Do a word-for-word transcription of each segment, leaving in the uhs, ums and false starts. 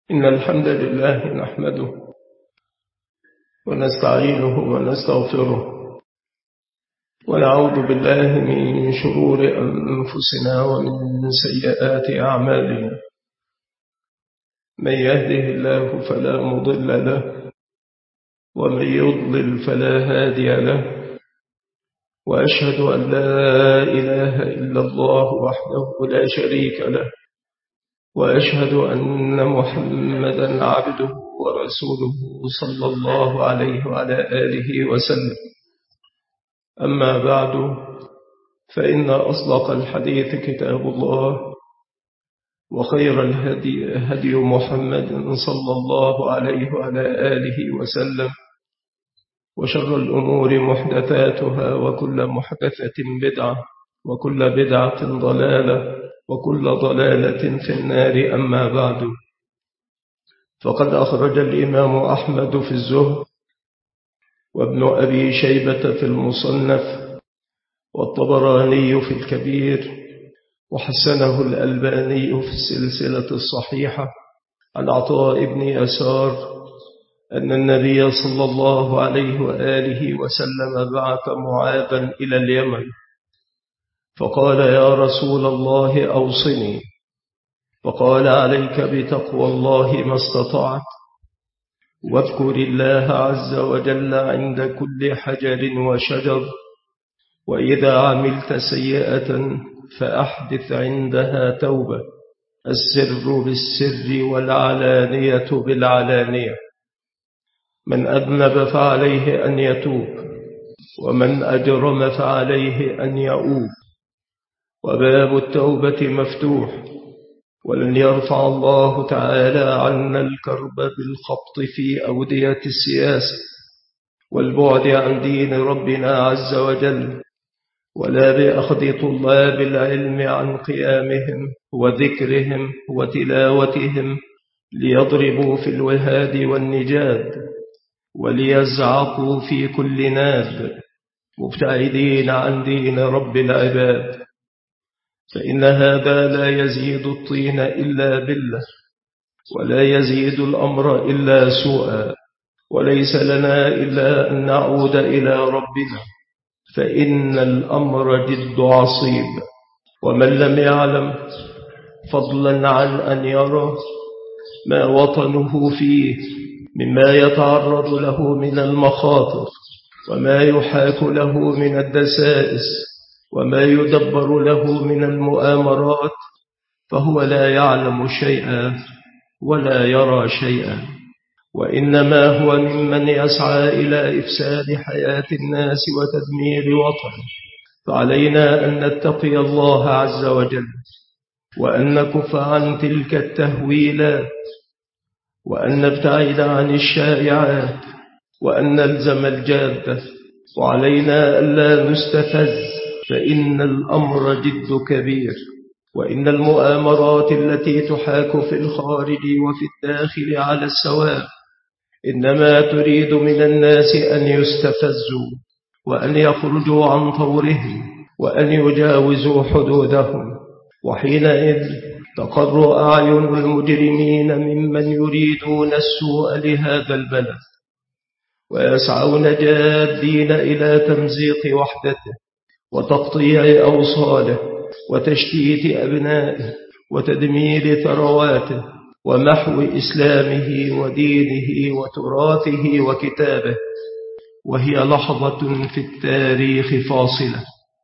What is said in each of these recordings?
إن الحمد لله نحمده ونستعينه ونستغفره ونعوذ بالله من شرور أنفسنا ومن سيئات أعمالنا. من يهده الله فلا مضل له ومن يضلل فلا هادي له، وأشهد أن لا إله إلا الله وحده لا شريك له، وأشهد أن محمدا عبده ورسوله صلى الله عليه وعلى آله وسلم. أما بعد، فإن أصدق الحديث كتاب الله، وخير الهدي هدي محمد صلى الله عليه وعلى آله وسلم، وشر الأمور محدثاتها، وكل محدثة بدعة، وكل بدعة ضلالة، وكل ضلالة في النار. أما بعد، فقد أخرج الإمام أحمد في الزهد، وابن أبي شيبة في المصنف، والطبراني في الكبير، وحسنه الألباني في السلسلة الصحيحة عن عطاء بن يسار أن النبي صلى الله عليه وآله وسلم بعث معاذا إلى اليمن، فقال: يا رسول الله أوصني. فقال: عليك بتقوى الله ما استطعت، واذكر الله عز وجل عند كل حجر وشجر، وإذا عملت سيئة فأحدث عندها توبة، السر بالسر والعلانية بالعلانية. من أذنب فعليه أن يتوب، ومن أجرم فعليه أن يؤوب، وباب التوبة مفتوح، ولن يرفع الله تعالى عنا الكرب بالخبط في أودية السياسة والبعد عن دين ربنا عز وجل، ولا بأخذ طلاب العلم عن قيامهم وذكرهم وتلاوتهم ليضربوا في الوهاد والنجاد، وليزعقوا في كل ناد، مبتعدين عن دين رب العباد. فإن هذا لا يزيد الطين إلا بلة، ولا يزيد الأمر إلا سوءا، وليس لنا إلا أن نعود إلى ربنا، فإن الأمر جد عصيب. ومن لم يعلم فضلا عن أن يرى ما وطنه فيه مما يتعرض له من المخاطر، وما يحاك له من الدسائس، وما يدبر له من المؤامرات، فهو لا يعلم شيئا ولا يرى شيئا، وإنما هو ممن يسعى إلى إفساد حياة الناس وتدمير وطنه. فعلينا أن نتقي الله عز وجل، وأن نكف عن تلك التهويلات، وأن نبتعد عن الشائعات، وأن نلزم الجادة. وعلينا ألا نستفز، فإن الأمر جد كبير، وإن المؤامرات التي تحاك في الخارج وفي الداخل على السواء إنما تريد من الناس أن يستفزوا، وأن يخرجوا عن طورهم، وأن يجاوزوا حدودهم، وحينئذ تقر أعين المجرمين ممن يريدون السوء لهذا البلد، ويسعون جادين إلى تمزيق وحدته وتقطيع أوصاله وتشتيت أبنائه وتدمير ثرواته ومحو إسلامه ودينه وتراثه وكتابه، وهي لحظة في التاريخ فاصلة.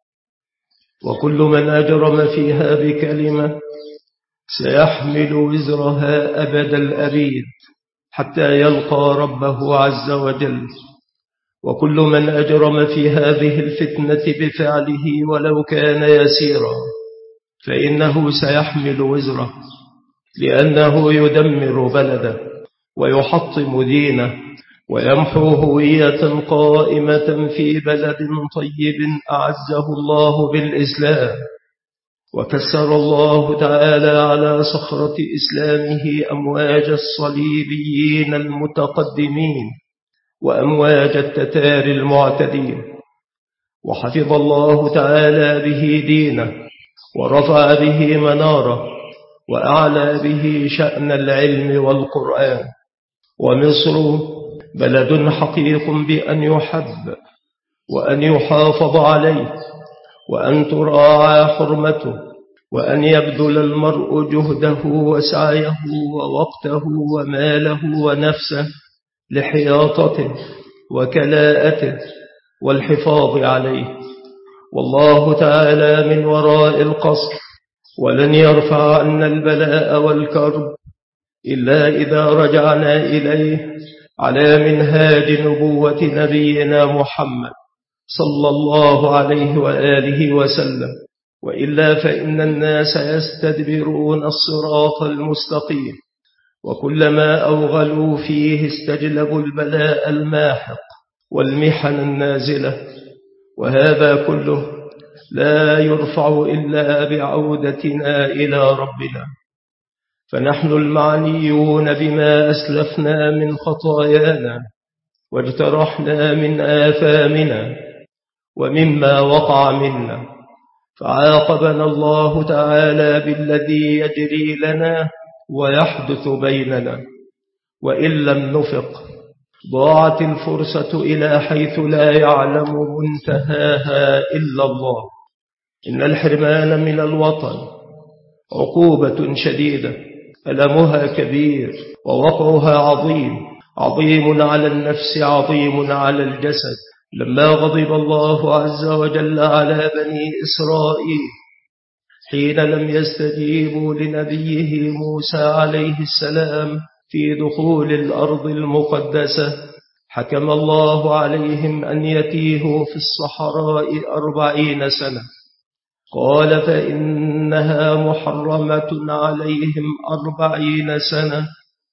وكل من أجرم فيها بكلمة سيحمل وزرها أبد الأبيد حتى يلقى ربه عز وجل. وكل من أجرم في هذه الفتنة بفعله ولو كان يسيرا فإنه سيحمل وزره، لأنه يدمر بلده ويحطم دينه ويمحو هوية قائمة في بلد طيب أعزه الله بالإسلام، وكسر الله تعالى على صخرة إسلامه أمواج الصليبيين المتقدمين وأمواج التتار المعتدين، وحفظ الله تعالى به دينه ورفع به مناره، وأعلى به شأن العلم والقرآن. ومصر بلد حقيق بأن يحب وأن يحافظ عليه وأن تراعى حرمته، وأن يبذل المرء جهده وسعيه ووقته وماله ونفسه لحياطته وكلاءته والحفاظ عليه. والله تعالى من وراء القصر، ولن يرفع عنا البلاء والكرب إلا إذا رجعنا إليه على منهاج نبوة نبينا محمد صلى الله عليه وآله وسلم، وإلا فإن الناس يستدبرون الصراط المستقيم، وكلما أوغلوا فيه استجلبوا البلاء الماحق والمحن النازلة، وهذا كله لا يرفع إلا بعودتنا إلى ربنا. فنحن المعنيون بما أسلفنا من خطايانا واجترحنا من آثامنا ومما وقع منا، فعاقبنا الله تعالى بالذي يجري لنا ويحدث بيننا، وإن لم نفق ضاعت الفرصة إلى حيث لا يعلم منتهاها إلا الله. إن الحرمان من الوطن عقوبة شديدة، ألمها كبير ووقعها عظيم، عظيم على النفس عظيم على الجسد. لما غضب الله عز وجل على بني إسرائيل حين لم يستجيبوا لنبيه موسى عليه السلام في دخول الأرض المقدسة، حكم الله عليهم أن يتيهوا في الصحراء أربعين سنة. قال فإنها محرمة عليهم أربعين سنة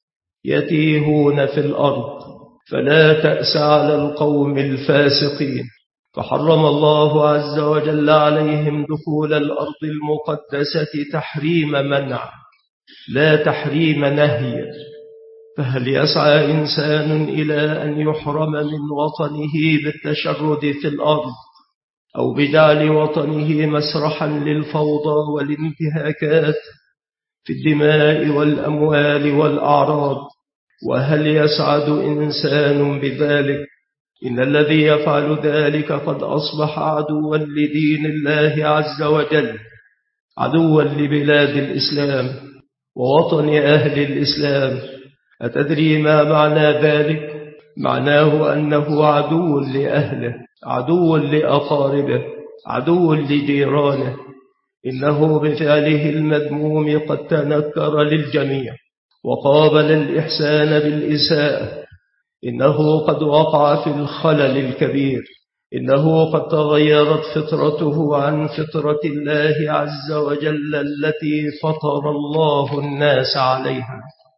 يتيهون في الأرض، فلا تأس على القوم الفاسقين. فحرم الله عز وجل عليهم دخول الأرض المقدسة تحريم منع لا تحريم نهي. فهل يسعى إنسان إلى أن يحرم من وطنه بالتشرد في الأرض أو بجعل وطنه مسرحا للفوضى والانتهاكات في الدماء والأموال والأعراض؟ وهل يسعد إنسان بذلك؟ إن الذي يفعل ذلك قد أصبح عدوا لدين الله عز وجل، عدوا لبلاد الإسلام ووطن أهل الإسلام. أتدري ما معنى ذلك؟ معناه أنه عدو لأهله، عدو لأقاربه، عدو لجيرانه. إنه بفعله المذموم قد تنكر للجميع وقابل الإحسان بالإساءة. إنه قد وقع في الخلل الكبير. إنه قد تغيرت فطرته عن فطرة الله عز وجل التي فطر الله الناس عليها.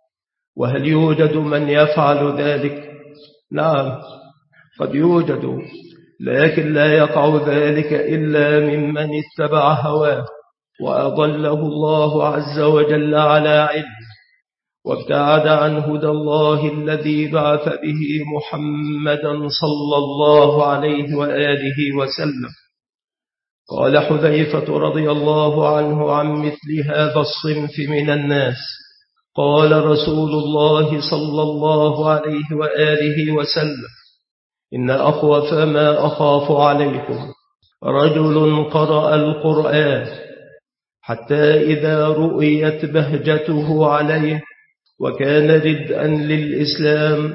وهل يوجد من يفعل ذلك؟ نعم، قد يوجد، لكن لا يقع ذلك إلا ممن اتبع هواه وأضله الله عز وجل على علم، وابتعد عن هدى الله الذي بعث به محمدا صلى الله عليه وآله وسلم. قال حذيفة رضي الله عنه عن مثل هذا الصنف من الناس: قال رسول الله صلى الله عليه وآله وسلم: إن أخوف ما أخاف عليكم رجل قرأ القرآن حتى إذا رؤيت بهجته عليه وكان ردءا للإسلام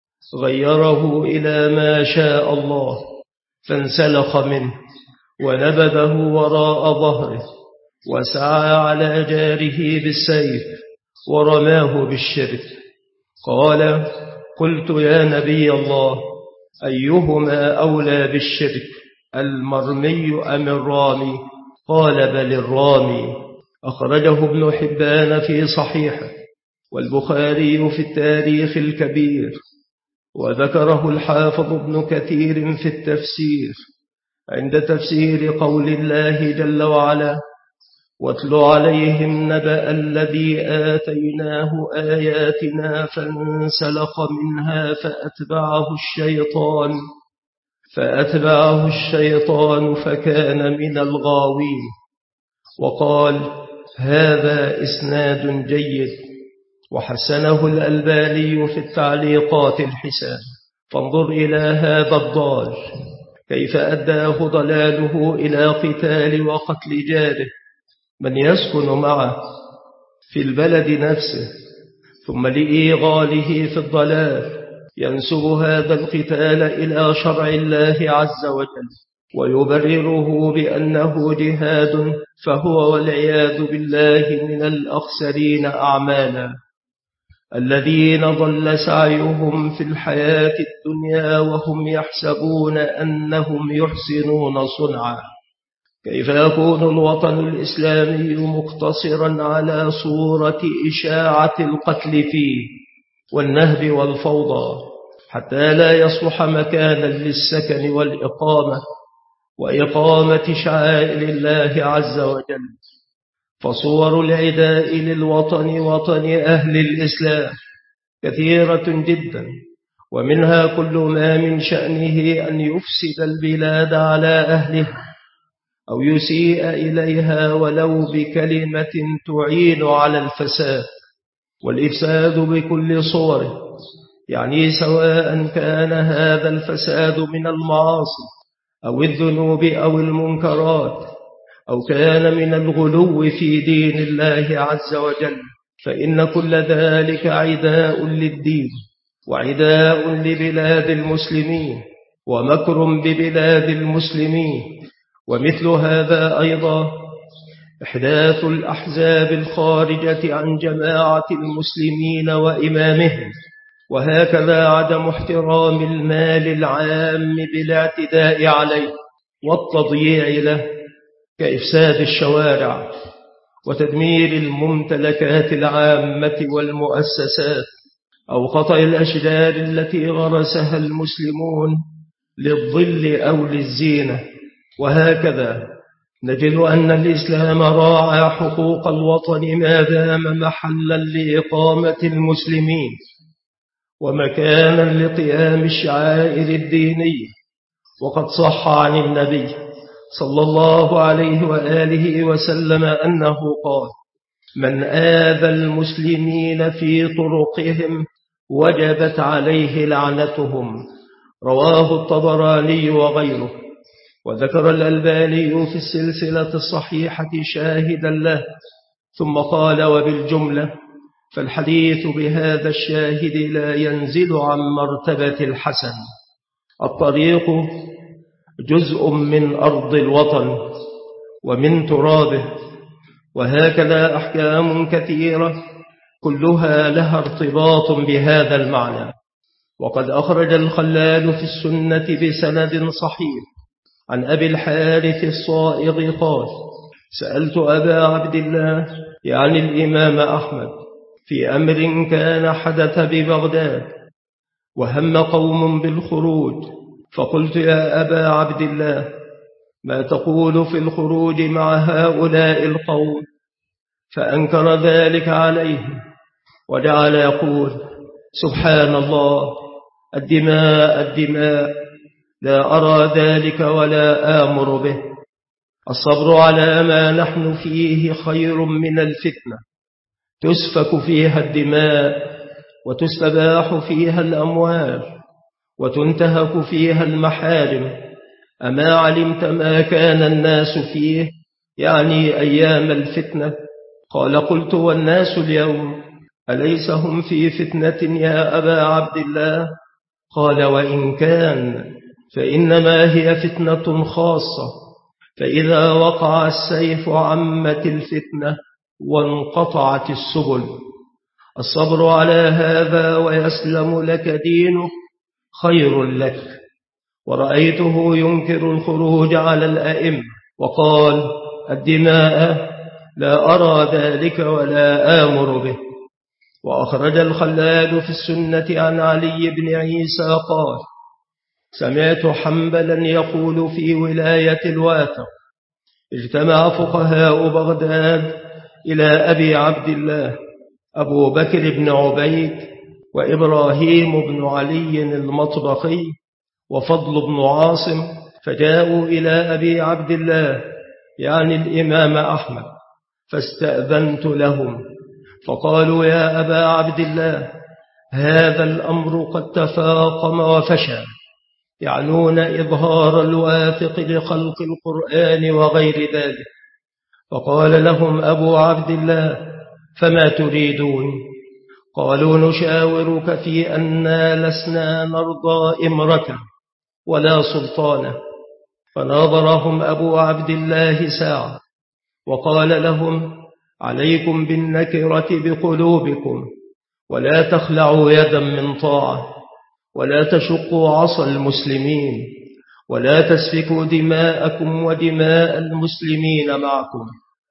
غيره إلى ما شاء الله، فانسلخ منه ونبذه وراء ظهره وسعى على جاره بالسيف ورماه بالشرك. قال: قلت يا نبي الله، أيهما أولى بالشرك، المرمي أم الرامي؟ قال: بل الرامي. أخرجه ابن حبان في صحيحه، والبخاري في التاريخ الكبير، وذكره الحافظ ابن كثير في التفسير عند تفسير قول الله جل وعلا: واتل عليهم نبأ الذي آتيناه آياتنا فانسلخ منها فأتبعه الشيطان فأتبعه الشيطان فكان من الغاوين. وقال: هذا إسناد جيد، وحسنه الألباني في التعليقات الحسان. فانظر إلى هذا الضال كيف أداه ضلاله إلى قتال وقتل جاره من يسكن معه في البلد نفسه، ثم لإيغاله في الضلال ينسب هذا القتال إلى شرع الله عز وجل ويبرره بأنه جهاد، فهو والعياذ بالله من الأخسرين أعمالا، الذين ضل سعيهم في الحياة الدنيا وهم يحسبون أنهم يحسنون صنعا. كيف يكون الوطن الإسلامي مقتصرا على صورة إشاعة القتل فيه والنهب والفوضى، حتى لا يصلح مكانا للسكن والإقامة وإقامة شعائر الله عز وجل؟ فصور العداء للوطن وطن أهل الإسلام كثيرة جدا، ومنها كل ما من شأنه أن يفسد البلاد على أهلها أو يسيء إليها ولو بكلمة تعين على الفساد، والإفساد بكل صوره، يعني سواء كان هذا الفساد من المعاصي أو الذنوب أو المنكرات، أو كان من الغلو في دين الله عز وجل، فإن كل ذلك عداء للدين وعداء لبلاد المسلمين ومكر ببلاد المسلمين. ومثل هذا أيضا إحداث الأحزاب الخارجة عن جماعة المسلمين وإمامهم، وهكذا عدم احترام المال العام بالاعتداء عليه والتضييع له، كإفساد الشوارع وتدمير الممتلكات العامة والمؤسسات، أو قطع الأشجار التي غرسها المسلمون للظل أو للزينة. وهكذا نجد أن الإسلام راعى حقوق الوطن ما دام محلا لإقامة المسلمين ومكانا لقيام الشعائر الدينية. وقد صح عن النبي صلى الله عليه وآله وسلم أنه قال: من آذى المسلمين في طرقهم وجبت عليه لعنتهم. رواه الطبراني وغيره. وذكر الألباني في السلسلة الصحيحة شاهدا له، ثم قال: وبالجملة فالحديث بهذا الشاهد لا ينزل عن مرتبة الحسن. الطريق جزء من أرض الوطن ومن ترابه، وهكذا أحكام كثيرة كلها لها ارتباط بهذا المعنى. وقد أخرج الخلال في السنة بسند صحيح عن أبي الحارث الصائغ قال: سألت أبا عبد الله يعني الإمام أحمد في أمر كان حدث ببغداد، وهم قوم بالخروج، فقلت: يا أبا عبد الله، ما تقول في الخروج مع هؤلاء القوم؟ فأنكر ذلك عليه وجعل يقول: سبحان الله، الدماء الدماء، لا أرى ذلك ولا آمر به. الصبر على ما نحن فيه خير من الفتنة تسفك فيها الدماء وتستباح فيها الأموال وتنتهك فيها المحارم. أما علمت ما كان الناس فيه، يعني أيام الفتنة؟ قال: قلت: والناس اليوم أليس هم في فتنة يا أبا عبد الله؟ قال: وإن كان فإنما هي فتنة خاصة، فإذا وقع السيف عمت الفتنة وانقطعت السبل. الصبر على هذا ويسلم لك دينك خير لك. ورأيته ينكر الخروج على الأئمة وقال: الدماء لا أرى ذلك ولا آمر به. وأخرج الخلال في السنة عن علي بن عيسى قال: سمعت حنبلا يقول في ولاية الواتر: اجتمع فقهاء بغداد إلى أبي عبد الله أبو بكر بن عبيد وإبراهيم بن علي المطبخي وفضل بن عاصم، فجاءوا إلى أبي عبد الله يعني الإمام أحمد، فاستأذنت لهم فقالوا يا أبا عبد الله هذا الأمر قد تفاقم وفشى، يعنون إظهار الواثق لخلق القرآن وغير ذلك. فقال لهم أبو عبد الله فما تريدون؟ قالوا نشاورك في أننا لسنا نرضى إمرة ولا سلطانة. فناظرهم أبو عبد الله ساعة وقال لهم عليكم بالنكرة بقلوبكم، ولا تخلعوا يدا من طاعة، ولا تشقوا عصا المسلمين، ولا تسفكوا دماءكم ودماء المسلمين معكم.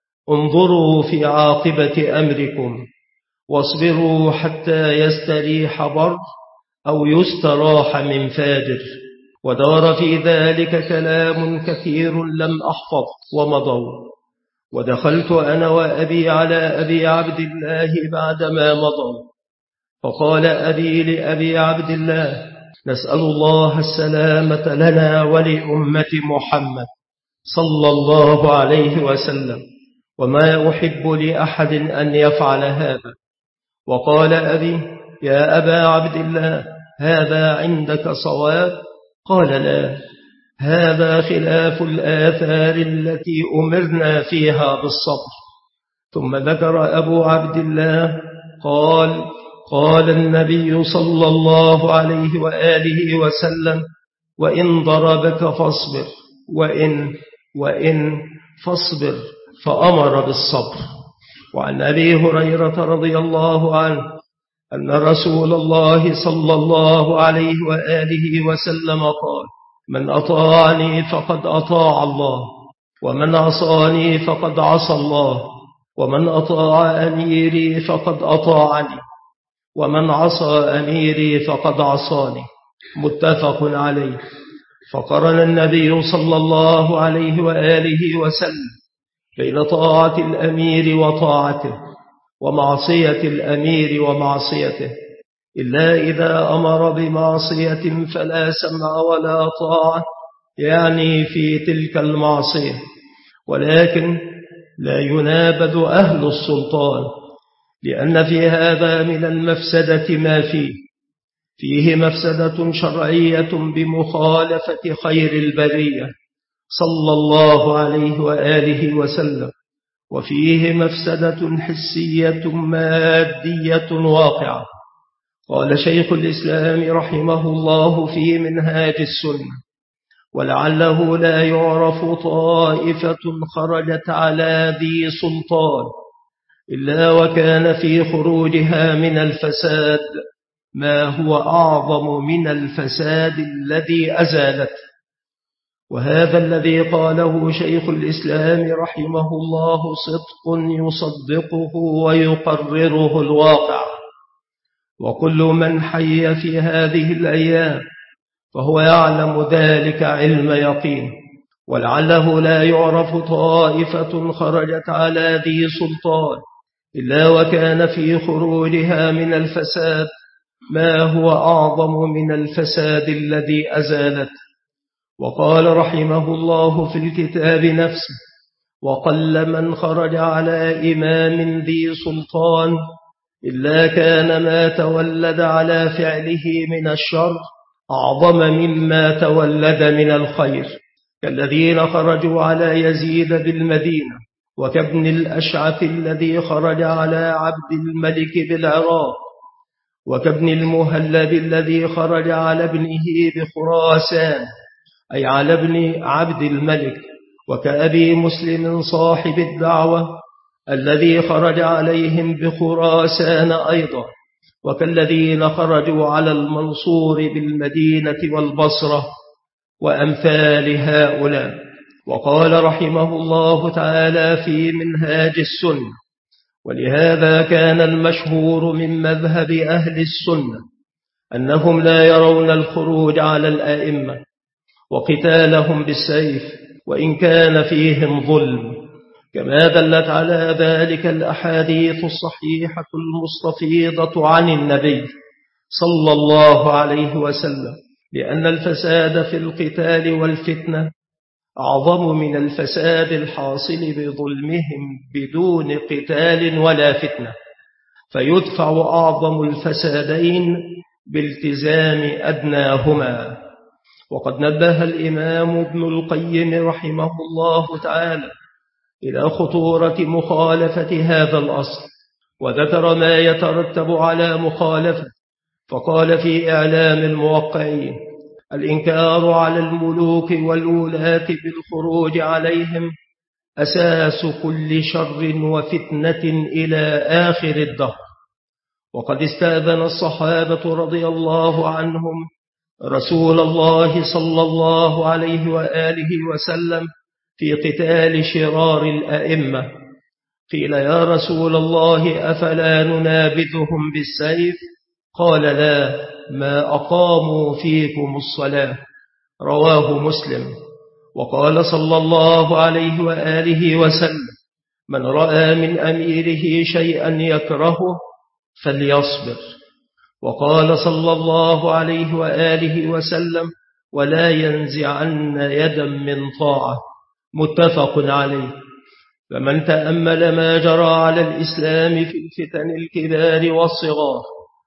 انظروا في عاقبة أمركم واصبروا حتى يستريح بر أو يستراح من فاجر. ودار في ذلك كلام كثير لم أحفظ ومضوا. ودخلت أنا وأبي على أبي عبد الله بعدما مضوا، فقال أبي لأبي عبد الله نسأل الله السلامة لنا ولأمة محمد صلى الله عليه وسلم، وما أحب لأحد أن يفعل هذا. وقال أبي يا أبا عبد الله هذا عندك صواب؟ قال لا، هذا خلاف الآثار التي أمرنا فيها بالصبر. ثم ذكر أبو عبد الله قال قال النبي صلى الله عليه وآله وسلم وإن ضربك فاصبر وإن, وإن فاصبر، فأمر بالصبر. وعن أبي هريرة رضي الله عنه أن رسول الله صلى الله عليه وآله وسلم قال من أطاعني فقد أطاع الله، ومن عصاني فقد عصى الله، ومن أطاع أميري فقد أطاعني، ومن عصى أميري فقد عصاني. متفق عليه. فقرن النبي صلى الله عليه وآله وسلم بين طاعة الأمير وطاعته ومعصية الأمير ومعصيته، إلا إذا أمر بمعصية فلا سمع ولا طاعة، يعني في تلك المعصية. ولكن لا ينابذ أهل السلطان، لأن في هذا من المفسدة ما فيه فيه مفسدة شرعية بمخالفة خير البرية صلى الله عليه وآله وسلم، وفيه مفسدة حسية مادية واقعة. قال شيخ الإسلام رحمه الله في منهاج السنة ولعله لا يعرف طائفة خرجت على ذي سلطان إلا وكان في خروجها من الفساد ما هو أعظم من الفساد الذي أزالته. وهذا الذي قاله شيخ الإسلام رحمه الله صدق يصدقه ويقرره الواقع. وكل من حي في هذه الأيام فهو يعلم ذلك علم يقين. ولعله لا يعرف طائفة خرجت على ذي سلطان إلا وكان في خروجها من الفساد ما هو أعظم من الفساد الذي أزالته. وقال رحمه الله في الكتاب نفسه وقل من خرج على إمام ذي سلطان إلا كان ما تولد على فعله من الشر أعظم مما تولد من الخير، كالذين خرجوا على يزيد بالمدينة، وكابن الأشعث الذي خرج على عبد الملك بالعراق، وكابن المهلب الذي خرج على ابنه بخراسان أي على ابن عبد الملك، وكأبي مسلم صاحب الدعوة الذي خرج عليهم بخراسان أيضا، وكالذين خرجوا على المنصور بالمدينة والبصرة وأمثال هؤلاء. وقال رحمه الله تعالى في منهاج السنة ولهذا كان المشهور من مذهب أهل السنة أنهم لا يرون الخروج على الأئمة وقتالهم بالسيف وإن كان فيهم ظلم، كما دلت على ذلك الأحاديث الصحيحة المستفيضة عن النبي صلى الله عليه وسلم، لأن الفساد في القتال والفتنة أعظم من الفساد الحاصل بظلمهم بدون قتال ولا فتنة، فيدفع أعظم الفسادين بالتزام أدناهما. وقد نبه الإمام ابن القيم رحمه الله تعالى إلى خطورة مخالفة هذا الأصل، وذكر ما يترتب على مخالفة، فقال في إعلام الموقعين: الإنكار على الملوك والولاة بالخروج عليهم أساس كل شر وفتنة إلى آخر الدهر. وقد استأذن الصحابة رضي الله عنهم رسول الله صلى الله عليه وآله وسلم في قتال شرار الأئمة. قيل: يا رسول الله أفلا ننابذهم بالسيف؟ قال: لا، ما أقاموا فيكم الصلاة. رواه مسلم. وقال صلى الله عليه وآله وسلم: من رأى من أميره شيئا يكرهه فليصبر. وقال صلى الله عليه وآله وسلم: ولا ينزعن يدا من طاعة. متفق عليه. فمن تأمل ما جرى على الإسلام في الفتن الكبار والصغار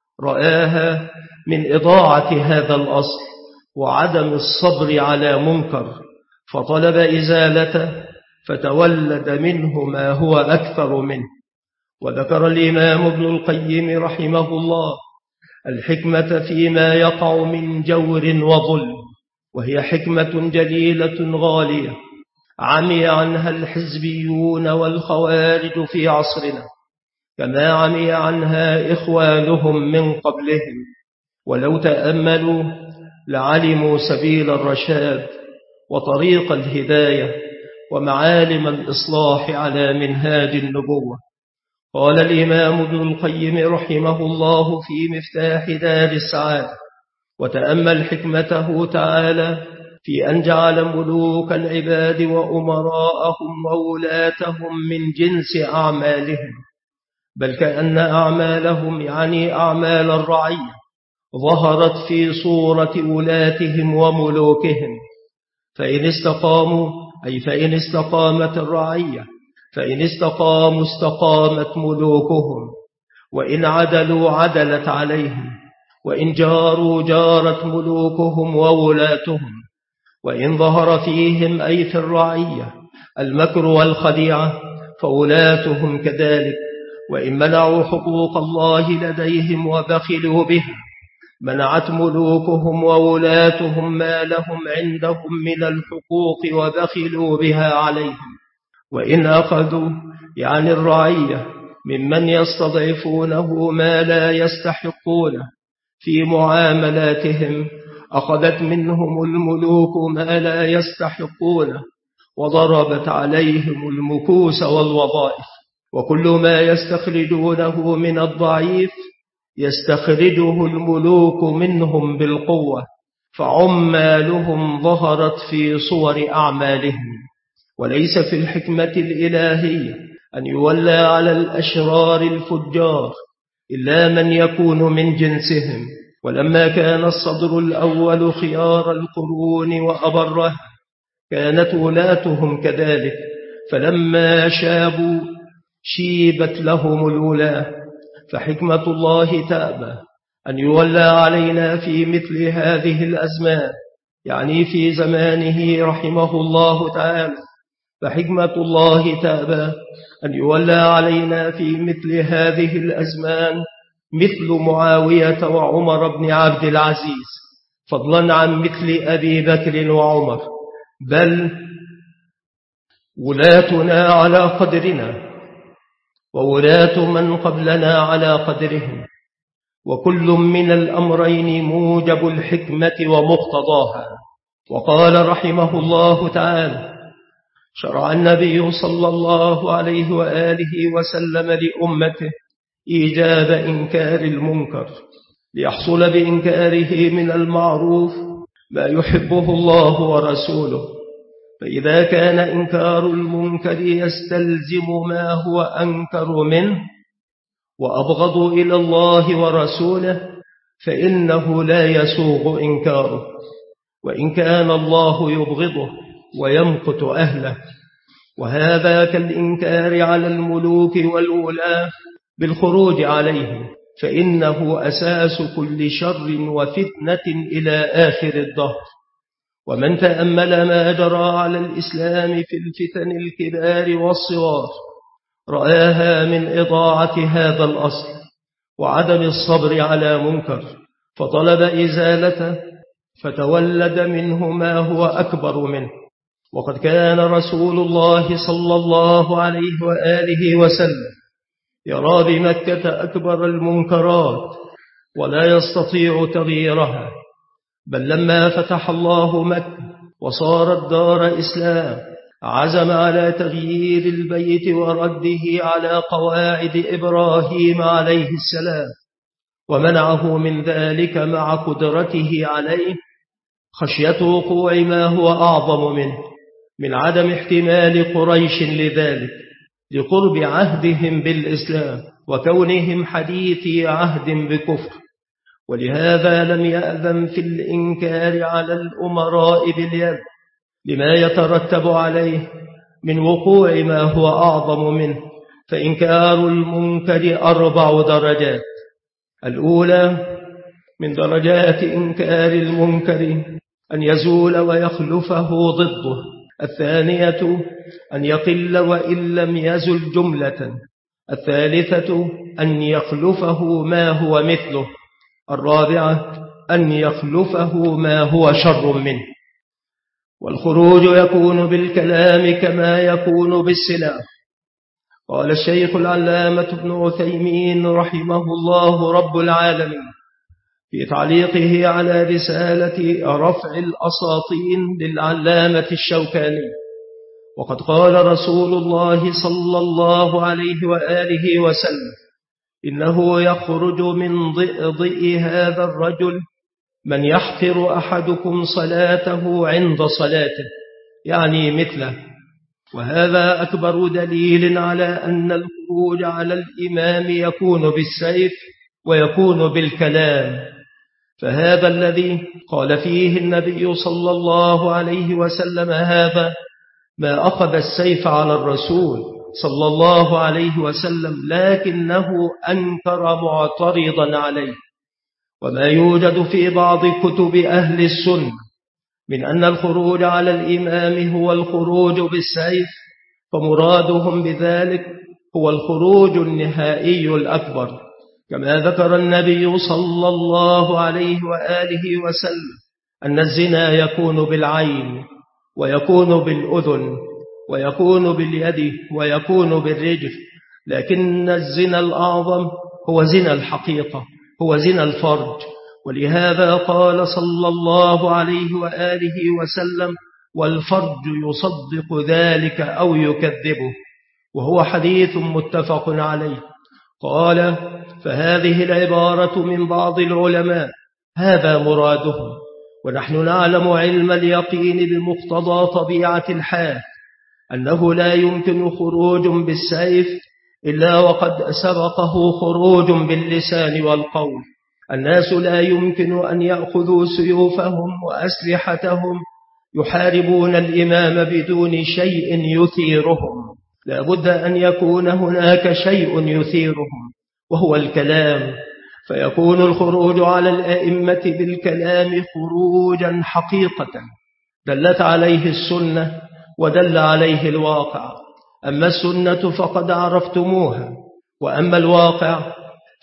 رآها من إضاعة هذا الأصل وعدم الصبر على منكر، فطلب إزالته فتولد منه ما هو أكثر منه. وذكر الإمام ابن القيم رحمه الله الحكمة فيما يقع من جور وظلم، وهي حكمة جليلة غالية عمي عنها الحزبيون والخوارج في عصرنا، كما عمي عنها إخوانهم من قبلهم، ولو تأملوا لعلموا سبيل الرشاد وطريق الهداية ومعالم الإصلاح على منهاج النبوة. قال الإمام ابن القيم رحمه الله في مفتاح دار السعادة: وتأمل حكمته تعالى في أن جعل ملوك العباد وأمراءهم وولاتهم من جنس أعمالهم، بل كأن أعمالهم يعني أعمال الرعية ظهرت في صورة ولاتهم وملوكهم، فإن استقاموا أي فإن استقامت الرعية، فإن استقاموا استقامت ملوكهم، وإن عدلوا عدلت عليهم، وإن جاروا جارت ملوكهم وولاتهم، وإن ظهر فيهم أي في الرعية المكر والخديعة فولاتهم كذلك، وإن منعوا حقوق الله لديهم وبخلوا بها منعت ملوكهم وولاتهم ما لهم عندهم من الحقوق وبخلوا بها عليهم. وإن أخذوا يعني الرعية ممن يستضعفونه ما لا يستحقونه في معاملاتهم أخذت منهم الملوك ما لا يستحقونه وضربت عليهم المكوس والوظائف. وكل ما يستخرجونه من الضعيف يستخرجه الملوك منهم بالقوة، فعمالهم ظهرت في صور أعمالهم. وليس في الحكمة الإلهية أن يولى على الأشرار الفجار إلا من يكون من جنسهم. ولما كان الصدر الأول خيار القرون وأبرها كانت ولاتهم كذلك، فلما شابوا شيبت لهم الولاة. فحكمة الله تأبى أن يولى علينا في مثل هذه الأزمان، يعني في زمانه رحمه الله تعالى، فحكمة الله تأبى أن يولى علينا في مثل هذه الأزمان مثل معاوية وعمر بن عبد العزيز، فضلا عن مثل أبي بكر وعمر، بل ولاتنا على قدرنا وولاة من قبلنا على قدرهم، وكل من الأمرين موجب الحكمة ومقتضاها. وقال رحمه الله تعالى: شرع النبي صلى الله عليه وآله وسلم لأمته إيجاب إنكار المنكر ليحصل بإنكاره من المعروف ما يحبه الله ورسوله، فإذا كان إنكار المنكر يستلزم ما هو أنكر منه وأبغض إلى الله ورسوله فإنه لا يسوغ إنكاره، وإن كان الله يبغضه ويمقت أهله، وهذا كالإنكار على الملوك والولاة بالخروج عليهم، فإنه أساس كل شر وفتنة إلى آخر الدهر. ومن تأمل ما جرى على الإسلام في الفتن الكبار والصغار رآها من إضاعة هذا الأصل وعدم الصبر على منكر، فطلب إزالته، فتولد منه ما هو أكبر منه. وقد كان رسول الله صلى الله عليه وآله وسلم يرى بمكة أكبر المنكرات ولا يستطيع تغييرها، بل لما فتح الله مكة وصارت دار إسلام عزم على تغيير البيت ورده على قواعد إبراهيم عليه السلام، ومنعه من ذلك مع قدرته عليه خشية وقوع ما هو أعظم منه من عدم احتمال قريش لذلك لقرب عهدهم بالإسلام وكونهم حديثي عهد بكفر. ولهذا لم يأذن في الإنكار على الأمراء باليد لما يترتب عليه من وقوع ما هو أعظم منه، فإنكار المنكر أربع درجات. الأولى من درجات إنكار المنكر أن يزول ويخلفه ضده. الثانية أن يقل وإن لم يزل جملة. الثالثة أن يخلفه ما هو مثله. الرابعة أن يخلفه ما هو شر منه. والخروج يكون بالكلام كما يكون بالسلاح. قال الشيخ العلامة ابن عثيمين رحمه الله رب العالمين في تعليقه على رسالة رفع الأساطين للعلامة الشوكاني: وقد قال رسول الله صلى الله عليه وآله وسلم: إنه يخرج من ضئضئ هذا الرجل من يحقر أحدكم صلاته عند صلاته، يعني مثله. وهذا أكبر دليل على أن الخروج على الإمام يكون بالسيف ويكون بالكلام. فهذا الذي قال فيه النبي صلى الله عليه وسلم هذا ما أخذ السيف على الرسول صلى الله عليه وسلم، لكنه أنكر معترضا عليه. وما يوجد في بعض كتب أهل السنة من أن الخروج على الإمام هو الخروج بالسيف، فمرادهم بذلك هو الخروج النهائي الأكبر، كما ذكر النبي صلى الله عليه وآله وسلم أن الزنا يكون بالعين ويكون بالأذن ويكون باليد ويكون بالرجل، لكن الزنا الأعظم هو زنا الحقيقة، هو زنا الفرج. ولهذا قال صلى الله عليه وآله وسلم: والفرج يصدق ذلك أو يكذبه، وهو حديث متفق عليه. قال: فهذه العبارة من بعض العلماء هذا مرادهم، ونحن نعلم علم اليقين بمقتضى طبيعة الحال أنه لا يمكن خروج بالسيف إلا وقد سبقه خروج باللسان والقول. الناس لا يمكن أن يأخذوا سيوفهم وأسلحتهم يحاربون الإمام بدون شيء يثيرهم، لا بد أن يكون هناك شيء يثيرهم وهو الكلام، فيكون الخروج على الأئمة بالكلام خروجا حقيقة دلت عليه السنة ودل عليه الواقع. أما السنة فقد عرفتموها، وأما الواقع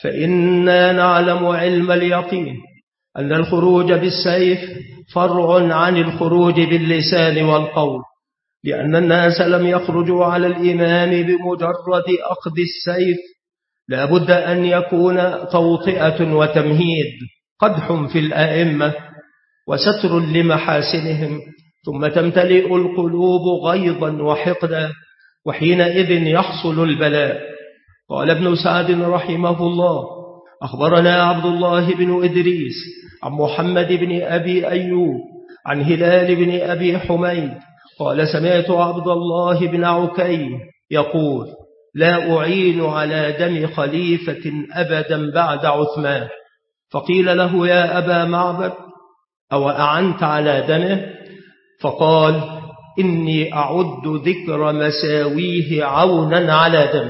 فإنا نعلم علم اليقين أن الخروج بالسيف فرع عن الخروج باللسان والقول، لأن الناس لم يخرجوا على الإمام بمجرد أخذ السيف، لا بد أن يكون توطئة وتمهيد، قدح في الأئمة وستر لمحاسنهم، ثم تمتلئ القلوب غيظا وحقدا، وحينئذ يحصل البلاء. قال ابن سعد رحمه الله: أخبرنا عبد الله بن إدريس عن محمد بن أبي أيوب عن هلال بن أبي حميد قال: سمعت عبد الله بن عكي يقول: لا أعين على دم خليفة أبدا بعد عثمان. فقيل له: يا أبا معبد، أو أعنت على دمه؟ فقال: إني أعد ذكر مساويه عونا على دمه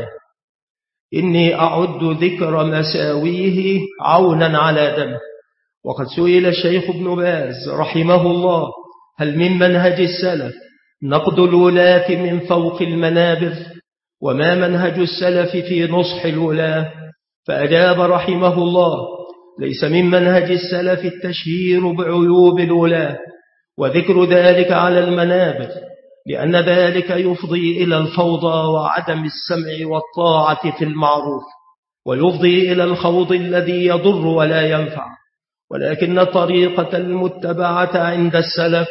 إني أعد ذكر مساويه عونا على دمه. وقد سئل الشيخ ابن باز رحمه الله: هل من منهج السلف نقد الولاة من فوق المنابر؟ وما منهج السلف في نصح الولاة؟ فأجاب رحمه الله: ليس من منهج السلف التشهير بعيوب الولاة وذكر ذلك على المنابر، لأن ذلك يفضي إلى الفوضى وعدم السمع والطاعة في المعروف، ويفضي إلى الخوض الذي يضر ولا ينفع. ولكن الطريقة المتبعة عند السلف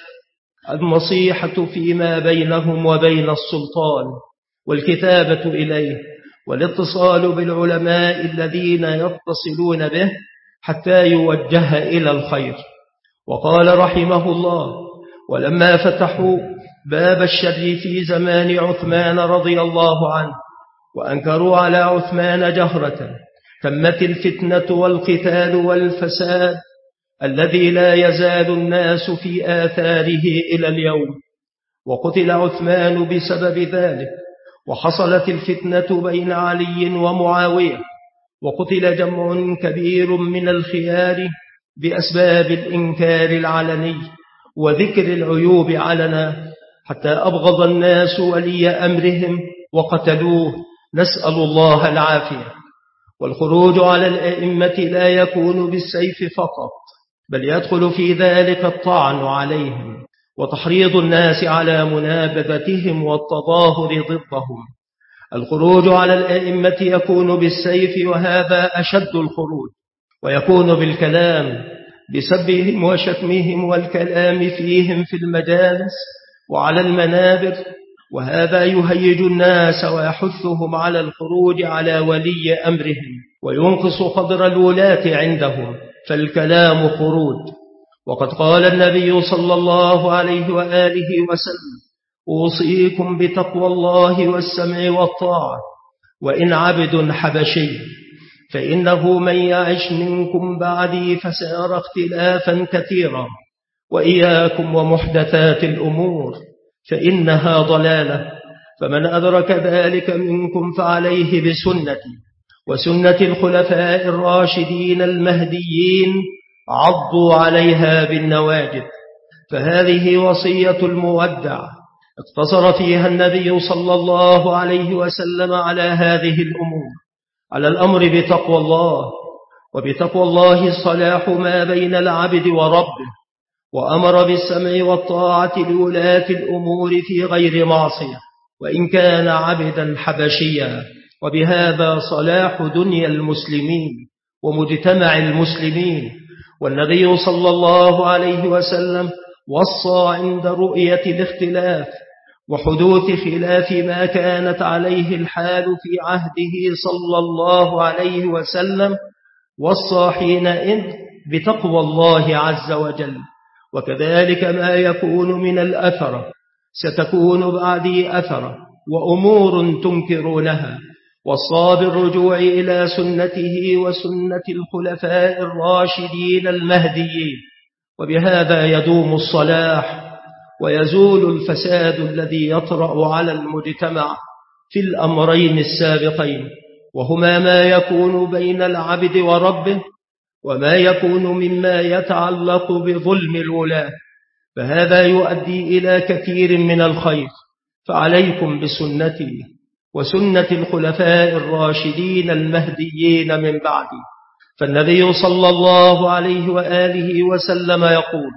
النصيحة فيما بينهم وبين السلطان، والكتابة إليه، والاتصال بالعلماء الذين يتصلون به حتى يوجه إلى الخير. وقال رحمه الله: ولما فتحوا باب الشر في زمان عثمان رضي الله عنه وأنكروا على عثمان جهرة، تمت الفتنة والقتال والفساد الذي لا يزال الناس في آثاره إلى اليوم. وقتل عثمان بسبب ذلك، وحصلت الفتنة بين علي ومعاوية، وقتل جمع كبير من الخيار بأسباب الإنكار العلني وذكر العيوب علنا، حتى أبغض الناس ولي أمرهم وقتلوه، نسأل الله العافية. والخروج على الأئمة لا يكون بالسيف فقط، بل يدخل في ذلك الطعن عليهم وتحريض الناس على منابذتهم والتظاهر ضدهم. الخروج على الأئمة يكون بالسيف، وهذا أشد الخروج، ويكون بالكلام بسبهم وشتمهم والكلام فيهم في المجالس وعلى المنابر، وهذا يهيج الناس ويحثهم على الخروج على ولي أمرهم وينقص قدر الولاة عندهم، فالكلام خروج. وقد قال النبي صلى الله عليه وآله وسلم: أوصيكم بتقوى الله والسمع والطاعة، وإن عبد حبشي، فإنه من يعش منكم بعدي فسيرى اختلافا كثيرا، وإياكم ومحدثات الأمور فإنها ضلالة، فمن أدرك ذلك منكم فعليه بسنتي وسنة الخلفاء الراشدين المهديين، عضوا عليها بالنواجذ. فهذه وصية المودع اقتصر فيها النبي صلى الله عليه وسلم على هذه الأمور: على الأمر بتقوى الله، وبتقوى الله صلاح ما بين العبد وربه، وأمر بالسمع والطاعة لولاة الأمور في غير معصية وإن كان عبدا حبشيا، وبهذا صلاح دنيا المسلمين ومجتمع المسلمين. والنبي صلى الله عليه وسلم وصى عند رؤية الاختلاف وحدوث خلاف ما كانت عليه الحال في عهده صلى الله عليه وسلم، وصى حينئذ بتقوى الله عز وجل. وكذلك ما يكون من الأثر ستكون بعدي أثر وأمور تنكرونها، وصى بالرجوع إلى سنته وسنة الخلفاء الراشدين المهديين، وبهذا يدوم الصلاح ويزول الفساد الذي يطرأ على المجتمع في الأمرين السابقين، وهما ما يكون بين العبد وربه، وما يكون مما يتعلق بظلم الولاة، فهذا يؤدي إلى كثير من الخير. فعليكم بسنتي وسنة الخلفاء الراشدين المهديين من بعدي. فالنبي صلى الله عليه وآله وسلم يقول: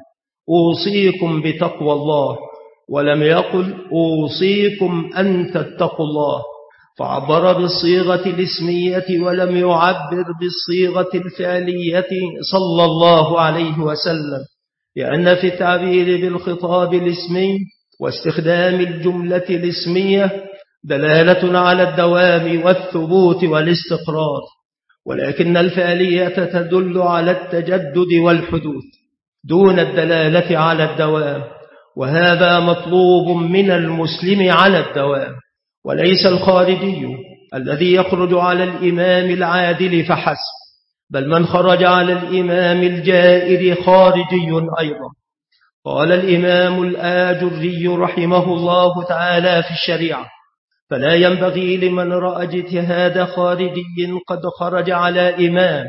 أوصيكم بتقوى الله، ولم يقل أوصيكم أن تتقوا الله، فعبر بالصيغة الاسمية ولم يعبر بالصيغة الفعلية صلى الله عليه وسلم، لأن في التعبير بالخطاب الاسمي واستخدام الجملة الاسمية دلالة على الدوام والثبوت والاستقرار، ولكن الفعلية تدل على التجدد والحدوث دون الدلالة على الدوام، وهذا مطلوب من المسلم على الدوام، وليس الخارجي الذي يخرج على الإمام العادل فحسب، بل من خرج على الإمام الجائر خارجي أيضا. قال الإمام الآجري رحمه الله تعالى في الشريعة: فلا ينبغي لمن رأى اجتهاد خارجي قد خرج على إمام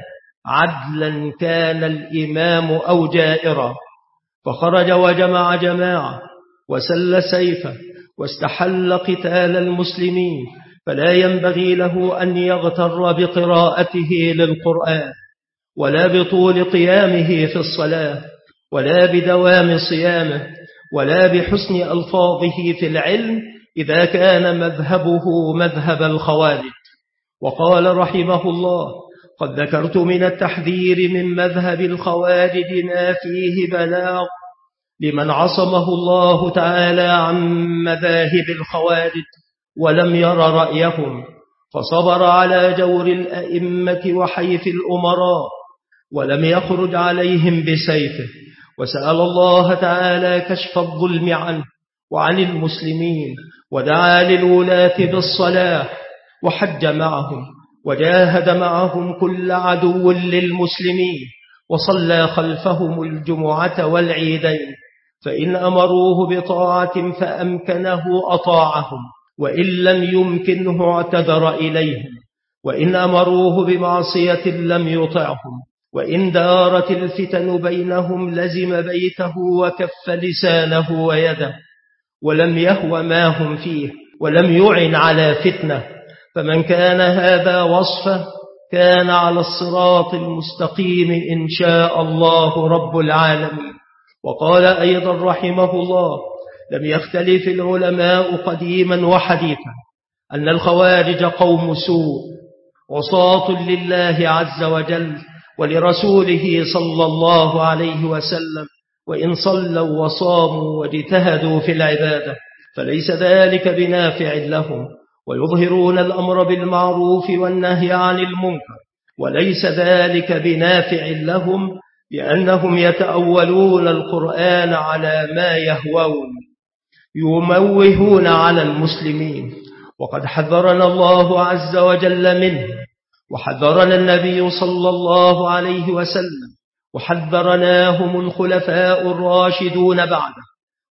عدلا كان الإمام أو جائرا، فخرج وجمع جماعة وسل سيفه واستحل قتال المسلمين، فلا ينبغي له أن يغتر بقراءته للقرآن، ولا بطول قيامه في الصلاة، ولا بدوام صيامه، ولا بحسن ألفاظه في العلم إذا كان مذهبه مذهب الخوارج. وقال رحمه الله: قد ذكرت من التحذير من مذهب الخوارج ما فيه بلاغ لمن عصمه الله تعالى عن مذاهب الخوارج ولم ير رأيهم، فصبر على جور الأئمة وحيف الأمراء ولم يخرج عليهم بسيفه، وسأل الله تعالى كشف الظلم عنه وعن المسلمين، ودعا للولاة بالصلاح، وحج معهم وجاهد معهم كل عدو للمسلمين، وصلى خلفهم الجمعة والعيدين، فإن أمروه بطاعة فأمكنه أطاعهم، وإن لم يمكنه اعتذر إليهم، وإن أمروه بمعصية لم يطعهم، وإن دارت الفتن بينهم لزم بيته وكف لسانه ويده، ولم يهو ما هم فيه، ولم يعن على فتنة. فمن كان هذا وصفه كان على الصراط المستقيم إن شاء الله رب العالمين. وقال أيضا رحمه الله: لم يختلف العلماء قديما وحديثا أن الخوارج قوم سوء عصاة لله عز وجل ولرسوله صلى الله عليه وسلم، وإن صلوا وصاموا واجتهدوا في العبادة فليس ذلك بنافع لهم، ويظهرون الأمر بالمعروف والنهي عن المنكر، وليس ذلك بنافع لهم لأنهم يتأولون القرآن على ما يهوون، يموهون على المسلمين. وقد حذرنا الله عز وجل منه، وحذرنا النبي صلى الله عليه وسلم، وحذرناهم الخلفاء الراشدون بعده،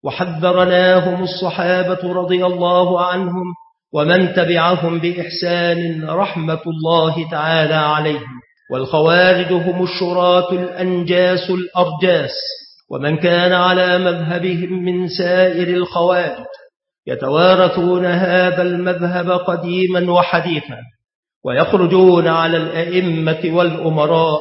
وحذرناهم الصحابة رضي الله عنهم ومن تبعهم بإحسان رحمة الله تعالى عليهم. والخوارج هم الشراة الأنجاس الأرجاس، ومن كان على مذهبهم من سائر الخوارج يتوارثون هذا المذهب قديما وحديثا، ويخرجون على الأئمة والأمراء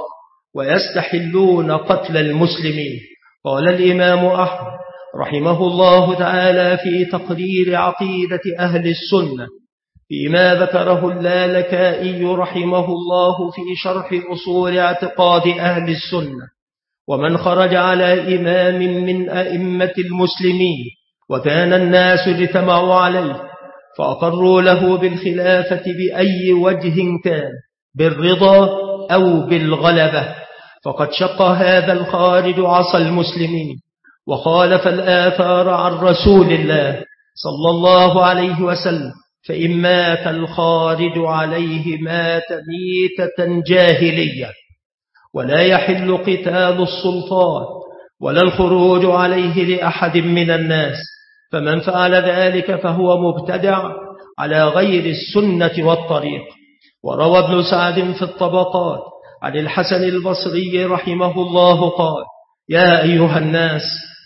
ويستحلون قتل المسلمين. قال الإمام أحمد رحمه الله تعالى في تقرير عقيدة أهل السنة فيما ذكره اللالكائي رحمه الله في شرح أصول اعتقاد أهل السنة: ومن خرج على إمام من أئمة المسلمين وكان الناس اجتمعوا عليه فأقروا له بالخلافة بأي وجه كان، بالرضا أو بالغلبة، فقد شق هذا الخارج عصى المسلمين وخالف الآثار عن رسول الله صلى الله عليه وسلم، فإن مات الخارج عليه مات ميتة جاهلية. ولا يحل قتال السلطان ولا الخروج عليه لأحد من الناس، فمن فعل ذلك فهو مبتدع على غير السنة والطريق. وروى ابن سعد في الطبقات عن الحسن البصري رحمه الله قال: يا أيها الناس،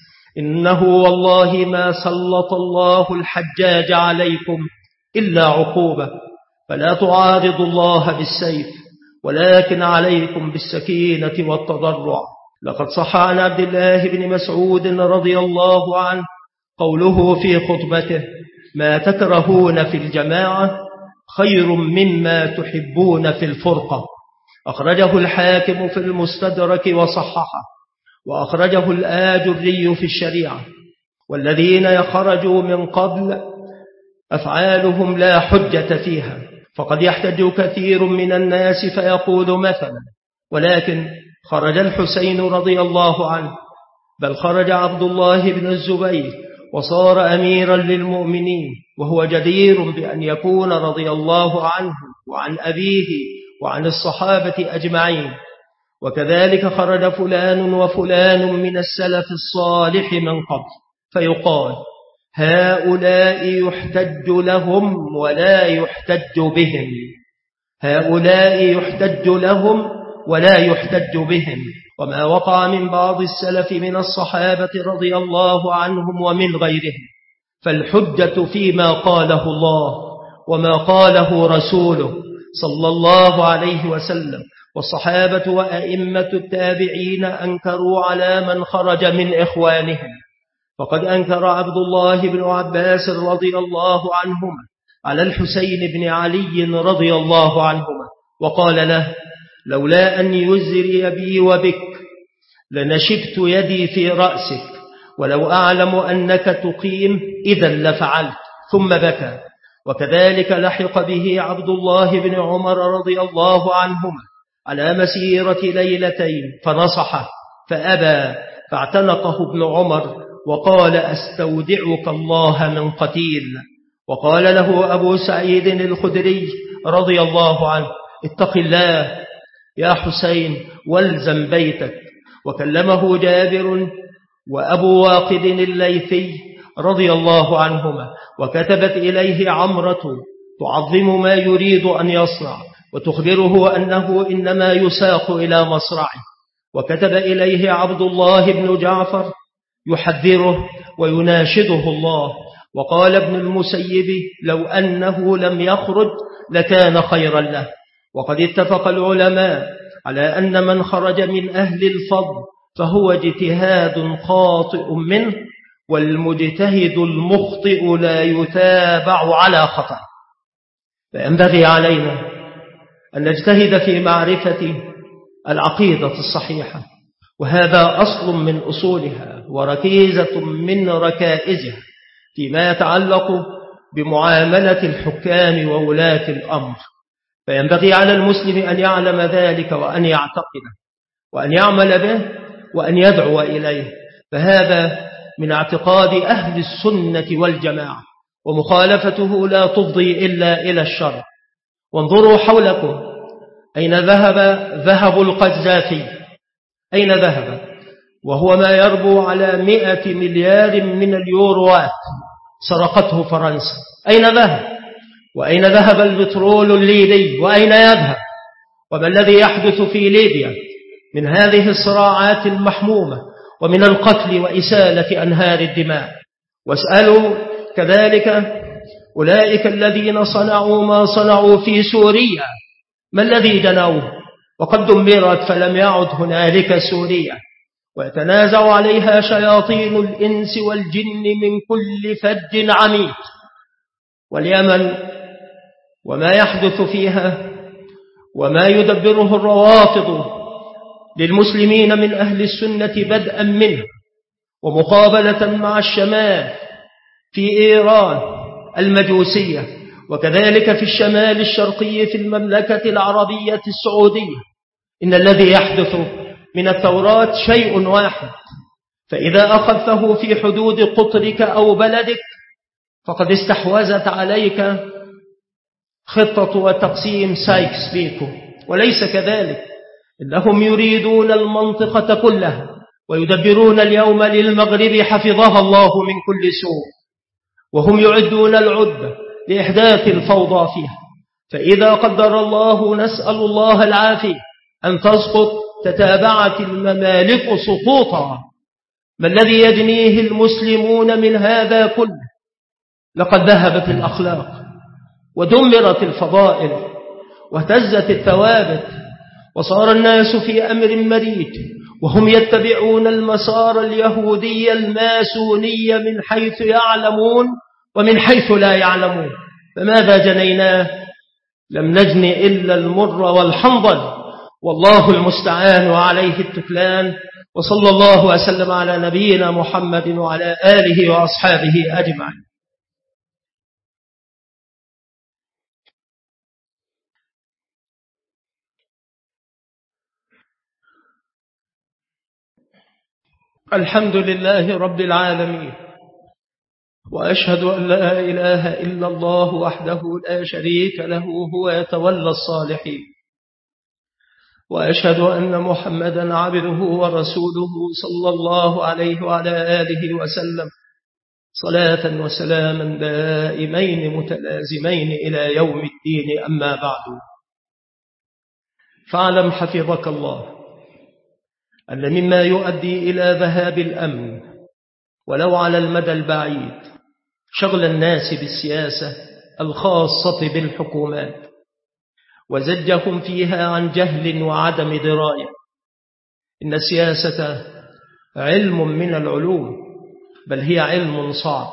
إنه والله ما سلط الله الحجاج عليكم إلا عقوبة، فلا تعارضوا الله بالسيف، ولكن عليكم بالسكينة والتضرع. لقد صح عن عبد الله بن مسعود رضي الله عنه قوله في خطبته: ما تكرهون في الجماعة خير مما تحبون في الفرقة. أخرجه الحاكم في المستدرك وصححه، وأخرجه الآجري في الشريعة. والذين يخرجوا من قبل أفعالهم لا حجة فيها، فقد يحتج كثير من الناس فيقول مثلا: ولكن خرج الحسين رضي الله عنه، بل خرج عبد الله بن الزبير وصار أميرا للمؤمنين، وهو جدير بأن يكون رضي الله عنه وعن أبيه وعن الصحابة أجمعين. وكذلك خرج فلان وفلان من السلف الصالح من قبل، فيقال هؤلاء يحتج لهم ولا يحتج بهم، هؤلاء يحتج لهم ولا يحتج بهم. وما وقع من بعض السلف من الصحابة رضي الله عنهم ومن غيرهم، فالحجة فيما قاله الله وما قاله رسوله صلى الله عليه وسلم. والصحابة وأئمة التابعين أنكروا على من خرج من إخوانهم، فقد أنكر عبد الله بن عباس رضي الله عنهما على الحسين بن علي رضي الله عنهما، وقال له لولا أن يزري بي وبك لنشبت يدي في رأسك، ولو أعلم أنك تقيم إذا لفعلت، ثم بكى. وكذلك لحق به عبد الله بن عمر رضي الله عنهما على مسيرة ليلتين فنصحه فأبى، فاعتنقه ابن عمر وقال أستودعك الله من قتيل. وقال له أبو سعيد الخدري رضي الله عنه اتق الله يا حسين والزم بيتك. وكلمه جابر وأبو واقد الليثي رضي الله عنهما، وكتبت إليه عمرة تعظم ما يريد أن يصنع وتخبره أنه إنما يساق إلى مصرعه. وكتب إليه عبد الله بن جعفر يحذره ويناشده الله. وقال ابن المسيب لو أنه لم يخرج لكان خيرا له. وقد اتفق العلماء على أن من خرج من أهل الفضل فهو اجتهاد خاطئ منه، والمجتهد المخطئ لا يتابع على خطأ. فينبغي علينا أن نجتهد في معرفة العقيدة الصحيحة، وهذا أصل من أصولها وركيزة من ركائزها فيما يتعلق بمعاملة الحكام وولاة الأمر. فينبغي على المسلم أن يعلم ذلك وأن يعتقده وأن يعمل به وأن يدعو إليه، فهذا من اعتقاد أهل السنة والجماعة، ومخالفته لا تفضي إلا إلى الشر. وانظروا حولكم أين ذهب ذهب القذافي؟ أين ذهب؟ وهو ما يربو على مئة مليار من اليوروات سرقته فرنسا. أين ذهب؟ وأين ذهب البترول الليبي؟ وأين يذهب؟ وما الذي يحدث في ليبيا من هذه الصراعات المحمومة ومن القتل وإسالة أنهار الدماء؟ واسألوا كذلك أولئك الذين صنعوا ما صنعوا في سوريا، ما الذي جنوه؟ وقد دمرت فلم يعد هنالك سوريا، ويتنازع عليها شياطين الإنس والجن من كل فج عميق. واليمن وما يحدث فيها وما يدبره الروافض للمسلمين من أهل السنة بدءا منه، ومقابلة مع الشمال في إيران المجوسية، وكذلك في الشمال الشرقي في المملكة العربية السعودية. إن الذي يحدث من الثورات شيء واحد، فإذا أخذته في حدود قطرك أو بلدك فقد استحوذت عليك خطة وتقسيم سايكس بيكو، وليس كذلك. إنهم يريدون المنطقة كلها ويدبرون اليوم للمغرب حفظها الله من كل سوء، وهم يعدون العدة لإحداث الفوضى فيها. فإذا قدر الله، نسأل الله العافية، أن تسقط تتابعت الممالك سقوطا، ما الذي يجنيه المسلمون من هذا كله؟ لقد ذهبت الأخلاق ودمرت الفضائل واهتزت الثوابت، وصار الناس في أمر مريج، وهم يتبعون المسار اليهودي الماسوني من حيث يعلمون ومن حيث لا يعلمون. فماذا جنيناه؟ لم نجن إلا المر والحنظل، والله المستعان وعليه التكلان. وصلى الله وسلم على نبينا محمد وعلى آله وأصحابه أجمعين. الحمد لله رب العالمين، وأشهد أن لا إله إلا الله وحده لا شريك له، هو يتولى الصالحين. وأشهد أن محمدا عبده ورسوله صلى الله عليه وعلى آله وسلم صلاة وسلاما دائمين متلازمين إلى يوم الدين. أما بعد، فاعلم حفظك الله أن مما يؤدي إلى ذهاب الأمن ولو على المدى البعيد شغل الناس بالسياسة الخاصة بالحكومات وزجهم فيها عن جهل وعدم دراية. إن السياسة علم من العلوم، بل هي علم صعب،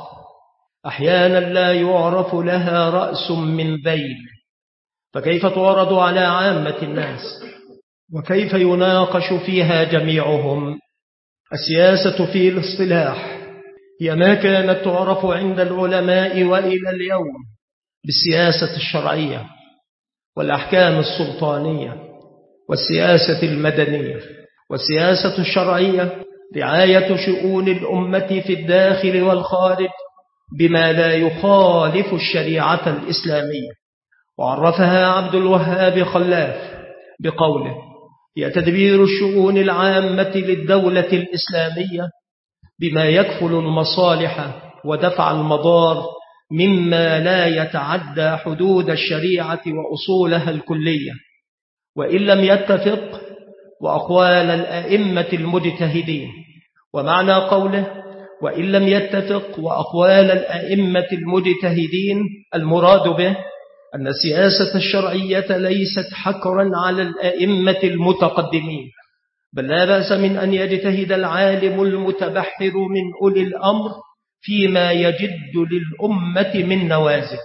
أحيانا لا يعرف لها رأس من ذيل، فكيف تعرض على عامة الناس وكيف يناقش فيها جميعهم؟ السياسة في الاصطلاح هي ما كانت تعرف عند العلماء وإلى اليوم بالسياسة الشرعية والأحكام السلطانية والسياسة المدنية. والسياسة الشرعية رعاية شؤون الأمة في الداخل والخارج بما لا يخالف الشريعة الإسلامية. وعرفها عبد الوهاب خلاف بقوله: هي تدبير الشؤون العامة للدولة الإسلامية بما يكفل المصالح ودفع المضار مما لا يتعدى حدود الشريعة وأصولها الكلية، وإن لم يتفق وأقوال الأئمة المجتهدين. ومعنى قوله وإن لم يتفق وأقوال الأئمة المجتهدين المراد به أن السياسة الشرعية ليست حكرا على الأئمة المتقدمين، بل لا بأس من أن يجتهد العالم المتبحر من أولي الأمر فيما يجد للأمة من نوازل.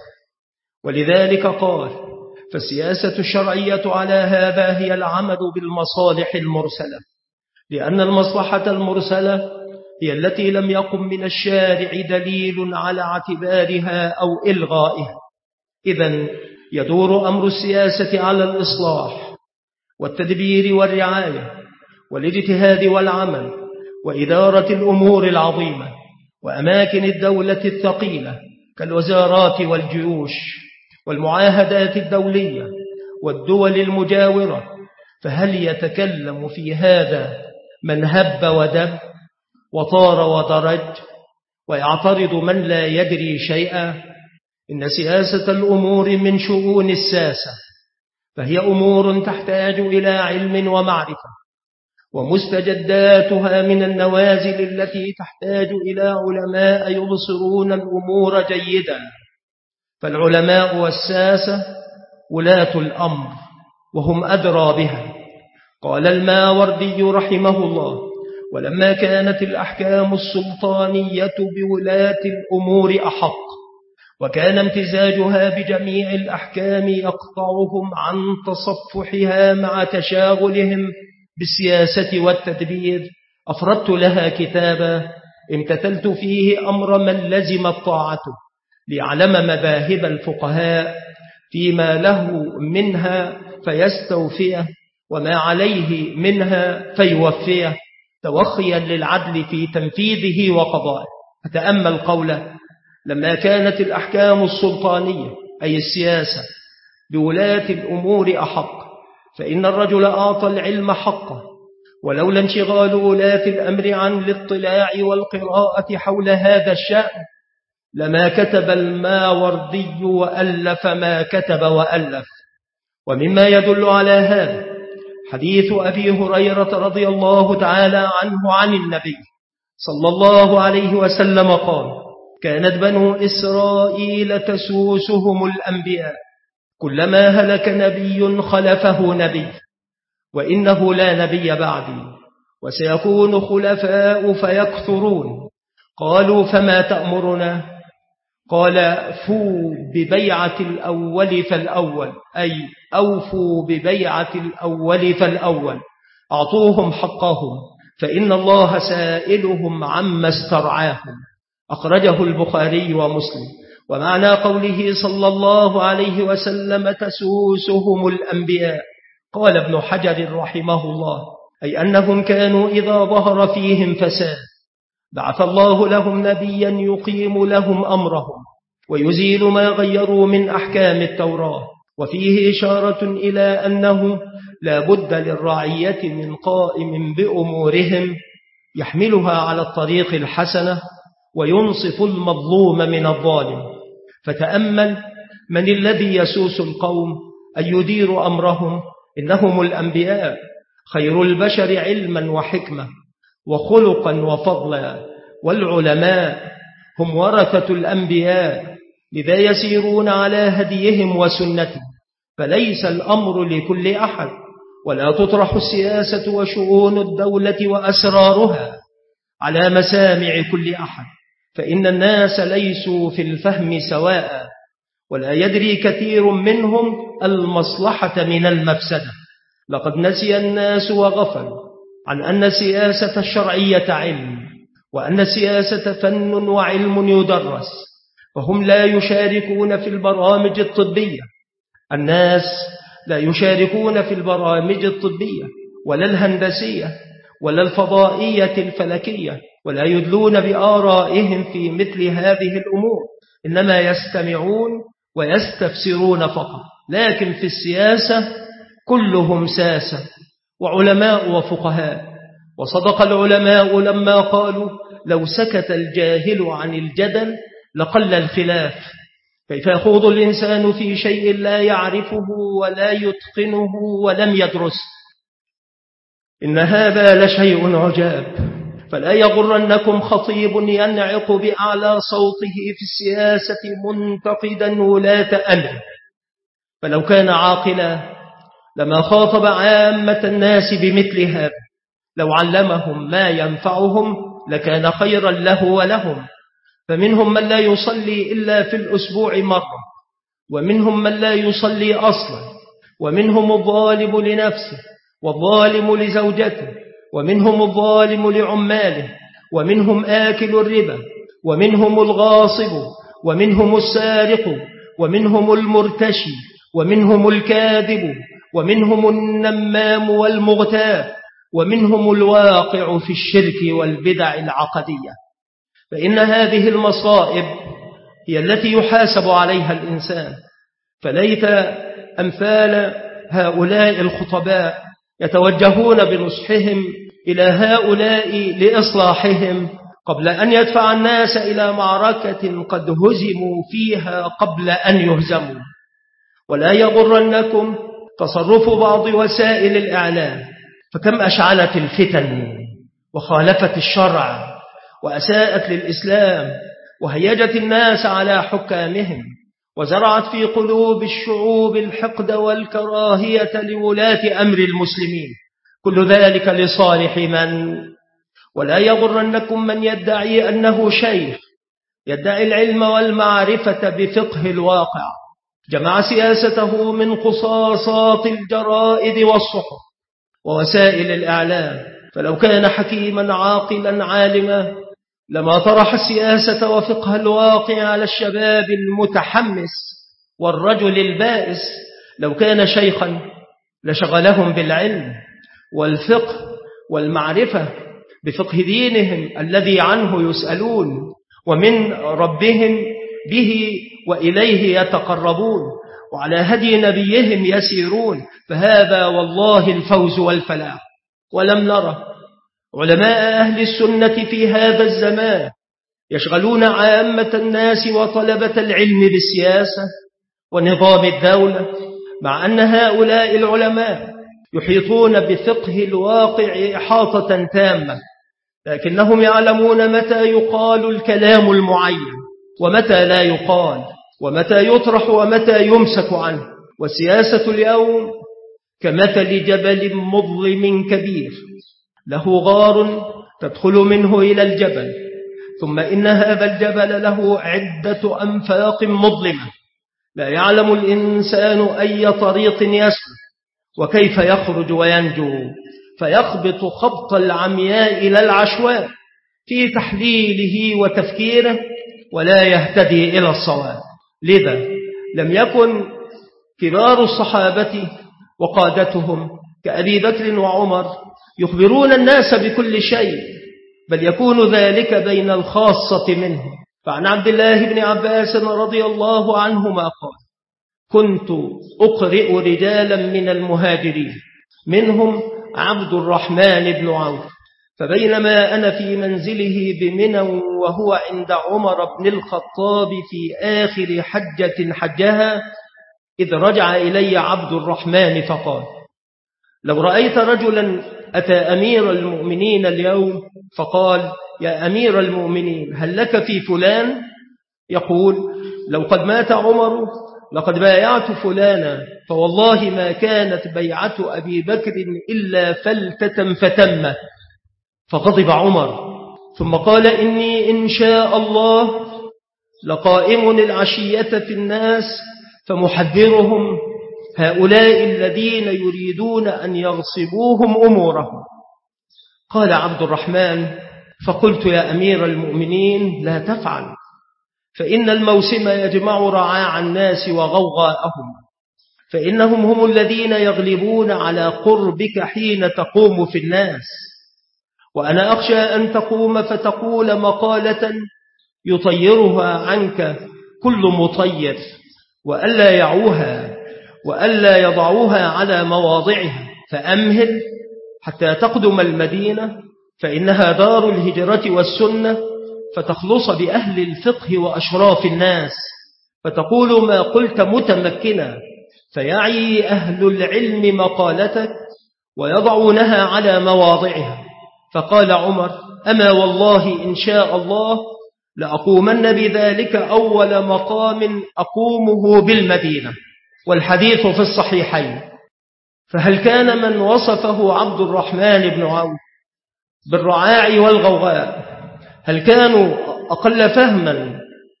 ولذلك قال: فالسياسة الشرعية على هذا هي العمل بالمصالح المرسلة، لأن المصلحة المرسلة هي التي لم يقم من الشارع دليل على اعتبارها أو إلغائها. إذن يدور أمر السياسة على الإصلاح والتدبير والرعاية والاجتهاد والعمل وإدارة الأمور العظيمة وأماكن الدولة الثقيلة كالوزارات والجيوش والمعاهدات الدولية والدول المجاورة. فهل يتكلم في هذا من هب ودب وطار ودرج ويعترض من لا يدري شيئا؟ إن سياسة الأمور من شؤون الساسة، فهي أمور تحتاج إلى علم ومعرفة، ومستجداتها من النوازل التي تحتاج إلى علماء يبصرون الأمور جيدا. فالعلماء والساسة ولاة الأمر وهم أدرى بها. قال الماوردي رحمه الله: ولما كانت الأحكام السلطانية بولاة الأمور أحق، وكان امتزاجها بجميع الأحكام يقطعهم عن تصفحها مع تشاغلهم بالسياسة والتدبير، أفردت لها كتابا امتثلت فيه أمر من لزم الطاعة ليعلم مذاهب الفقهاء فيما له منها فيستوفيه وما عليه منها فيوفيه، توخيا للعدل في تنفيذه وقضائه. فتأمل قوله: لما كانت الأحكام السلطانية أي السياسة بولاة الأمور أحق، فإن الرجل أعطى العلم حقه، ولولا انشغال ولاة الأمر عن الاطلاع والقراءة حول هذا الشأن لما كتب الماوردي وألف ما كتب وألف. ومما يدل على هذا حديث أبي هريرة رضي الله تعالى عنه عن النبي صلى الله عليه وسلم قال: كانت بنو إسرائيل تسوسهم الأنبياء، كلما هلك نبي خلفه نبي، وإنه لا نبي بعدي، وسيكون خلفاء فيكثرون. قالوا: فما تأمرنا؟ قال: فوا ببيعة الأول فالأول، أي أوفوا ببيعة الأول فالأول، أعطوهم حقهم فإن الله سائلهم عما استرعاهم. أخرجه البخاري ومسلم. ومعنى قوله صلى الله عليه وسلم تسوسهم الأنبياء، قال ابن حجر رحمه الله: أي أنهم كانوا إذا ظهر فيهم فساد بعث الله لهم نبيا يقيم لهم أمرهم ويزيل ما غيروا من أحكام التوراة. وفيه إشارة إلى أنه لا بد للرعية من قائم بأمورهم يحملها على الطريق الحسنة وينصف المظلوم من الظالم. فتأمل من الذي يسوس القوم أن يدير أمرهم. إنهم الأنبياء، خير البشر علما وحكمة وخلقا وفضلا، والعلماء هم ورثة الأنبياء، لذا يسيرون على هديهم وسنتهم. فليس الأمر لكل أحد، ولا تطرح السياسة وشؤون الدولة وأسرارها على مسامع كل أحد، فإن الناس ليسوا في الفهم سواء، ولا يدري كثير منهم المصلحة من المفسدة. لقد نسي الناس وغفلوا عن أن السياسة الشرعية علم، وأن السياسة فن وعلم يدرس، فهم لا يشاركون في البرامج الطبية. الناس لا يشاركون في البرامج الطبية ولا الهندسية ولا الفضائية الفلكية، ولا يدلون بآرائهم في مثل هذه الأمور، إنما يستمعون ويستفسرون فقط. لكن في السياسة كلهم ساسة وعلماء وفقهاء. وصدق العلماء لما قالوا: لو سكت الجاهل عن الجدل لقل الخلاف. كيف يخوض الإنسان في شيء لا يعرفه ولا يتقنه ولم يدرسه؟ إن هذا لشيء عجاب. فلا يغرنكم خطيب ينعق بأعلى صوته في السياسة منتقدا ولاة أمره، فلو كان عاقلا لما خاطب عامة الناس بمثل هذا. لو علمهم ما ينفعهم لكان خيرا له ولهم. فمنهم من لا يصلي إلا في الأسبوع مرة، ومنهم من لا يصلي أصلا، ومنهم الظالم لنفسه والظالم لزوجته، ومنهم الظالم لعماله، ومنهم آكل الربا، ومنهم الغاصب، ومنهم السارق، ومنهم المرتشي، ومنهم الكاذب، ومنهم النمام والمغتاب، ومنهم الواقع في الشرك والبدع العقدية. فإن هذه المصائب هي التي يحاسب عليها الإنسان. فليت أمثال هؤلاء الخطباء يتوجهون بنصحهم إلى هؤلاء لإصلاحهم قبل أن يدفع الناس إلى معركة قد هزموا فيها قبل أن يهزموا. ولا يغرنكم تصرف بعض وسائل الإعلام، فكم أشعلت الفتن وخالفت الشرع وأساءت للإسلام، وهيجت الناس على حكامهم، وزرعت في قلوب الشعوب الحقد والكراهية لولاة أمر المسلمين. كل ذلك لصالح من؟ ولا يغرنكم من يدعي أنه شيخ، يدعي العلم والمعرفة بفقه الواقع، جمع سياسته من قصاصات الجرائد والصحف ووسائل الإعلام. فلو كان حكيما عاقلا عالما لما طرح السياسة وفقه الواقع على الشباب المتحمس والرجل البائس. لو كان شيخا لشغلهم بالعلم والفقه والمعرفة بفقه دينهم الذي عنه يسألون، ومن ربهم به وإليه يتقربون، وعلى هدي نبيهم يسيرون. فهذا والله الفوز والفلاح. ولم نرى علماء أهل السنة في هذا الزمان يشغلون عامة الناس وطلبة العلم بالسياسة ونظام الدولة، مع أن هؤلاء العلماء يحيطون بفقه الواقع إحاطة تامة، لكنهم يعلمون متى يقال الكلام المعين ومتى لا يقال، ومتى يطرح ومتى يمسك عنه. والسياسة اليوم كمثل جبل مظلم كبير له غار تدخل منه إلى الجبل، ثم إن هذا الجبل له عدة أنفاق مظلمة، لا يعلم الإنسان أي طريق يسلك وكيف يخرج وينجو، فيخبط خبط العمياء إلى العشواء في تحليله وتفكيره ولا يهتدي إلى الصواب. لذا لم يكن كبار الصحابة وقادتهم كأبي بكر وعمر يخبرون الناس بكل شيء، بل يكون ذلك بين الخاصة منهم. فعن عبد الله بن عباس رضي الله عنهما قال: كنت أقرئ رجالا من المهاجرين منهم عبد الرحمن بن عوف. فبينما أنا في منزله بمنى وهو عند عمر بن الخطاب في آخر حجة حجها إذ رجع إلي عبد الرحمن فقال: لو رأيت رجلا أتى أمير المؤمنين اليوم فقال: يا أمير المؤمنين هل لك في فلان؟ يقول: لو قد مات عمر لقد بايعت فلانا، فوالله ما كانت بيعة أبي بكر إلا فلتة فتمت. فغضب عمر ثم قال: إني إن شاء الله لقائم العشية في الناس فمحذرهم هؤلاء الذين يريدون أن يغصبوهم أمورهم. قال عبد الرحمن: فقلت: يا أمير المؤمنين لا تفعل، فإن الموسم يجمع رعاع الناس وغوغاءهم، فإنهم هم الذين يغلبون على قربك حين تقوم في الناس، وأنا أخشى أن تقوم فتقول مقالة يطيرها عنك كل مطير، وألا يعوها وألا يضعوها على مواضعها، فأمهل حتى تقدم المدينة، فإنها دار الهجرة والسنة، فتخلص بأهل الفقه وأشراف الناس، فتقول ما قلت متمكنا، فيعي أهل العلم مقالتك ويضعونها على مواضعها. فقال عمر: أما والله إن شاء الله لأقومن بذلك أول مقام أقومه بالمدينة. والحديث في الصحيحين. فهل كان من وصفه عبد الرحمن بن عوف بالرعاع والغوغاء هل كانوا أقل فهما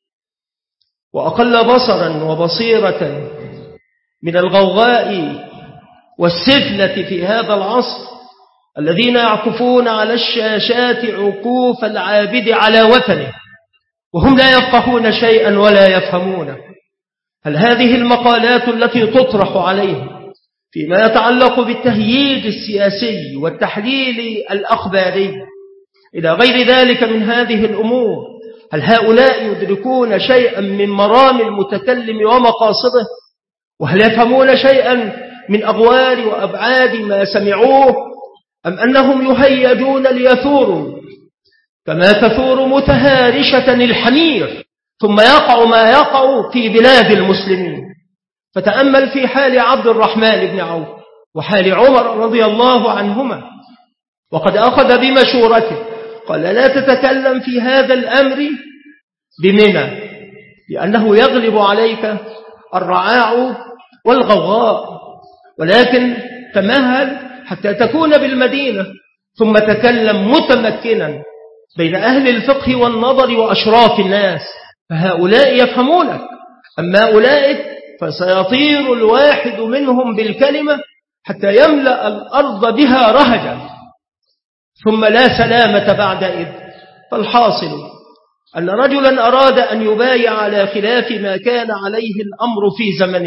وأقل بصرا وبصيرة من الغوغاء والسفلة في هذا العصر الذين يعكفون على الشاشات عكوف العابد على وثنه وهم لا يفقهون شيئا ولا يفهمونه؟ هل هذه المقالات التي تطرح عليه فيما يتعلق بالتهييج السياسي والتحليل الأخباري إلى غير ذلك من هذه الأمور، هل هؤلاء يدركون شيئا من مرام المتكلم ومقاصده؟ وهل يفهمون شيئا من أغوار وأبعاد ما سمعوه، أم أنهم يهيجون ليثوروا كما تثور متهارشة الحمير ثم يقع ما يقع في بلاد المسلمين؟ فتأمل في حال عبد الرحمن بن عوف وحال عمر رضي الله عنهما، وقد أخذ بمشورته، قال: لا تتكلم في هذا الأمر بمنى لأنه يغلب عليك الرعاع والغوغاء، ولكن تمهل حتى تكون بالمدينة ثم تكلم متمكنا بين أهل الفقه والنظر وأشراف الناس، فهؤلاء يفهمونك، أما أولئك فسيطير الواحد منهم بالكلمة حتى يملأ الأرض بها رهجا ثم لا سلامة بعدئذ. فالحاصل أن رجلا أراد أن يبايع على خلاف ما كان عليه الأمر في زمنه،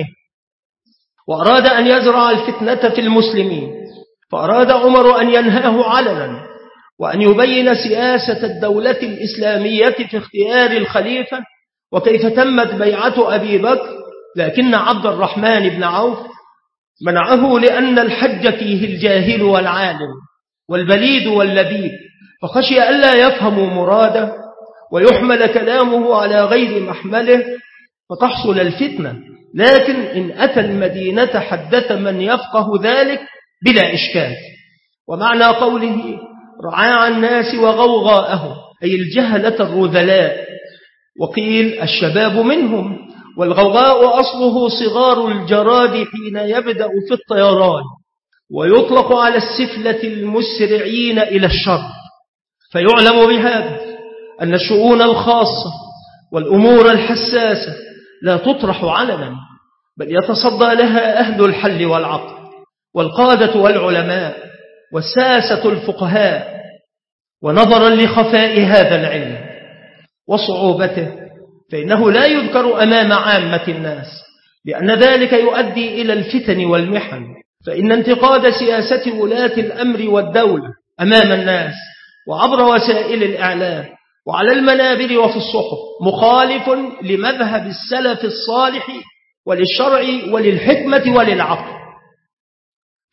وأراد أن يزرع الفتنة في المسلمين، فأراد عمر أن ينهاه علنا وأن يبين سياسة الدولة الإسلامية في اختيار الخليفة وكيف تمت بيعة أبي بكر، لكن عبد الرحمن بن عوف منعه لأن الحج فيه الجاهل والعالم والبليد واللبيب، فخشي ألا يفهموا مراده ويحمل كلامه على غير محمله فتحصل الفتنة، لكن إن أتى المدينة حدث من يفقه ذلك بلا إشكال. ومعنى قوله رعاع الناس وغوغاءهم أي الجهلة الرذلاء، وقيل الشباب منهم، والغوغاء أصله صغار الجراد حين يبدأ في الطيران، ويطلق على السفلة المسرعين إلى الشر. فيعلم بهذا أن الشؤون الخاصة والأمور الحساسة لا تطرح علنا، بل يتصدى لها أهل الحل والعقل والقادة والعلماء والساسة الفقهاء. ونظرا لخفاء هذا العلم وصعوبته فإنه لا يذكر أمام عامة الناس، لأن ذلك يؤدي إلى الفتن والمحن، فإن انتقاد سياسة ولاة الأمر والدولة أمام الناس وعبر وسائل الإعلام وعلى المنابر وفي الصحف مخالف لمذهب السلف الصالح وللشرع وللحكمة وللعقل.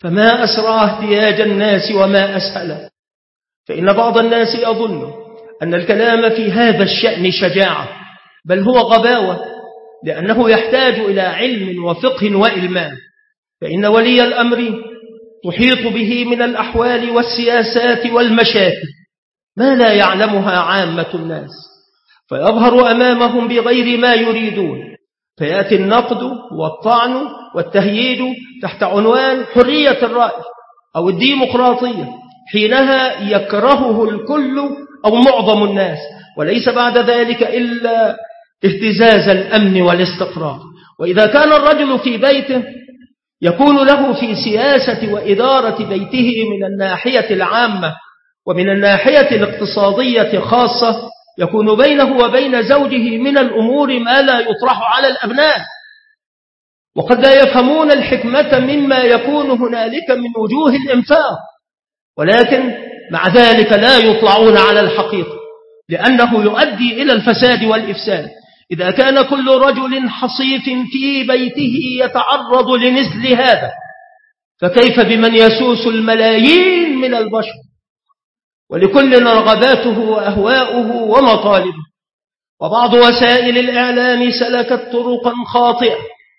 فما أسرع احتياج الناس وما أسهله. فإن بعض الناس يظن أن الكلام في هذا الشأن شجاعة، بل هو غباوة، لأنه يحتاج إلى علم وفقه وإلمام. فإن ولي الأمر تحيط به من الأحوال والسياسات والمشاكل ما لا يعلمها عامة الناس، فيظهر أمامهم بغير ما يريدون، فيأتي النقد والطعن والتهييج تحت عنوان حرية الرأي أو الديمقراطية، حينها يكرهه الكل أو معظم الناس، وليس بعد ذلك إلا اهتزاز الأمن والاستقرار. وإذا كان الرجل في بيته يكون له في سياسة وإدارة بيته من الناحية العامة ومن الناحية الاقتصادية خاصة، يكون بينه وبين زوجه من الأمور ما لا يطرح على الأبناء، وقد لا يفهمون الحكمة مما يكون هنالك من وجوه الإنفاق، ولكن مع ذلك لا يطلعون على الحقيقة، لأنه يؤدي إلى الفساد والإفساد. إذا كان كل رجل حصيف في بيته يتعرض لمثل هذا، فكيف بمن يسوس الملايين من البشر، ولكل رغباته وأهواؤه ومطالبه. وبعض وسائل الإعلام سلكت طرقا خاطئة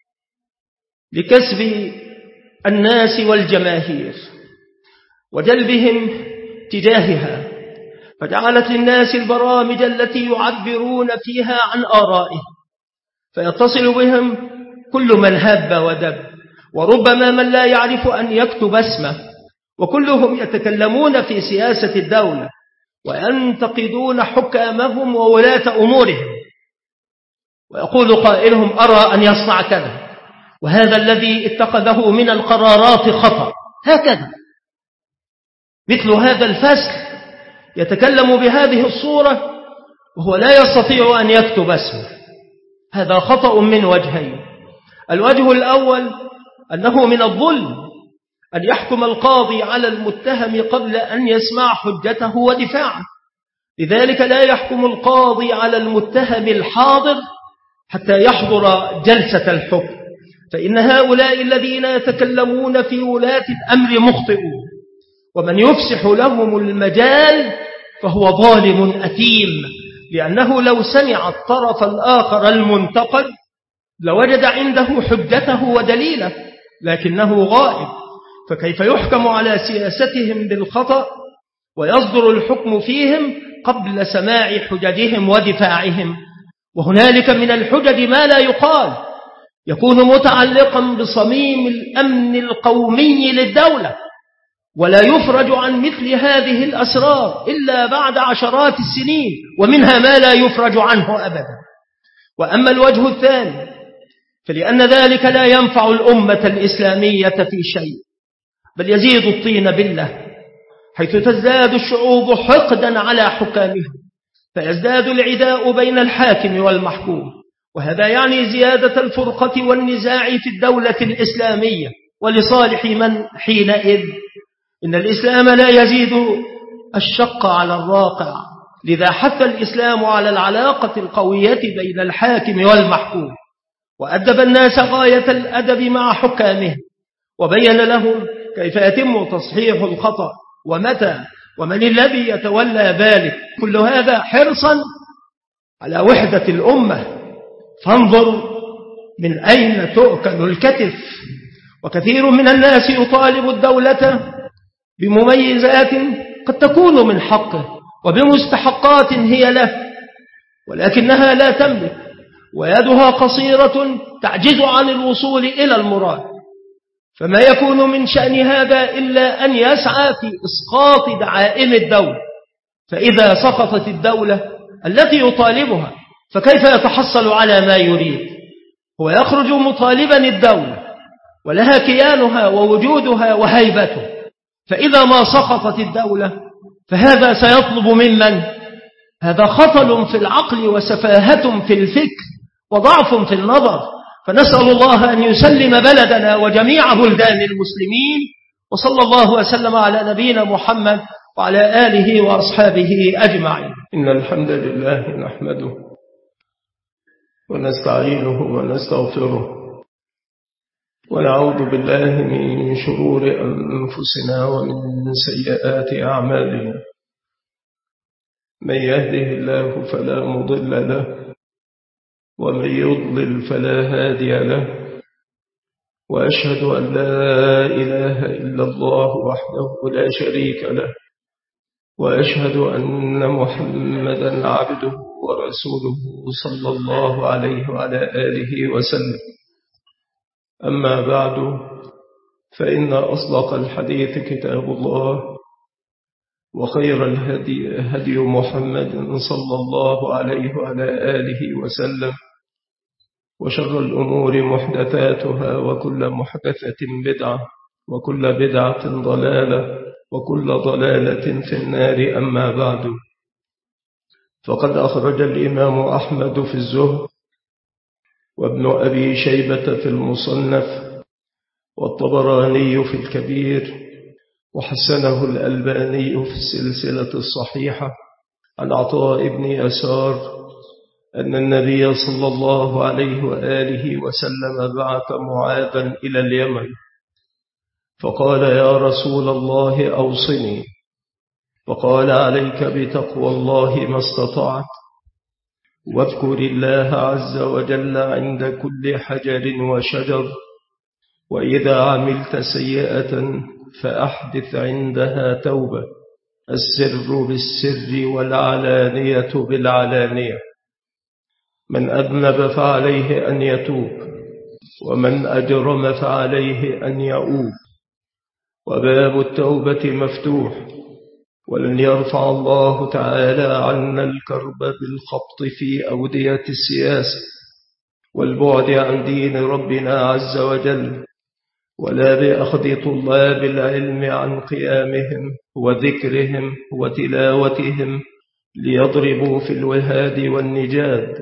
لكسب الناس والجماهير وجلبهم تجاهها، فجعلت للناس البرامج التي يعبرون فيها عن آرائهم، فيتصل بهم كل من هب ودب، وربما من لا يعرف أن يكتب اسمه، وكلهم يتكلمون في سياسة الدولة وينتقدون حكامهم وولاة أمورهم، ويقول قائلهم أرى أن يصنع كذا، وهذا الذي اتخذه من القرارات خطأ، هكذا. مثل هذا الفسق يتكلم بهذه الصورة وهو لا يستطيع أن يكتب اسمه، هذا خطأ من وجهين. الوجه الأول أنه من الظلم أن يحكم القاضي على المتهم قبل أن يسمع حجته ودفاعه، لذلك لا يحكم القاضي على المتهم الحاضر حتى يحضر جلسة الحكم، فإن هؤلاء الذين يتكلمون في ولاة الأمر مخطئون، ومن يفسح لهم المجال فهو ظالم أثيم، لأنه لو سمع الطرف الآخر المنتقد لوجد عنده حجته ودليله، لكنه غائب، فكيف يحكم على سياستهم بالخطأ ويصدر الحكم فيهم قبل سماع حججهم ودفاعهم؟ وهنالك من الحجج ما لا يقال، يكون متعلقا بصميم الأمن القومي للدولة، ولا يفرج عن مثل هذه الأسرار إلا بعد عشرات السنين، ومنها ما لا يفرج عنه أبدا. وأما الوجه الثاني فلأن ذلك لا ينفع الأمة الإسلامية في شيء، بل يزيد الطين بالله، حيث تزداد الشعوب حقدا على حكامها، فيزداد العداء بين الحاكم والمحكوم، وهذا يعني زيادة الفرقة والنزاع في الدولة الإسلامية. ولصالح من حينئذ؟ إن الإسلام لا يزيد الشق على الراقع، لذا حث الإسلام على العلاقة القوية بين الحاكم والمحكوم، وأدب الناس غاية الأدب مع حكامه، وبين لهم كيف يتم تصحيح الخطأ ومتى ومن الذي يتولى ذلك، كل هذا حرصا على وحدة الأمة. فانظر من أين تؤكل الكتف. وكثير من الناس يطالب الدولة بمميزات قد تكون من حقه وبمستحقات هي له، ولكنها لا تملك، ويدها قصيرة تعجز عن الوصول إلى المراد، فما يكون من شأن هذا إلا أن يسعى في إسقاط دعائم الدولة. فإذا سقطت الدولة التي يطالبها فكيف يتحصل على ما يريد؟ هو يخرج مطالبا الدولة ولها كيانها ووجودها وهيبته، فإذا ما سقطت الدولة فهذا سيطلب ممن؟ هذا خطل في العقل وسفاهة في الفكر وضعف في النظر. فنسأل الله أن يسلم بلدنا وجميع بلدان المسلمين، وصلى الله وسلم على نبينا محمد وعلى آله وأصحابه أجمعين. إن الحمد لله نحمده ونستعينه ونستغفره ونعوذ بالله من شرور أنفسنا ومن سيئات أعمالنا. من يهده الله فلا مضل له ومن يضلل فلا هادي له، وأشهد أن لا إله إلا الله وحده لا شريك له، وأشهد أن محمدا عبده ورسوله صلى الله عليه وعلى آله وسلم. أما بعد، فإن أصدق الحديث كتاب الله، وخير الهدي هدي محمد صلى الله عليه وعلى آله وسلم، وشر الأمور محدثاتها، وكل محدثة بدعة، وكل بدعة ضلالة، وكل ضلالة في النار. أما بعد، فقد أخرج الإمام أحمد في الزهد، وابن أبي شيبة في المصنف، والطبراني في الكبير، وحسنه الألباني في السلسلة الصحيحة عن عطاء بن يسار أن النبي صلى الله عليه وآله وسلم بعث معاذا إلى اليمن، فقال: يا رسول الله أوصني. فقال: عليك بتقوى الله ما استطعت، واذكر الله عز وجل عند كل حجر وشجر، وإذا عملت سيئة فأحدث عندها توبة، السر بالسر والعلانية بالعلانية. من أذنب فعليه أن يتوب، ومن أجرم فعليه أن يؤوب، وباب التوبة مفتوح، ولن يرفع الله تعالى عنا الكرب بالخبط في أودية السياسة والبعد عن دين ربنا عز وجل، ولا بأخذ طلاب العلم عن قيامهم وذكرهم وتلاوتهم ليضربوا في الوهاد والنجاد،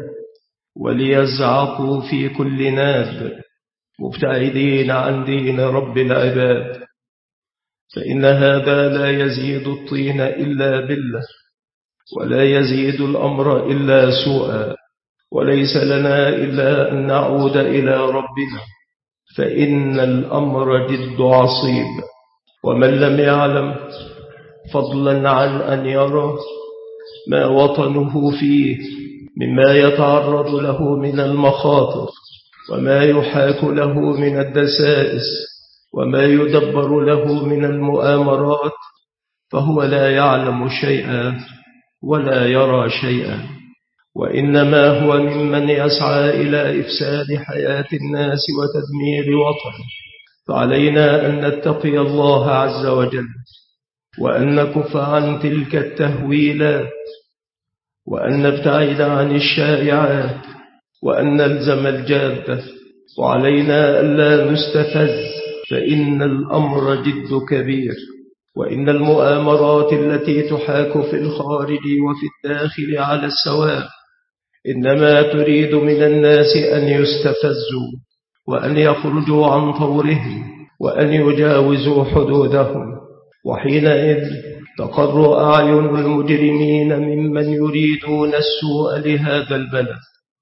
وليزعقوا في كل ناد، مبتعدين عن دين رب العباد. فإن هذا لا يزيد الطين إلا بلة، ولا يزيد الأمر إلا سوءا، وليس لنا إلا أن نعود إلى ربنا، فإن الأمر جد عصيب. ومن لم يعلم، فضلا عن أن يرى، ما وطنه فيه مما يتعرض له من المخاطر، وما يحاك له من الدسائس، وما يدبر له من المؤامرات، فهو لا يعلم شيئا ولا يرى شيئا، وإنما هو ممن يسعى إلى إفساد حياة الناس وتدمير وطن. فعلينا أن نتقي الله عز وجل، وأن نكف عن تلك التهويلات، وأن نبتعد عن الشائعات، وأن نلزم الجادة. وعلينا ألا نستفز، فإن الأمر جد كبير، وإن المؤامرات التي تحاك في الخارج وفي الداخل على السواء إنما تريد من الناس أن يستفزوا، وأن يخرجوا عن طورهم، وأن يجاوزوا حدودهم. وحينئذ تقر أعين المجرمين ممن يريدون السوء لهذا البلد،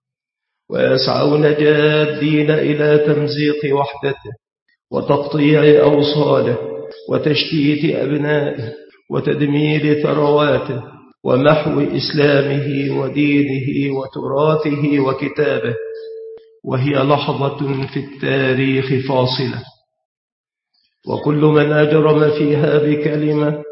ويسعون جادين إلى تمزيق وحدته، وتقطيع أوصاله، وتشتيت أبنائه، وتدمير ثرواته، ومحو إسلامه ودينه وتراثه وكتابه. وهي لحظة في التاريخ فاصلة، وكل من أجرم فيها بكلمة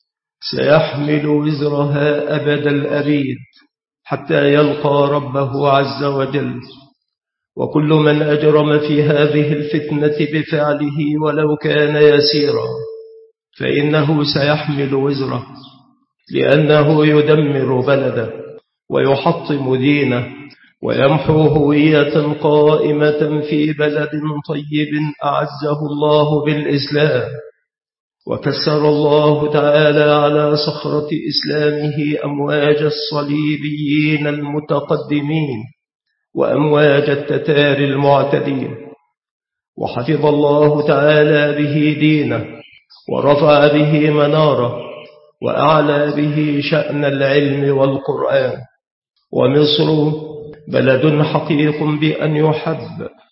سيحمل وزرها أبد الأبيد حتى يلقى ربه عز وجل. وكل من أجرم في هذه الفتنة بفعله ولو كان يسيرا، فإنه سيحمل وزره، لأنه يدمر بلده، ويحطم دينه، ويمحو هوية قائمة في بلد طيب أعزه الله بالإسلام، وكسر الله تعالى على صخرة إسلامه أمواج الصليبيين المتقدمين وأمواج التتار المعتدين، وحفظ الله تعالى به دينه، ورفع به مناره، وأعلى به شأن العلم والقرآن. ومصر بلد حقيق بأن يحب،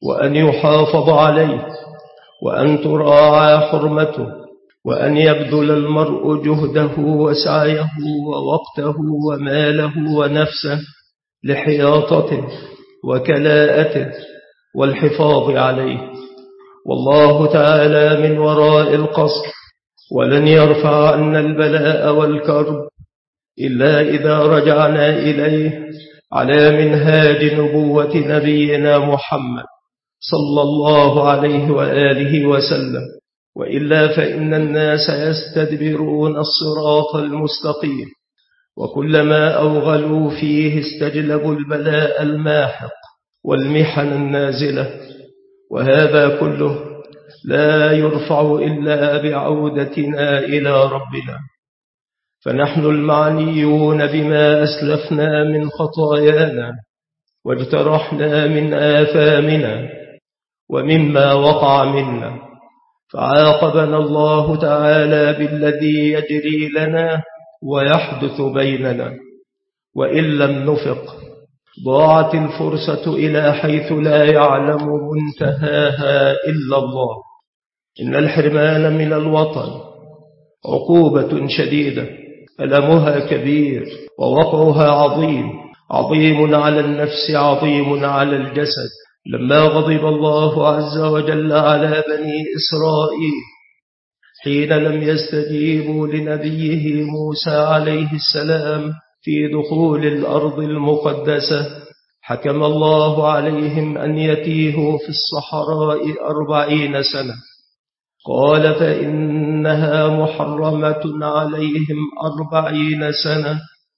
وأن يحافظ عليه، وأن تراعى حرمته، وأن يبذل المرء جهده وسعيه ووقته وماله ونفسه لحياطته وكلاءته والحفاظ عليه. والله تعالى من وراء القصر، ولن يرفع عنا البلاء والكرب إلا إذا رجعنا إليه على منهاج نبوة نبينا محمد صلى الله عليه وآله وسلم، وإلا فإن الناس يستدبرون الصراط المستقيم، وكلما أوغلوا فيه استجلبوا البلاء الماحق والمحن النازلة، وهذا كله لا يرفع إلا بعودتنا إلى ربنا. فنحن المعنيون بما أسلفنا من خطايانا واجترحنا من آثامنا ومما وقع منا، فعاقبنا الله تعالى بالذي يجري لنا ويحدث بيننا، وإن لم نفق ضاعت الفرصة إلى حيث لا يعلم منتهاها إلا الله. إن الحرمان من الوطن عقوبة شديدة، ألمها كبير ووقعها عظيم، عظيم على النفس، عظيم على الجسد. لما غضب الله عز وجل على بني إسرائيل حين لم يستجيبوا لنبيه موسى عليه السلام في دخول الأرض المقدسة، حكم الله عليهم أن يتيهوا في الصحراء أربعين سنة. قال فإنها محرمة عليهم أربعين سنة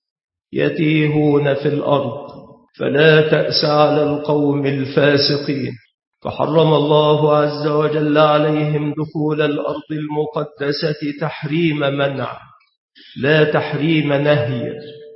يتيهون في الأرض، فلا تأس على القوم الفاسقين. فحرم الله عز وجل عليهم دخول الأرض المقدسة تحريم منع لا تحريم نهي.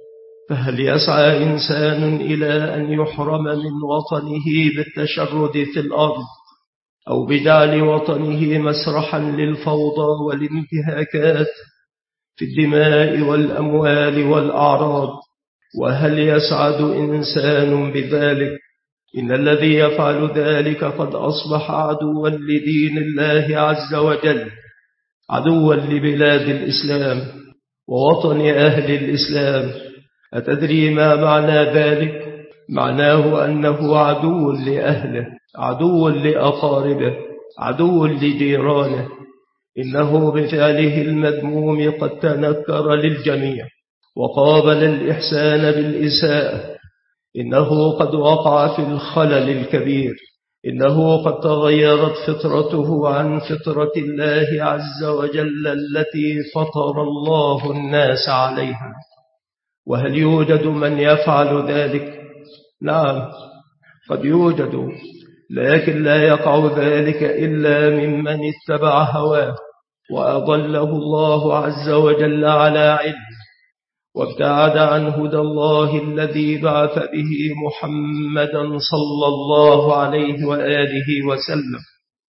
فهل يسعى إنسان إلى أن يحرم من وطنه بالتشرد في الأرض أو بجعل وطنه مسرحا للفوضى والانتهاكات في الدماء والأموال والأعراض؟ وهل يسعد إنسان بذلك؟ إن الذي يفعل ذلك قد أصبح عدوا لدين الله عز وجل، عدوا لبلاد الإسلام ووطن أهل الإسلام. أتدري ما معنى ذلك؟ معناه أنه عدو لأهله، عدو لأقاربه، عدو لجيرانه. إنه بفعله المذموم قد تنكر للجميع وقابل الإحسان بالإساءة. إنه قد وقع في الخلل الكبير. إنه قد تغيرت فطرته عن فطرة الله عز وجل التي فطر الله الناس عليها. وهل يوجد من يفعل ذلك؟ نعم، قد يوجد، لكن لا يقع ذلك إلا ممن اتبع هواه وأضله الله عز وجل على علم، وابتعد عن هدى الله الذي بعث به محمدا صلى الله عليه وآله وسلم.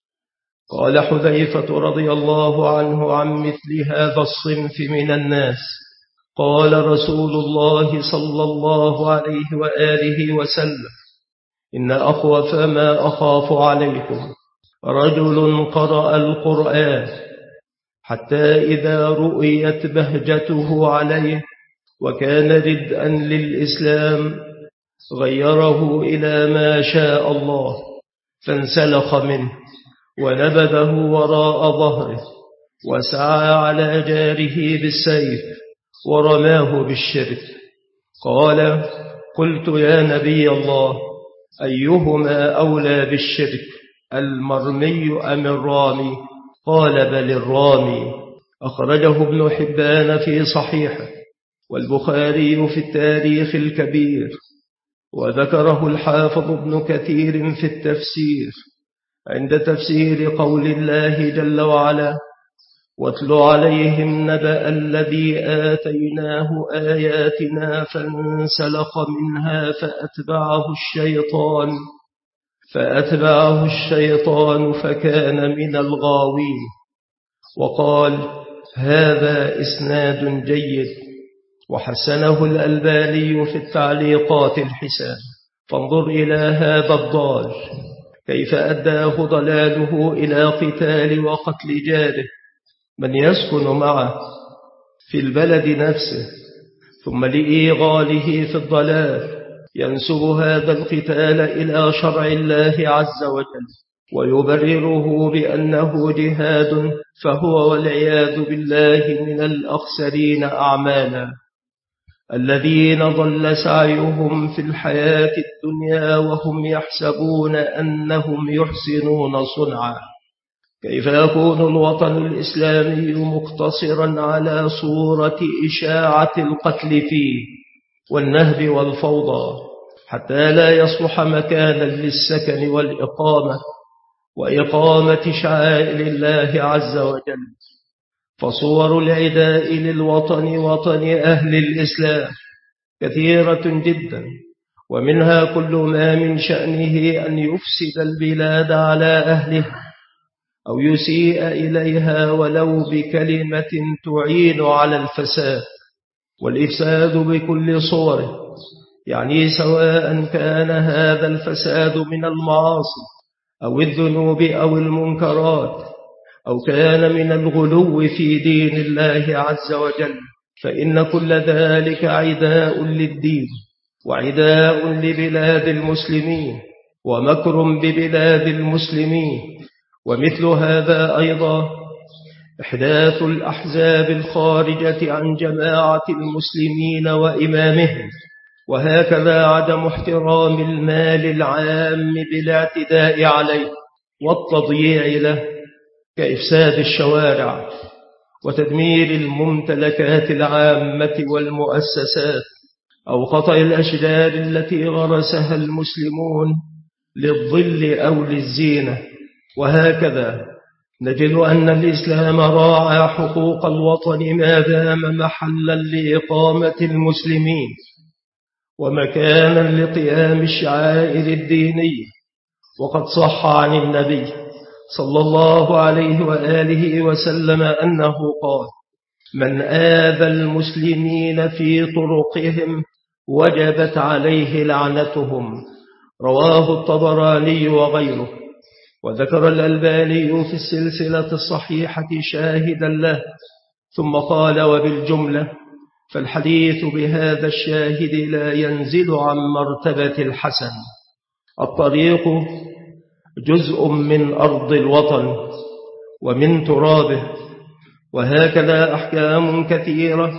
قال حذيفة رضي الله عنه عن مثل هذا الصنف من الناس: قال رسول الله صلى الله عليه وآله وسلم: إن أخوف ما أخاف عليكم رجل قرأ القرآن حتى إذا رؤيت بهجته عليه وكان ردءا للإسلام غيره إلى ما شاء الله، فانسلخ منه ونبذه وراء ظهره وسعى على جاره بالسيف ورماه بالشرك. قال: قلت يا نبي الله، أيهما أولى بالشرك، المرمي أم الرامي؟ قال: بل الرامي. أخرجه ابن حبان في صحيحه، والبخاري في التاريخ الكبير، وذكره الحافظ ابن كثير في التفسير عند تفسير قول الله جل وعلا: واتل عليهم نبأ الذي آتيناه آياتنا فانسلخ منها فأتبعه الشيطان فأتبعه الشيطان فكان من الغاوين. وقال: هذا إسناد جيد، وحسنه الألباني في التعليقات الحسان. فانظر إلى هذا الضال كيف أداه ضلاله إلى قتال وقتل جاره من يسكن معه في البلد نفسه، ثم لإيغاله في الضلال ينسب هذا القتال إلى شرع الله عز وجل ويبرره بأنه جهاد، فهو والعياذ بالله من الأخسرين أعمالا، الذين ضل سعيهم في الحياة الدنيا وهم يحسبون أنهم يحسنون صنعا. كيف يكون الوطن الإسلامي مقتصرا على صورة إشاعة القتل فيه والنهب والفوضى، حتى لا يصلح مكانا للسكن والإقامة وإقامة شعائر الله عز وجل؟ فصور العداء للوطن وطن أهل الإسلام كثيرة جدا، ومنها كل ما من شأنه أن يفسد البلاد على أهلها أو يسيء إليها ولو بكلمة تعين على الفساد، والإفساد بكل صوره، يعني سواء كان هذا الفساد من المعاصي أو الذنوب أو المنكرات، أو كان من الغلو في دين الله عز وجل، فإن كل ذلك عداء للدين وعداء لبلاد المسلمين ومكر ببلاد المسلمين. ومثل هذا أيضا إحداث الأحزاب الخارجة عن جماعة المسلمين وإمامهم، وهكذا عدم احترام المال العام بالاعتداء عليه والتضييع له، كإفساد الشوارع وتدمير الممتلكات العامة والمؤسسات، أو قطع الأشجار التي غرسها المسلمون للظل أو للزينة. وهكذا نجد أن الإسلام راعى حقوق الوطن ما دام محلا لإقامة المسلمين ومكانا لقيام الشعائر الدينية. وقد صح عن النبي صلى الله عليه وآله وسلم أنه قال: من آذى المسلمين في طرقهم وجبت عليه لعنتهم. رواه الطبراني وغيره. وذكر الألباني في السلسلة الصحيحة شاهدا له، ثم قال: وبالجملة فالحديث بهذا الشاهد لا ينزل عن مرتبة الحسن. الطريق جزء من أرض الوطن ومن ترابه، وهكذا أحكام كثيرة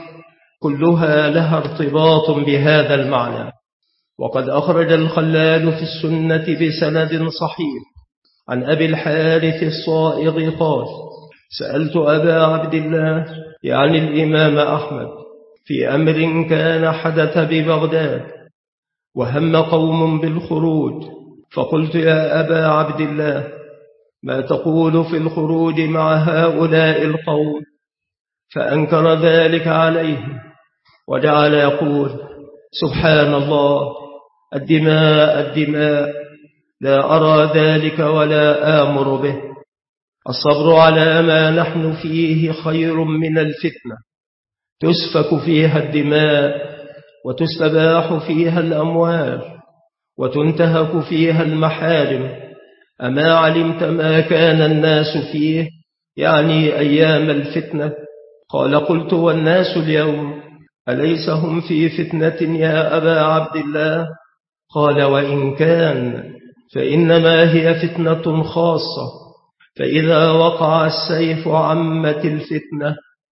كلها لها ارتباط بهذا المعنى. وقد أخرج الخلال في السنة بسند صحيح عن أبي الحارث الصائغ قال: سألت أبا عبد الله يعني الإمام أحمد في أمر كان حدث ببغداد، وهم قوم بالخروج، فقلت: يا أبا عبد الله، ما تقول في الخروج مع هؤلاء القوم؟ فأنكر ذلك عليهم وجعل يقول: سبحان الله، الدماء الدماء، لا أرى ذلك ولا آمر به. الصبر على ما نحن فيه خير من الفتنة تسفك فيها الدماء وتستباح فيها الأموال وتنتهك فيها المحارم. أما علمت ما كان الناس فيه، يعني أيام الفتنة؟ قال: قلت: والناس اليوم أليس هم في فتنة يا أبا عبد الله؟ قال: وإن كان فإنما هي فتنة خاصة، فإذا وقع السيف عمت الفتنة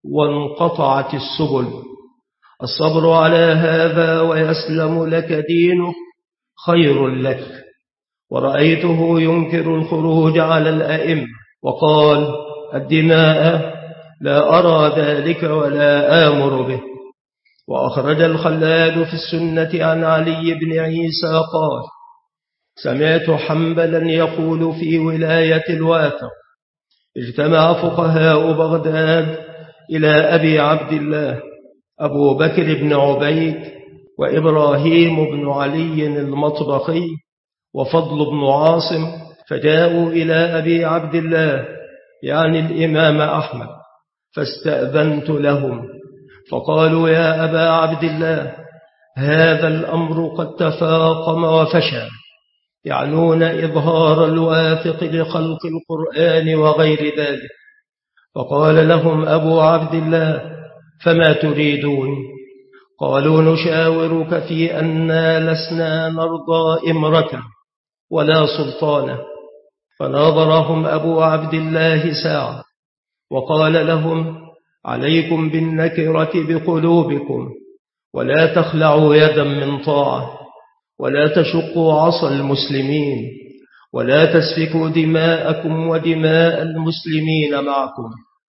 وانقطعت السبل. الصبر على هذا ويسلم لك دينك خير لك. ورأيته ينكر الخروج على الأئمة وقال: الدماء لا أرى ذلك ولا آمر به. وأخرج الخلال في السنة عن علي بن عيسى قال: سمعت حنبلا يقول في ولاية الواثق: اجتمع فقهاء بغداد إلى أبي عبد الله أبو بكر بن عبيد وإبراهيم بن علي المطبخي وفضل بن عاصم، فجاءوا إلى أبي عبد الله يعني الإمام أحمد، فاستأذنت لهم، فقالوا: يا أبا عبد الله، هذا الأمر قد تفاقم وفشى، يعنون إظهار الوافق لخلق القرآن وغير ذلك. فقال لهم أبو عبد الله: فما تريدون؟ قالوا: نشاورك في أننا لسنا نرضى إمرة ولا سلطانة. فناظرهم أبو عبد الله ساعة وقال لهم: عليكم بالنكرة بقلوبكم، ولا تخلعوا يدا من طاعة، ولا تشقوا عصا المسلمين، ولا تسفكوا دماءكم ودماء المسلمين معكم.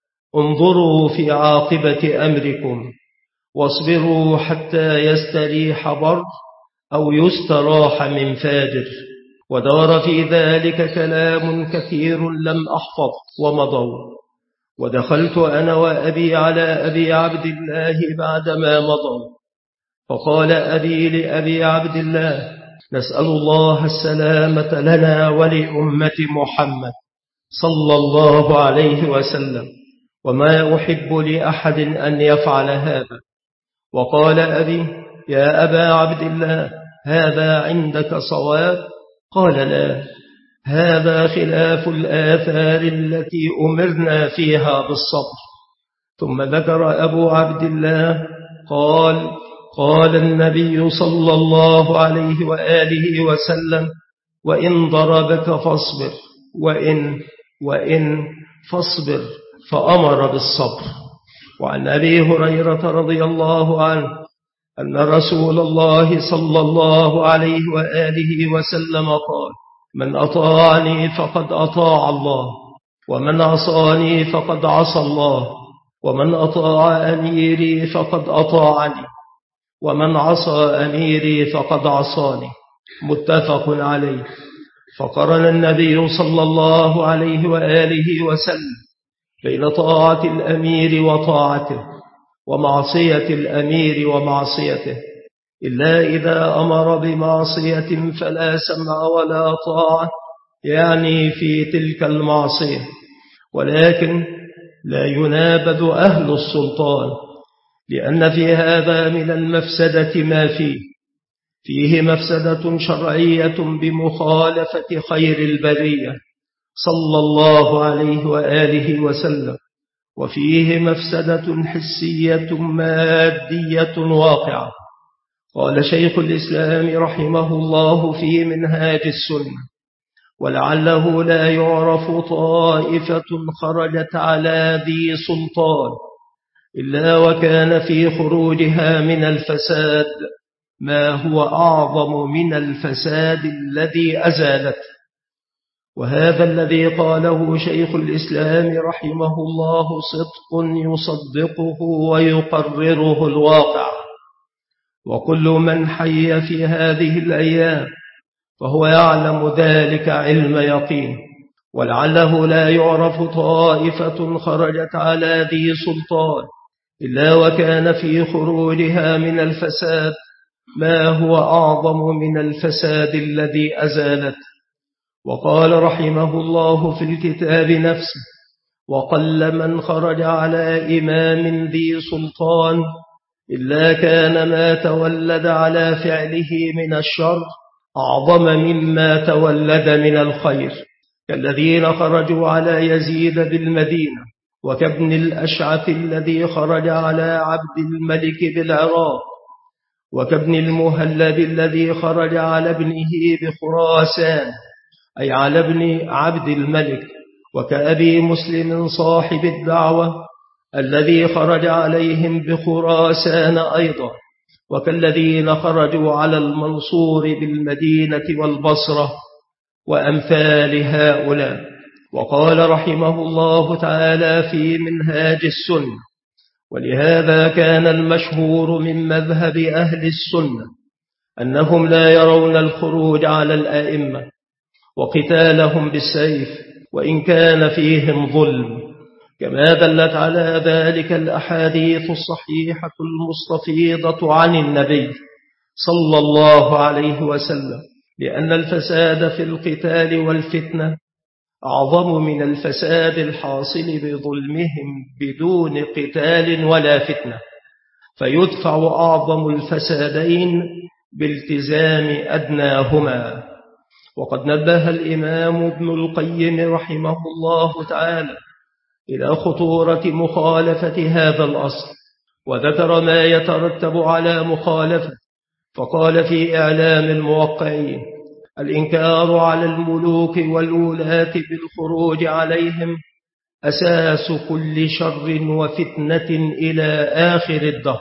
انظروا في عاقبة أمركم، واصبروا حتى يستريح بر أو يستراح من فاجر. ودار في ذلك كلام كثير لم أحفظ ومضوا. ودخلت أنا وأبي على أبي عبد الله بعدما مضوا، فقال أبي لأبي عبد الله: نسأل الله السلامة لنا ولأمة محمد صلى الله عليه وسلم، وما أحب لأحد أن يفعل هذا. وقال أبي: يا أبا عبد الله، هذا عندك صواب؟ قال: لا، هذا خلاف الآثار التي أمرنا فيها بالصبر. ثم ذكر أبو عبد الله قال: قال النبي صلى الله عليه وآله وسلم: وإن ضربك فاصبر، وإن وإن فاصبر، فأمر بالصبر. وعن أبي هريرة رضي الله عنه أن رسول الله صلى الله عليه وآله وسلم قال: من أطاعني فقد أطاع الله، ومن عصاني فقد عصى الله، ومن أطاع أميري فقد أطاعني، ومن عصى أميري فقد عصاني. متفق عليه. فقرن النبي صلى الله عليه وآله وسلم بين طاعة الأمير وطاعته، ومعصية الأمير ومعصيته، إلا إذا أمر بمعصية فلا سمع ولا طاعة، يعني في تلك المعصية. ولكن لا ينابذ أهل السلطان، لأن في هذا من المفسدة ما فيه فيه مفسدة شرعية بمخالفة خير البرية صلى الله عليه وآله وسلم، وفيه مفسدة حسية مادية واقعة. قال شيخ الإسلام رحمه الله في منهاج السنة: ولعله لا يعرف طائفة خرجت على ذي سلطان إلا وكان في خروجها من الفساد ما هو أعظم من الفساد الذي أزالته. وهذا الذي قاله شيخ الإسلام رحمه الله صدق يصدقه ويقرره الواقع. وكل من حي في هذه الأيام فهو يعلم ذلك علم يقين. ولعله لا يعرف طائفة خرجت على ذي سلطان إلا وكان في خروجها من الفساد ما هو أعظم من الفساد الذي أزالته. وقال رحمه الله في الكتاب نفسه: وقل من خرج على إمام ذي سلطان إلا كان ما تولد على فعله من الشر أعظم مما تولد من الخير، كالذين خرجوا على يزيد بالمدينة، وكابن الأشعث الذي خرج على عبد الملك بالعراق، وكابن المهلب الذي خرج على ابنه بخراسان، أي على ابن عبد الملك، وكأبي مسلم صاحب الدعوة الذي خرج عليهم بخراسان أيضا، وكالذين خرجوا على المنصور بالمدينة والبصرة، وأمثال هؤلاء. وقال رحمه الله تعالى في منهاج السنة: ولهذا كان المشهور من مذهب أهل السنة أنهم لا يرون الخروج على الأئمة وقتالهم بالسيف وإن كان فيهم ظلم، كما دلت على ذلك الأحاديث الصحيحة المستفيضة عن النبي صلى الله عليه وسلم، لأن الفساد في القتال والفتنة أعظم من الفساد الحاصل بظلمهم بدون قتال ولا فتنة، فيدفع أعظم الفسادين بالتزام أدناهما. وقد نبه الإمام ابن القيم رحمه الله تعالى إلى خطورة مخالفة هذا الأصل، وذكر ما يترتب على مخالفة، فقال في إعلام الموقعين: الإنكار على الملوك والولاة بالخروج عليهم أساس كل شر وفتنة إلى آخر الدهر.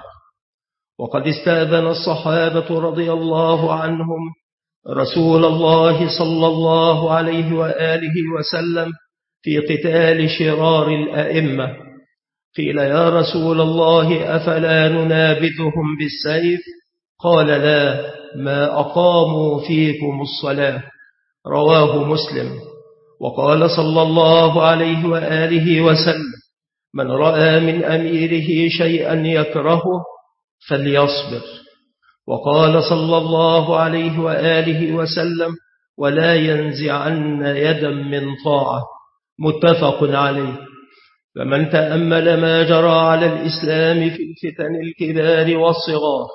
وقد استأذن الصحابة رضي الله عنهم رسول الله صلى الله عليه وآله وسلم في قتال شرار الأئمة. قيل: يا رسول الله أفلا ننابذهم بالسيف؟ قال: لا، ما أقاموا فيكم الصلاة. رواه مسلم. وقال صلى الله عليه وآله وسلم: من رأى من أميره شيئا يكرهه فليصبر. وقال صلى الله عليه وآله وسلم: ولا ينزعن يدا من طاعة. متفق عليه. فمن تأمل ما جرى على الإسلام في الفتن الكبار والصغار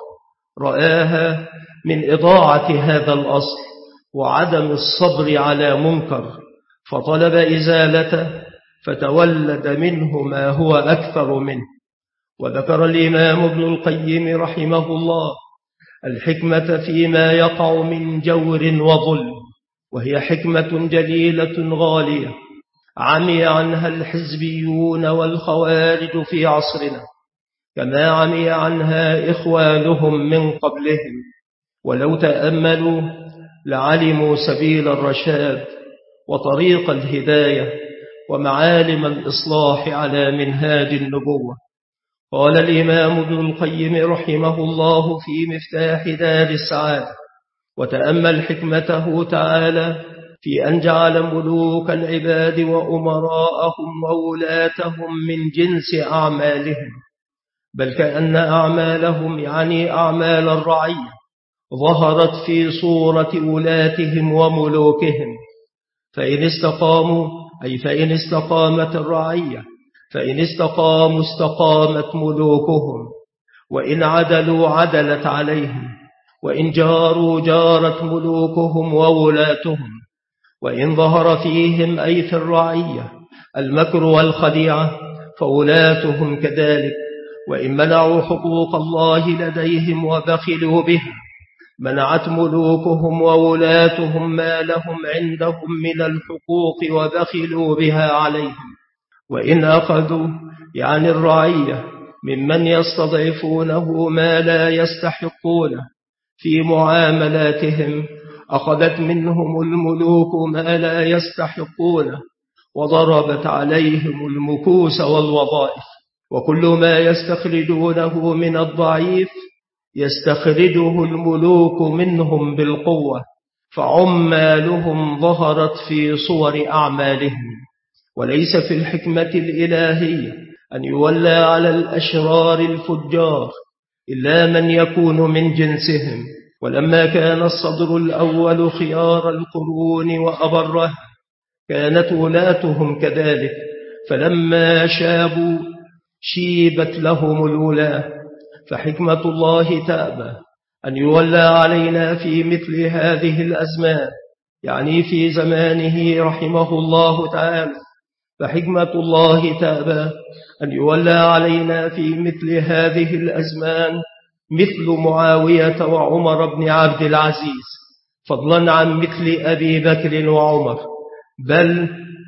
رآها من إضاعة هذا الأصل وعدم الصبر على منكر، فطلب إزالته فتولد منه ما هو أكثر منه. وذكر الإمام ابن القيم رحمه الله الحكمة فيما يقع من جور وظلم، وهي حكمة جليلة غالية عمي عنها الحزبيون والخوارج في عصرنا، كما عمي عنها إخوانهم من قبلهم، ولو تأملوا لعلموا سبيل الرشاد وطريق الهداية ومعالم الإصلاح على منهاج النبوة. قال الإمام ابن القيم رحمه الله في مفتاح دار السعادة: وتأمل حكمته تعالى في أن جعل ملوك العباد وأمراءهم وولاتهم من جنس أعمالهم، بل كأن أعمالهم يعني أعمال الرعية ظهرت في صورة ولاتهم وملوكهم، فإن استقاموا أي فإن استقامت الرعية فإن استقاموا استقامت ملوكهم، وإن عدلوا عدلت عليهم، وإن جاروا جارت ملوكهم وولاتهم، وإن ظهر فيهم أي في الرعية المكر والخديعة فولاتهم كذلك، وإن منعوا حقوق الله لديهم وبخلوا بها منعت ملوكهم وولاتهم ما لهم عندهم من الحقوق وبخلوا بها عليهم، وإن أخذوا يعني الرعية ممن يستضعفونه ما لا يستحقونه في معاملاتهم أخذت منهم الملوك ما لا يستحقونه وضربت عليهم المكوس والوظائف، وكل ما يستخرجونه من الضعيف يستخرجه الملوك منهم بالقوة، فعمالهم ظهرت في صور أعمالهم. وليس في الحكمة الإلهية أن يولى على الأشرار الفجار إلا من يكون من جنسهم. ولما كان الصدر الأول خيار القرون وأبرها كانت ولاتهم كذلك، فلما شابوا شيبت لهم الولاة، فحكمة الله تأبى أن يولى علينا في مثل هذه الأزمان، يعني في زمانه رحمه الله تعالى، فحكمة الله تأبى أن يولى علينا في مثل هذه الأزمان مثل معاوية وعمر بن عبد العزيز، فضلا عن مثل أبي بكر وعمر، بل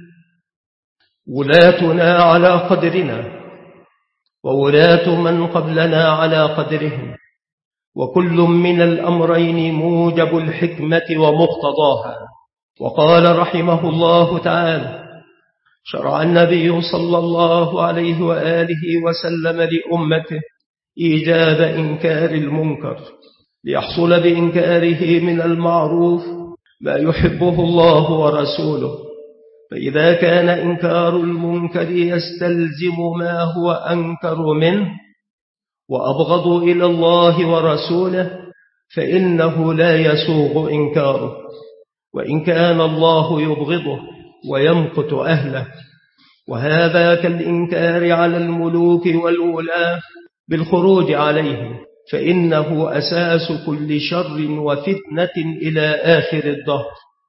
ولاتنا على قدرنا وولاة من قبلنا على قدرهم، وكل من الأمرين موجب الحكمة ومقتضاها. وقال رحمه الله تعالى: شرع النبي صلى الله عليه وآله وسلم لأمته إيجاب إنكار المنكر ليحصل بإنكاره من المعروف ما يحبه الله ورسوله، فإذا كان إنكار المنكر يستلزم ما هو أنكر منه وأبغض إلى الله ورسوله فإنه لا يسوغ إنكاره، وإن كان الله يبغضه ويمقت أهله، وهذا كالإنكار على الملوك والولاة بالخروج عليهم، فإنه أساس كل شر وفتنة إلى آخر الدهر.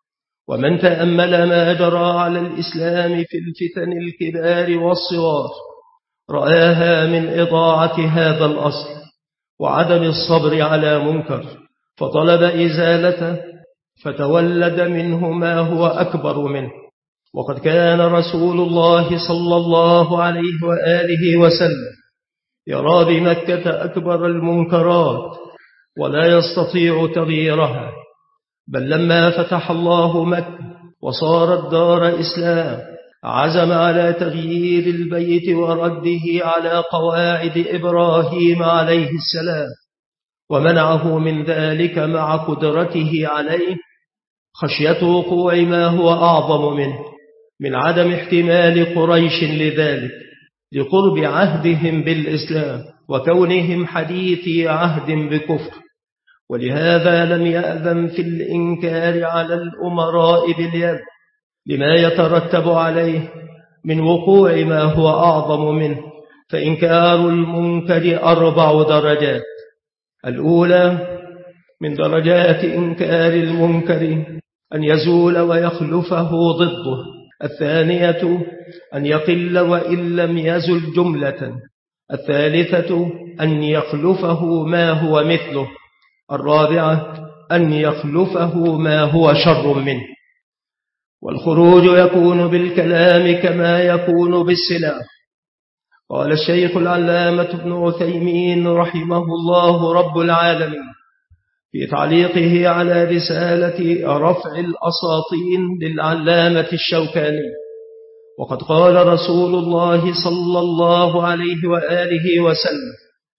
ومن تأمل ما جرى على الإسلام في الفتن الكبار والصغار رآها من إضاعة هذا الأصل وعدم الصبر على منكر فطلب إزالته فتولد منه ما هو أكبر منه. وقد كان رسول الله صلى الله عليه وآله وسلم يرى بمكة أكبر المنكرات ولا يستطيع تغييرها، بل لما فتح الله مكة وصارت دار إسلام عزم على تغيير البيت ورده على قواعد إبراهيم عليه السلام، ومنعه من ذلك مع قدرته عليه خشية وقوع ما هو أعظم منه من عدم احتمال قريش لذلك لقرب عهدهم بالإسلام وكونهم حديثي عهد بكفر، ولهذا لم يأذن في الإنكار على الأمراء باليد لما يترتب عليه من وقوع ما هو أعظم منه. فإنكار المنكر أربع درجات: الأولى من درجات إنكار المنكر أن يزول ويخلفه ضده، الثانية أن يقل وإن لم يزل جملة، الثالثة أن يخلفه ما هو مثله، الرابعة أن يخلفه ما هو شر منه. والخروج يكون بالكلام كما يكون بالسلاح. قال الشيخ العلامة ابن عثيمين رحمه الله رب العالمين في تعليقه على رسالة رفع الأساطين للعلامة الشوكاني: وقد قال رسول الله صلى الله عليه وآله وسلم: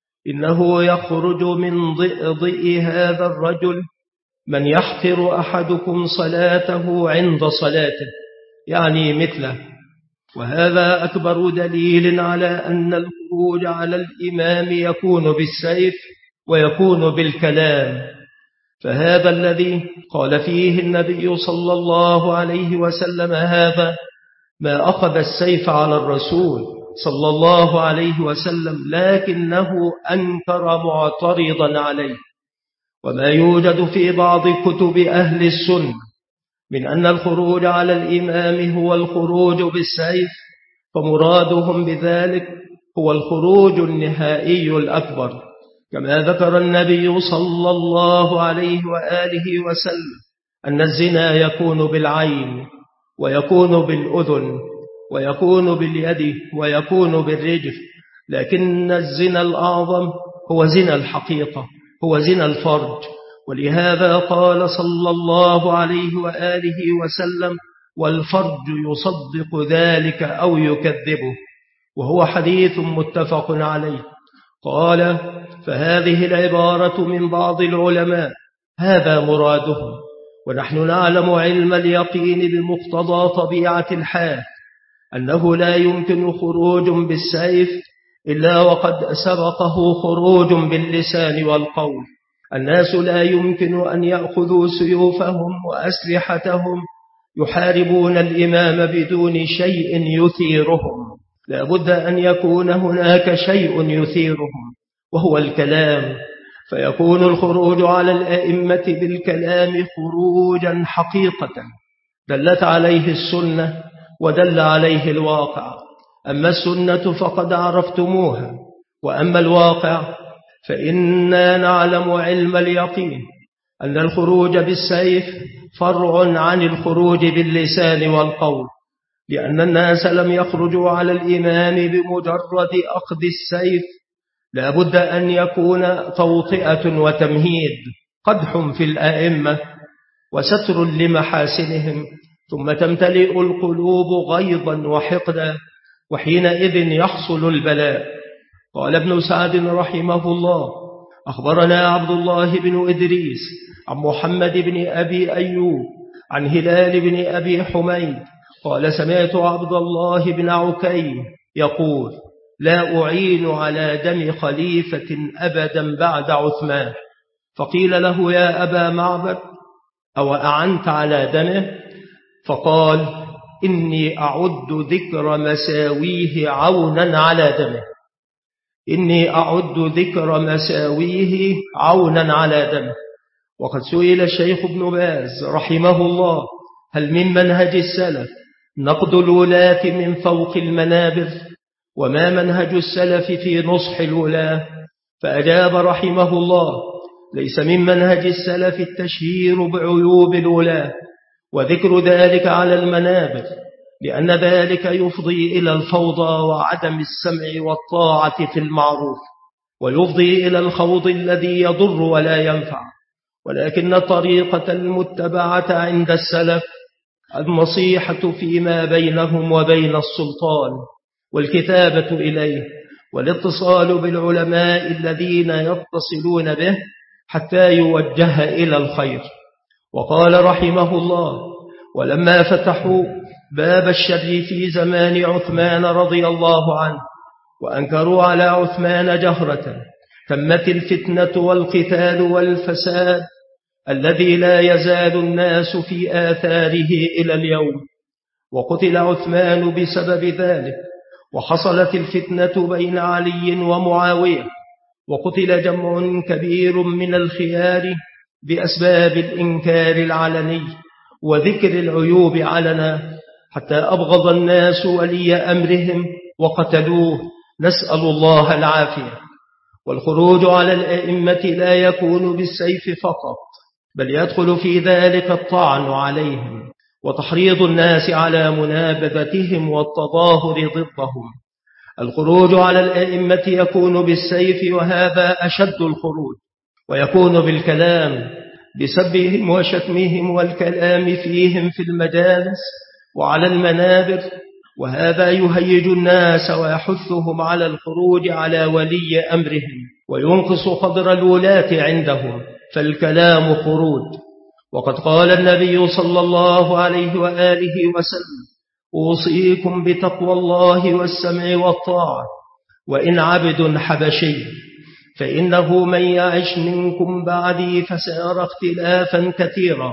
إنه يخرج من ضئضئ هذا الرجل من يحقر أحدكم صلاته عند صلاته، يعني مثله. وهذا أكبر دليل على أن الخروج على الإمام يكون بالسيف ويكون بالكلام. فهذا الذي قال فيه النبي صلى الله عليه وسلم هذا ما أخذ السيف على الرسول صلى الله عليه وسلم، لكنه أنكر معترضا عليه. وما يوجد في بعض كتب أهل السنة من أن الخروج على الإمام هو الخروج بالسيف، فمرادهم بذلك هو الخروج النهائي الأكبر، كما ذكر النبي صلى الله عليه وآله وسلم أن الزنا يكون بالعين ويكون بالأذن ويكون باليد ويكون بالرجل، لكن الزنا الأعظم هو زنا الحقيقة، هو زنا الفرج. ولهذا قال صلى الله عليه وآله وسلم: والفرج يصدق ذلك أو يكذبه، وهو حديث متفق عليه. قال: فهذه العبارة من بعض العلماء هذا مرادهم، ونحن نعلم علم اليقين بمقتضى طبيعة الحال أنه لا يمكن خروج بالسيف إلا وقد سبقه خروج باللسان والقول. الناس لا يمكن أن يأخذوا سيوفهم وأسلحتهم يحاربون الإمام بدون شيء يثيرهم، لا بد أن يكون هناك شيء يثيرهم وهو الكلام، فيكون الخروج على الأئمة بالكلام خروجا حقيقة دلت عليه السنة ودل عليه الواقع. أما السنة فقد عرفتموها، وأما الواقع فإنا نعلم علم اليقين أن الخروج بالسيف فرع عن الخروج باللسان والقول، لأن الناس لم يخرجوا على الإمام بمجرد أخذ السيف، لا بد أن يكون توطئة وتمهيد، قدح في الأئمة وستر لمحاسنهم، ثم تمتلئ القلوب غيظا وحقدا، وحينئذ يحصل البلاء. قال ابن سعد رحمه الله: أخبرنا عبد الله بن إدريس عن محمد بن أبي أيوب عن هلال بن أبي حميد قال: سمعت عبد الله بن عكيم يقول: لا أعين على دم خليفة أبدا بعد عثمان. فقيل له: يا أبا معبد، أو أعنت على دمه؟ فقال: إني أعد ذكر مساويه عونا على دمه، إني أعد ذكر مساويه عونا على دمه. وقد سئل الشيخ ابن باز رحمه الله هل من منهج السلف نقد الولاة من فوق المنابر؟ وما منهج السلف في نصح الولاة؟ فأجاب رحمه الله: ليس من منهج السلف التشهير بعيوب الولاة وذكر ذلك على المنابر، لأن ذلك يفضي إلى الفوضى وعدم السمع والطاعة في المعروف، ويفضي إلى الخوض الذي يضر ولا ينفع. ولكن الطريقة المتبعة عند السلف النصيحة فيما بينهم وبين السلطان، والكتابة إليه، والاتصال بالعلماء الذين يتصلون به حتى يوجه إلى الخير. وقال رحمه الله: ولما فتحوا باب الشر في زمان عثمان رضي الله عنه وأنكروا على عثمان جهرة، تمت الفتنة والقتال والفساد الذي لا يزال الناس في آثاره إلى اليوم. وقتل عثمان بسبب ذلك، وحصلت الفتنة بين علي ومعاوية، وقتل جمع كبير من الخيار بأسباب الإنكار العلني وذكر العيوب علنا، حتى أبغض الناس ولي أمرهم وقتلوه، نسأل الله العافية. والخروج على الأئمة لا يكون بالسيف فقط، بل يدخل في ذلك الطعن عليهم وتحريض الناس على منابذتهم والتظاهر ضدهم. الخروج على الأئمة يكون بالسيف، وهذا أشد الخروج، ويكون بالكلام بسبهم وشتمهم والكلام فيهم في المجالس وعلى المنابر، وهذا يهيج الناس ويحثهم على الخروج على ولي أمرهم وينقص قدر الولاة عندهم، فالكلام خروج. وقد قال النبي صلى الله عليه وآله وسلم: أوصيكم بتقوى الله والسمع والطاعة، وإن عبد حبشي، فإنه من يعش منكم بعدي فسيرى اختلافا كثيرا،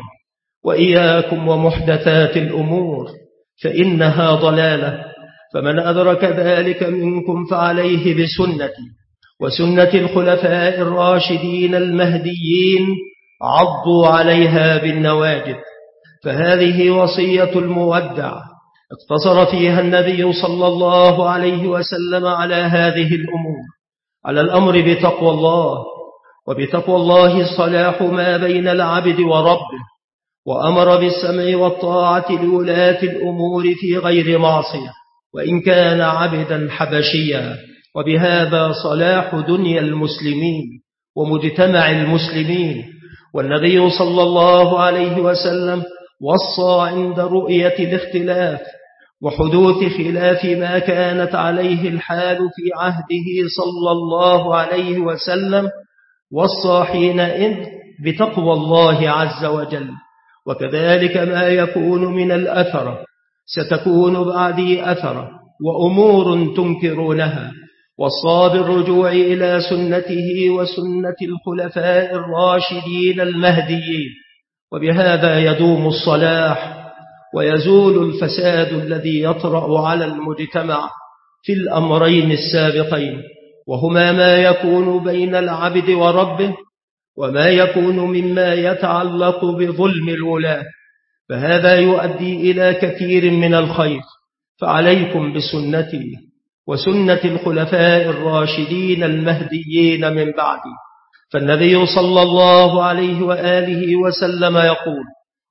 وإياكم ومحدثات الأمور فإنها ضلالة، فمن أدرك ذلك منكم فعليه بسنتي وسنة الخلفاء الراشدين المهديين، عضوا عليها بالنواجذ. فهذه وصية المودع اقتصر فيها النبي صلى الله عليه وسلم على هذه الأمور: على الأمر بتقوى الله، وبتقوى الله صلاح ما بين العبد وربه، وأمر بالسمع والطاعة لولاة الأمور في غير معصية وإن كان عبدا حبشيا، وبهذا صلاح دنيا المسلمين ومجتمع المسلمين. والنبي صلى الله عليه وسلم وصى عند رؤية الاختلاف وحدوث خلاف ما كانت عليه الحال في عهده صلى الله عليه وسلم، وصى حينئذ بتقوى الله عز وجل. وكذلك ما يكون من الأثر ستكون بعدي أثر وأمور تنكرونها، وصى بالرجوع إلى سنته وسنة الخلفاء الراشدين المهديين، وبهذا يدوم الصلاح ويزول الفساد الذي يطرأ على المجتمع في الأمرين السابقين، وهما ما يكون بين العبد وربه، وما يكون مما يتعلق بظلم الولاة، فهذا يؤدي إلى كثير من الخير. فعليكم بسنتي وسنة الخلفاء الراشدين المهديين من بعدي. فالنبي صلى الله عليه وآله وسلم يقول: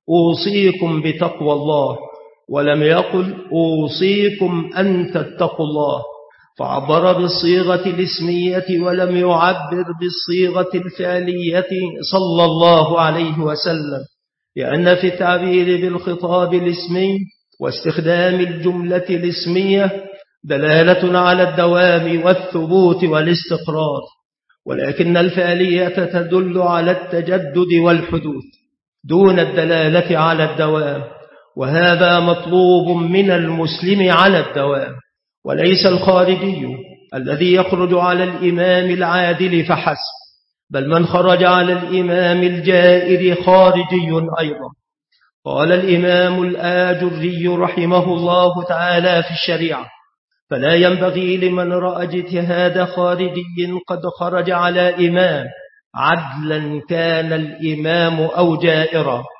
أوصيكم بتقوى الله، ولم يقل أوصيكم أن تتقوا الله، فعبر بالصيغة الاسمية ولم يعبر بالصيغة الفعلية صلى الله عليه وسلم، لأن في التعبير بالخطاب الاسمي واستخدام الجملة الاسمية دلالة على الدوام والثبوت والاستقرار، ولكن الفعلية تدل على التجدد والحدوث دون الدلالة على الدوام، وهذا مطلوب من المسلم على الدوام، وليس الخارجي الذي يخرج على الإمام العادل فحسب، بل من خرج على الإمام الجائر خارجي أيضا. قال الإمام الآجري رحمه الله تعالى في الشريعة: فلا ينبغي لمن رأى اجتهاد خارجي قد خرج على إمام عدلا كان الإمام أو جائرا،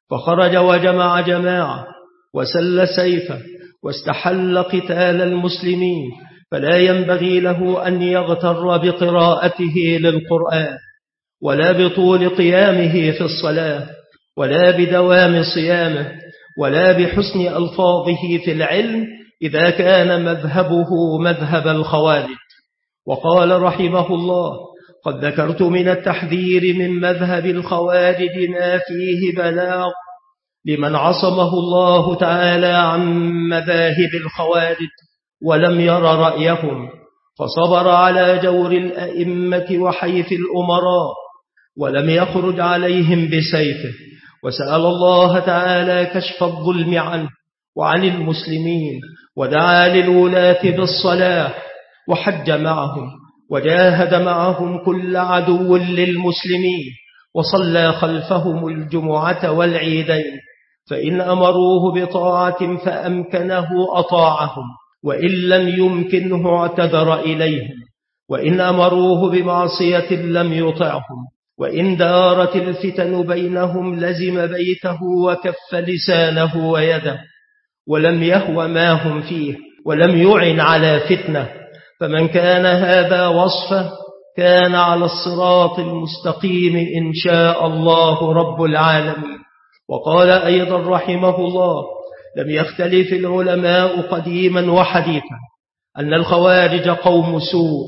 فخرج وجمع جماعة وسل سيفه واستحل قتال المسلمين، فلا ينبغي له أن يغتر بقراءته للقرآن ولا بطول قيامه في الصلاة ولا بدوام صيامه ولا بحسن ألفاظه في العلم إذا كان مذهبه مذهب الخوارج. وقال رحمه الله: قد ذكرت من التحذير من مذهب الخوارج ما فيه بلاغ لمن عصمه الله تعالى عن مذاهب الخوارج ولم ير رأيهم، فصبر على جور الأئمة وحيف الأمراء ولم يخرج عليهم بسيفه، وسأل الله تعالى كشف الظلم عنه وعن المسلمين، ودعا للولاة بالصلاح وحج معهم وجاهد معهم كل عدو للمسلمين، وصلى خلفهم الجمعة والعيدين، فإن أمروه بطاعة فأمكنه أطاعهم، وإن لم يمكنه اعتذر إليهم، وإن أمروه بمعصية لم يطعهم، وإن دارت الفتن بينهم لزم بيته وكف لسانه ويده، ولم يهو ما هم فيه ولم يعن على فتنة. فمن كان هذا وصفه كان على الصراط المستقيم إن شاء الله رب العالمين. وقال أيضا رحمه الله: لم يختلف العلماء قديما وحديثا أن الخوارج قوم سوء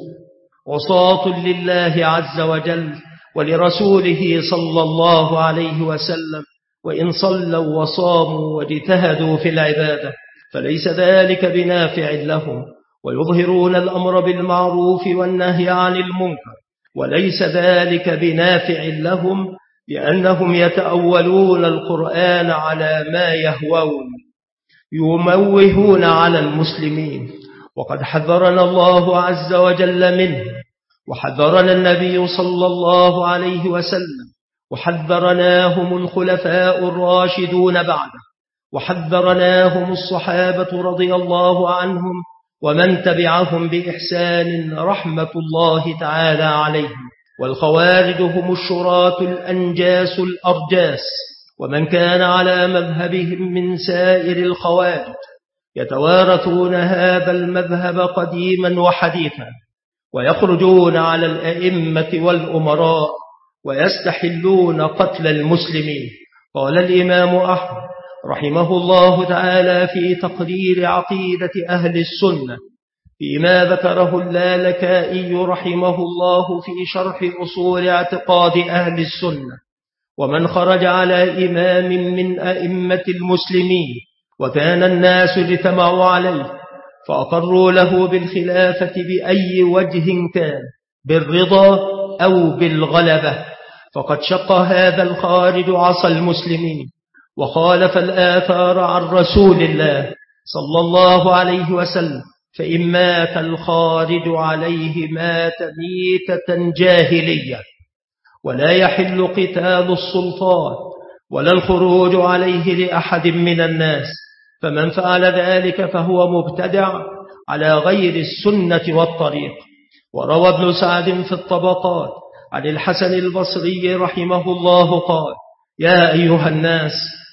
عصاة لله عز وجل ولرسوله صلى الله عليه وسلم، وإن صلوا وصاموا واجتهدوا في العبادة فليس ذلك بنافع لهم، ويظهرون الأمر بالمعروف والنهي عن المنكر، وليس ذلك بنافع لهم لأنهم يتأولون القرآن على ما يهوون، يموهون على المسلمين. وقد حذرنا الله عز وجل منه، وحذرنا النبي صلى الله عليه وسلم، وحذرناهم الخلفاء الراشدون بعده، وحذرناهم الصحابة رضي الله عنهم ومن تبعهم بإحسان رحمة الله تعالى عليهم. والخوارج هم الشراة الأنجاس الأرجاس، ومن كان على مذهبهم من سائر الخوارج يتوارثون هذا المذهب قديما وحديثا، ويخرجون على الأئمة والأمراء ويستحلون قتل المسلمين. قال الإمام أحمد رحمه الله تعالى في تقرير عقيدة أهل السنة فيما ذكره اللالكائي رحمه الله في شرح أصول اعتقاد أهل السنة: ومن خرج على إمام من أئمة المسلمين وكان الناس اجتمعوا عليه فأقروا له بالخلافة بأي وجه كان، بالرضا أو بالغلبة، فقد شق هذا الخارج عصى المسلمين وخالف الآثار عن رسول الله صلى الله عليه وسلم، فإن مات الخارج عليه مات ميتة جاهلية. ولا يحل قتال السلطان ولا الخروج عليه لأحد من الناس، فمن فعل ذلك فهو مبتدع على غير السنة والطريق. وروى ابن سعد في الطبقات عن الحسن البصري رحمه الله قال: يا أيها الناس،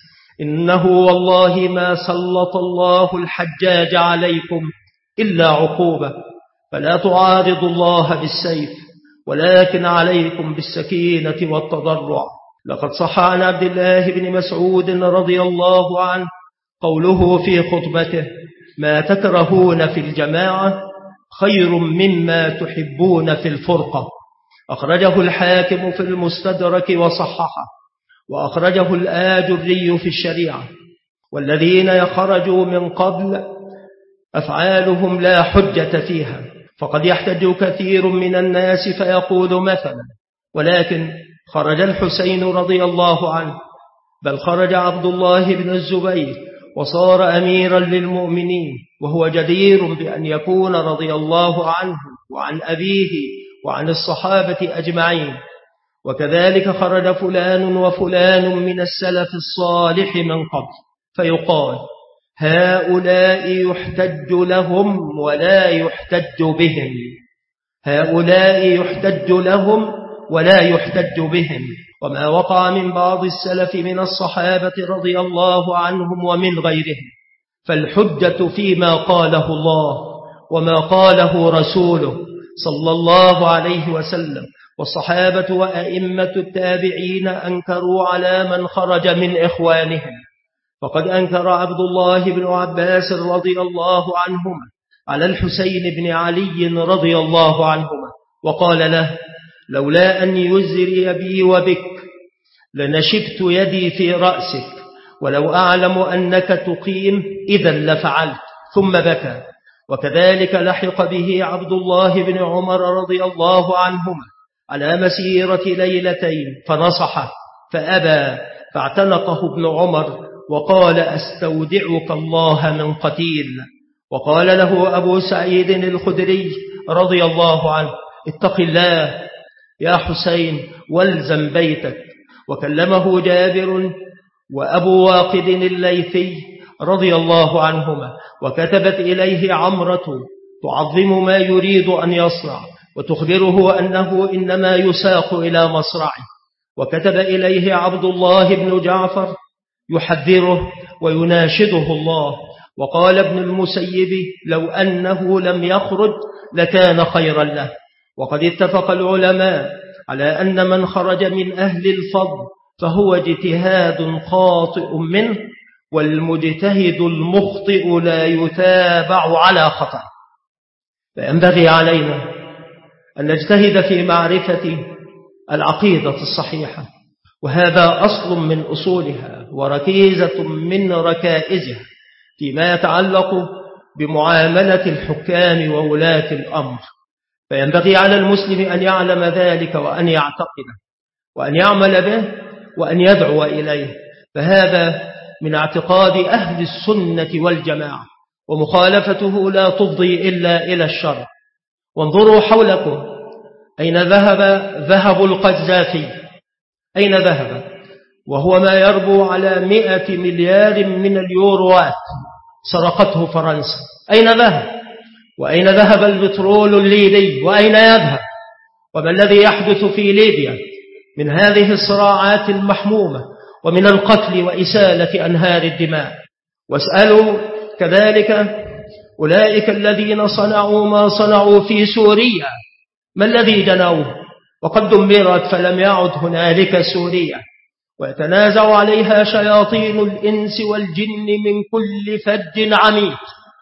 إنه والله ما سلط الله الحجاج عليكم إلا عقوبة، فلا تعارضوا الله بالسيف، ولكن عليكم بالسكينة والتضرع. لقد صح عن عبد الله بن مسعود رضي الله عنه قوله في خطبته: ما تكرهون في الجماعة خير مما تحبون في الفرقة. أخرجه الحاكم في المستدرك وصححه، وأخرجه الآجري في الشريعة. والذين يخرجوا من قبل أفعالهم لا حجة فيها، فقد يحتج كثير من الناس فيقول مثلا: ولكن خرج الحسين رضي الله عنه، بل خرج عبد الله بن الزبير وصار أميرا للمؤمنين، وهو جدير بأن يكون رضي الله عنه وعن أبيه وعن الصحابة أجمعين. وكذلك خرج فلان وفلان من السلف الصالح من قبل، فيقال: هؤلاء يحتج لهم ولا يحتج بهم، هؤلاء يحتج لهم ولا يحتج بهم، وما وقع من بعض السلف من الصحابة رضي الله عنهم ومن غيرهم، فالحجة فيما قاله الله وما قاله رسوله صلى الله عليه وسلم. والصحابة وأئمة التابعين أنكروا على من خرج من إخوانهم، فقد أنكر عبد الله بن عباس رضي الله عنهما على الحسين بن علي رضي الله عنهما، وقال له: لولا أن يزري بي وبك لنشبت يدي في رأسك، ولو أعلم أنك تقيم إذا لفعلت، ثم بكى. وكذلك لحق به عبد الله بن عمر رضي الله عنهما على مسيرة ليلتين فنصحه فأبى، فاعتنقه ابن عمر وقال: أستودعك الله من قتيل. وقال له أبو سعيد الخدري رضي الله عنه: اتق الله يا حسين والزم بيتك. وكلمه جابر وأبو واقد الليثي رضي الله عنهما، وكتبت إليه عمرة تعظم ما يريد أن يصنع وتخبره أنه إنما يساق إلى مصرعه. وكتب إليه عبد الله بن جعفر يحذره ويناشده الله. وقال ابن المسيب: لو أنه لم يخرج لكان خيرا له. وقد اتفق العلماء على أن من خرج من أهل الفضل فهو اجتهاد خاطئ منه، والمجتهد المخطئ لا يتابع على خطأ. فينبغي علينا أن نجتهد في معرفة العقيدة الصحيحة، وهذا أصل من أصولها وركيزة من ركائزها فيما يتعلق بمعاملة الحكام وولاة الأمر. فينبغي على المسلم أن يعلم ذلك وأن يعتقده وأن يعمل به وأن يدعو إليه، فهذا من اعتقاد أهل السنة والجماعة، ومخالفته لا تفضي إلا إلى الشر. وانظروا حولكم، أين ذهب ذهب القذافي؟ أين ذهب؟ وهو ما يربو على مئة مليار من اليوروات سرقته فرنسا. أين ذهب؟ وأين ذهب البترول الليبي؟ وأين يذهب؟ وما الذي يحدث في ليبيا من هذه الصراعات المحمومة ومن القتل وإسالة أنهار الدماء؟ واسألوا كذلك أولئك الذين صنعوا ما صنعوا في سوريا، ما الذي جنوه؟ وقد دمرت فلم يعد هنالك سوريا، ويتنازع عليها شياطين الإنس والجن من كل فج عميق.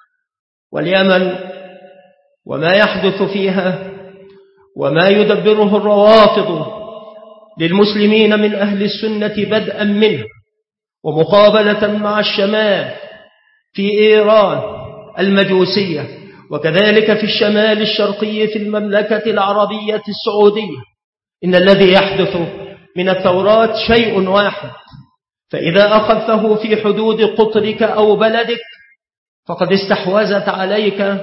واليمن وما يحدث فيها وما يدبره الروافض للمسلمين من أهل السنة بدءا منه، ومقابلة مع الشمال في إيران المجوسية، وكذلك في الشمال الشرقي في المملكة العربية السعودية. إن الذي يحدث من الثورات شيء واحد، فإذا أخذته في حدود قطرك أو بلدك فقد استحوذت عليك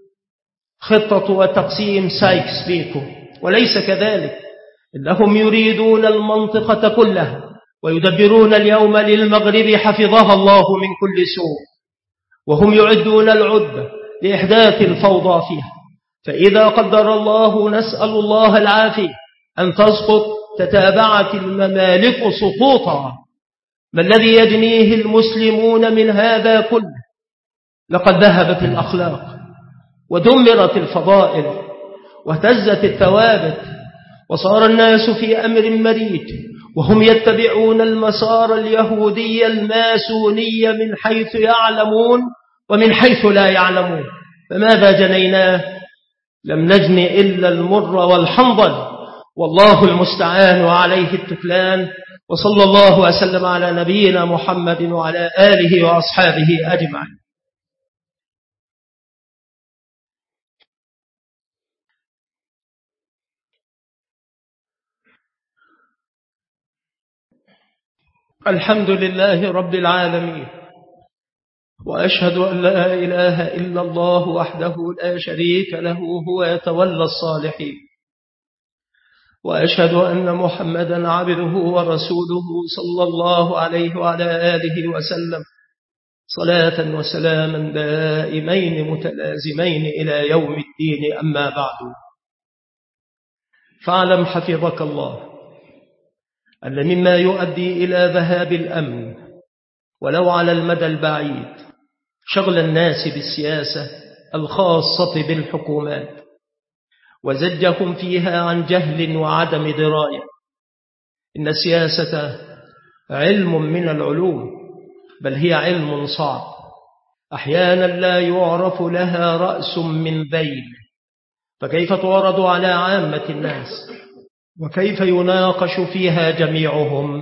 خطة وتقسيم سايكس بيكو، وليس كذلك. إنهم يريدون المنطقة كلها ويدبرون اليوم للمغرب حفظها الله من كل سوء، وهم يعدون العدة لإحداث الفوضى فيها. فإذا قدر الله، نسأل الله العافية، أن تسقط تتابعت الممالك سقوطا، ما الذي يجنيه المسلمون من هذا كله؟ لقد ذهبت الأخلاق ودمرت الفضائل واهتزت الثوابت، وصار الناس في أمر مريج، وهم يتبعون المسار اليهودي الماسوني من حيث يعلمون ومن حيث لا يعلمون. فماذا جنيناه؟ لم نجن إلا المر والحنظل، والله المستعان وعليه التكلان. وصلى الله وسلم على نبينا محمد وعلى آله وأصحابه أجمعين. الحمد لله رب العالمين، وأشهد أن لا إله إلا الله وحده لا شريك له، هو يتولى الصالحين. وأشهد أن محمدا عبده ورسوله صلى الله عليه وعلى آله وسلم، صلاة وسلاما دائمين متلازمين إلى يوم الدين. أما بعد، فاعلم حفظك الله أن مما يؤدي إلى ذهاب الأمن ولو على المدى البعيد شغل الناس بالسياسة الخاصة بالحكومات وزجهم فيها عن جهل وعدم دراية. إن السياسة علم من العلوم، بل هي علم صعب، أحيانا لا يعرف لها رأس من ذيل، فكيف تعرض على عامة الناس وكيف يناقش فيها جميعهم؟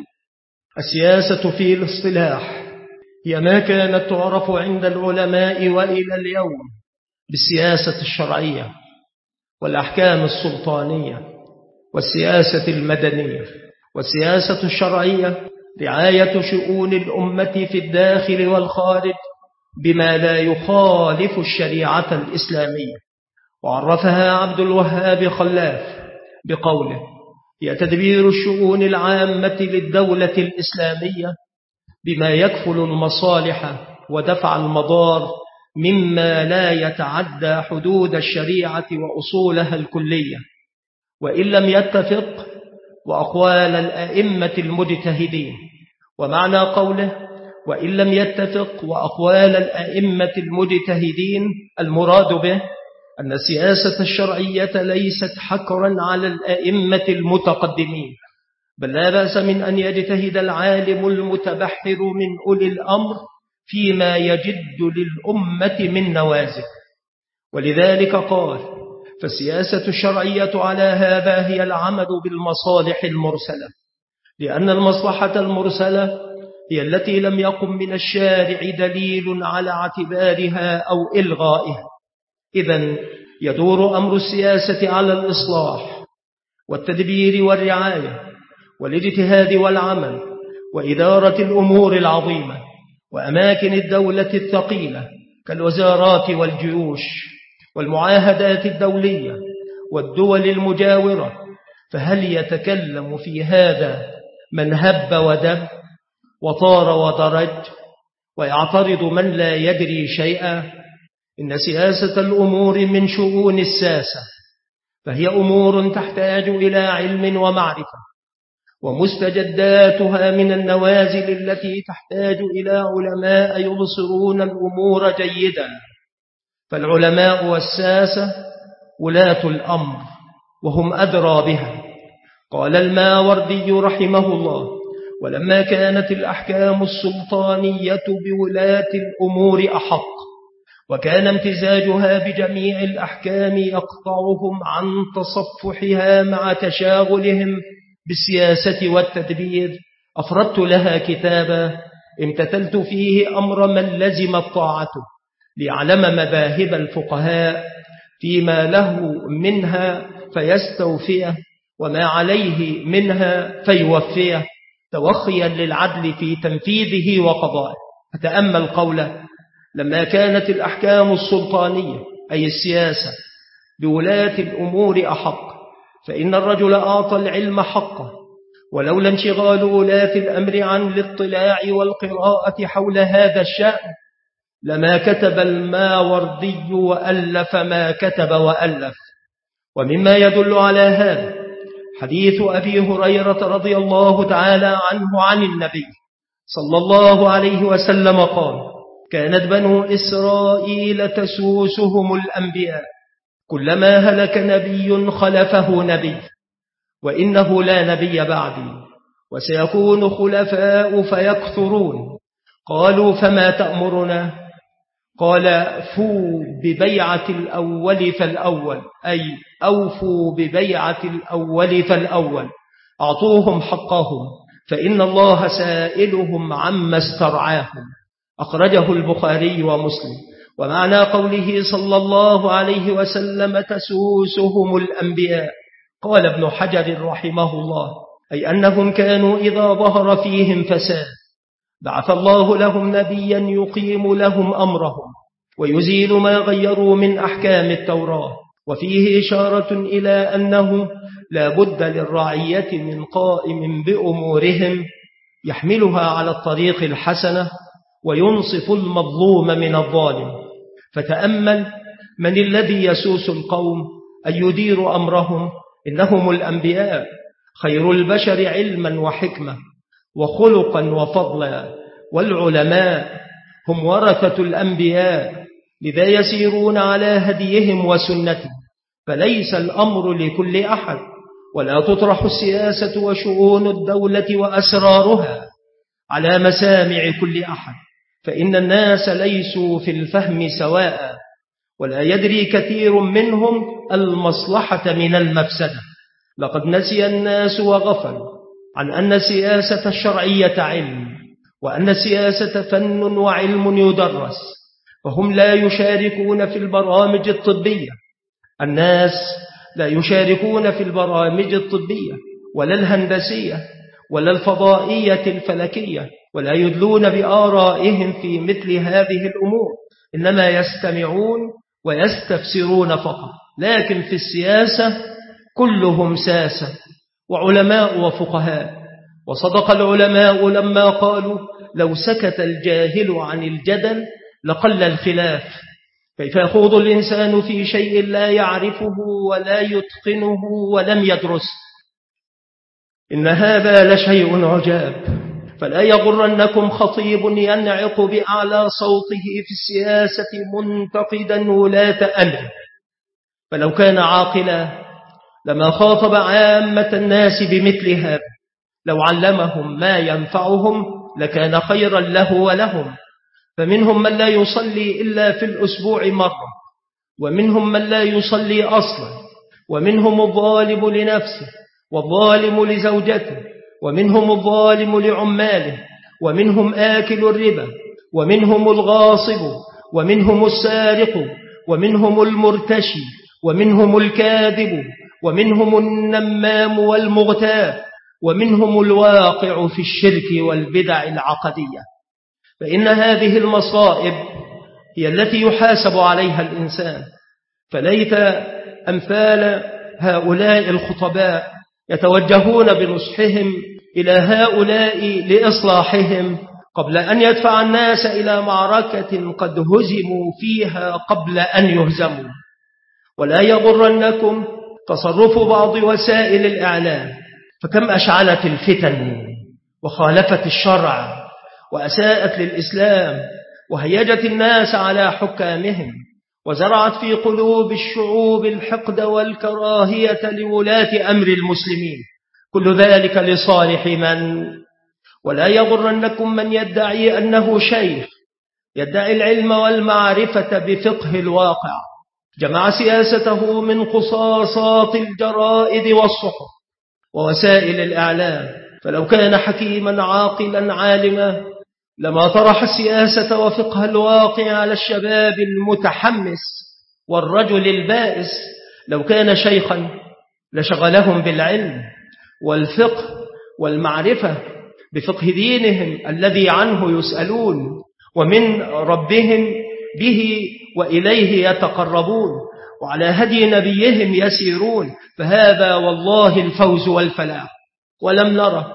السياسة في الاصطلاح هي ما كانت تعرف عند العلماء وإلى اليوم بالسياسة الشرعية والأحكام السلطانية والسياسة المدنية. والسياسة الشرعية رعاية شؤون الأمة في الداخل والخارج بما لا يخالف الشريعة الإسلامية. وعرفها عبد الوهاب خلاف بقوله: هي تدبير الشؤون العامة للدولة الإسلامية بما يكفل المصالح ودفع المضار مما لا يتعدى حدود الشريعة وأصولها الكلية، وإن لم يتفق وأقوال الأئمة المجتهدين. ومعنى قوله وإن لم يتفق وأقوال الأئمة المجتهدين المراد به أن السياسة الشرعية ليست حكرا على الأئمة المتقدمين، بل لا بأس من أن يجتهد العالم المتبحر من أولي الأمر فيما يجد للأمة من نوازل. ولذلك قال: فالسياسة الشرعية على هذا هي العمل بالمصالح المرسلة، لأن المصلحة المرسلة هي التي لم يقم من الشارع دليل على اعتبارها أو إلغائها. إذن يدور أمر السياسة على الإصلاح والتدبير والرعاية والاجتهاد والعمل وإدارة الأمور العظيمة وأماكن الدولة الثقيلة كالوزارات والجيوش والمعاهدات الدولية والدول المجاورة. فهل يتكلم في هذا من هب ودب وطار ودرج ويعترض من لا يدري شيئا؟ إن سياسة الأمور من شؤون الساسة، فهي أمور تحتاج إلى علم ومعرفة، ومستجداتها من النوازل التي تحتاج إلى علماء يبصرون الأمور جيدا. فالعلماء والساسة ولاة الأمر وهم أدرى بها. قال الماوردي رحمه الله: ولما كانت الأحكام السلطانية بولاة الأمور أحق، وكان امتزاجها بجميع الأحكام يقطعهم عن تصفحها مع تشاغلهم بالسياسة والتدبير، أفردت لها كتابا امتثلت فيه أمر من لزم الطاعة ليعلم مذاهب الفقهاء فيما له منها فيستوفيه وما عليه منها فيوفيه، توخيا للعدل في تنفيذه وقضائه. فتأمل قوله: لما كانت الأحكام السلطانية أي السياسة بولاة الأمور أحق، فإن الرجل أعطى العلم حقه، ولولا انشغال ولاة الأمر عن الاطلاع والقراءة حول هذا الشأن لما كتب الماوردي وألف ما كتب وألف. ومما يدل على هذا حديث أبي هريرة رضي الله تعالى عنه عن النبي صلى الله عليه وسلم قال: كانت بنو إسرائيل تسوسهم الأنبياء، كلما هلك نبي خلفه نبي، وإنه لا نبي بعدي، وسيكون خلفاء فيكثرون. قالوا: فما تأمرنا؟ قال: فوا ببيعة الأول فالأول، أي أوفوا ببيعة الأول فالأول، أعطوهم حقهم فإن الله سائلهم عما استرعاهم. أخرجه البخاري ومسلم. ومعنى قوله صلى الله عليه وسلم تسوسهم الأنبياء، قال ابن حجر رحمه الله: أي أنهم كانوا إذا ظهر فيهم فساد بعث الله لهم نبيا يقيم لهم أمرهم ويزيل ما غيروا من أحكام التوراة. وفيه إشارة إلى أنه لا بد للرعية من قائم بأمورهم يحملها على الطريق الحسنة وينصف المظلوم من الظالم. فتأمل من الذي يسوس القوم أن يدير أمرهم إنهم الأنبياء خير البشر علما وحكمة وخلقا وفضلا، والعلماء هم ورثة الأنبياء، لذا يسيرون على هديهم وسنتهم، فليس الأمر لكل أحد، ولا تطرح السياسة وشؤون الدولة وأسرارها على مسامع كل أحد، فإن الناس ليسوا في الفهم سواء، ولا يدري كثير منهم المصلحة من المفسدة. لقد نسي الناس وغفلوا عن أن السياسة الشرعية علم، وأن السياسة فن وعلم يدرس، فهم لا يشاركون في البرامج الطبية. الناس لا يشاركون في البرامج الطبية ولا الهندسية ولا الفضائية الفلكية، ولا يدلون بآرائهم في مثل هذه الأمور، إنما يستمعون ويستفسرون فقط. لكن في السياسة كلهم ساسة وعلماء وفقهاء، وصدق العلماء لما قالوا لو سكت الجاهل عن الجدل لقل الخلاف. كيف يخوض الإنسان في شيء لا يعرفه ولا يتقنه ولم يدرسه؟ إن هذا لشيء عجاب. فلا يغرنكم خطيب ينعق بأعلى صوته في السياسة منتقدا ولاة أمره، فلو كان عاقلا لما خاطب عامة الناس بمثل هذا، لو علمهم ما ينفعهم لكان خيرا له ولهم. فمنهم من لا يصلي إلا في الأسبوع مرة، ومنهم من لا يصلي أصلا، ومنهم الظالم لنفسه والظالم لزوجته، ومنهم الظالم لعماله، ومنهم آكل الربا، ومنهم الغاصب، ومنهم السارق، ومنهم المرتشي، ومنهم الكاذب، ومنهم النمام والمغتاب، ومنهم الواقع في الشرك والبدع العقدية. فإن هذه المصائب هي التي يحاسب عليها الإنسان. فليت أمثال هؤلاء الخطباء يتوجهون بنصحهم إلى هؤلاء لإصلاحهم قبل أن يدفع الناس إلى معركة قد هزموا فيها قبل أن يهزموا. ولا يغرنكم تصرف بعض وسائل الإعلام، فكم أشعلت الفتن وخالفت الشرع وأساءت للإسلام، وهيجت الناس على حكامهم، وزرعت في قلوب الشعوب الحقد والكراهية لولاة أمر المسلمين، كل ذلك لصالح من؟ ولا يغرنكم من يدعي أنه شيخ، يدعي العلم والمعرفة بفقه الواقع، جمع سياسته من قصاصات الجرائد والصحف ووسائل الإعلام. فلو كان حكيما عاقلا عالما لما طرح السياسة وفقه الواقع على الشباب المتحمس والرجل البائس. لو كان شيخا لشغلهم بالعلم والفقه والمعرفة بفقه دينهم الذي عنه يسألون، ومن ربهم به وإليه يتقربون، وعلى هدي نبيهم يسيرون، فهذا والله الفوز والفلاح. ولم نرى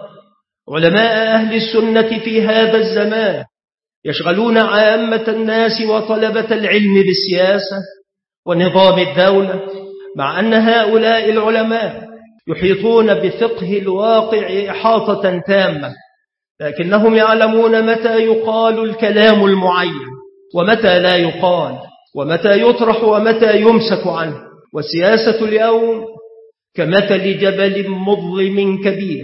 علماء أهل السنة في هذا الزمان يشغلون عامة الناس وطلبة العلم بالسياسة ونظام الدولة، مع أن هؤلاء العلماء يحيطون بفقه الواقع إحاطة تامة، لكنهم يعلمون متى يقال الكلام المعين ومتى لا يقال، ومتى يطرح ومتى يمسك عنه. والسياسة اليوم كمثل جبل مظلم كبير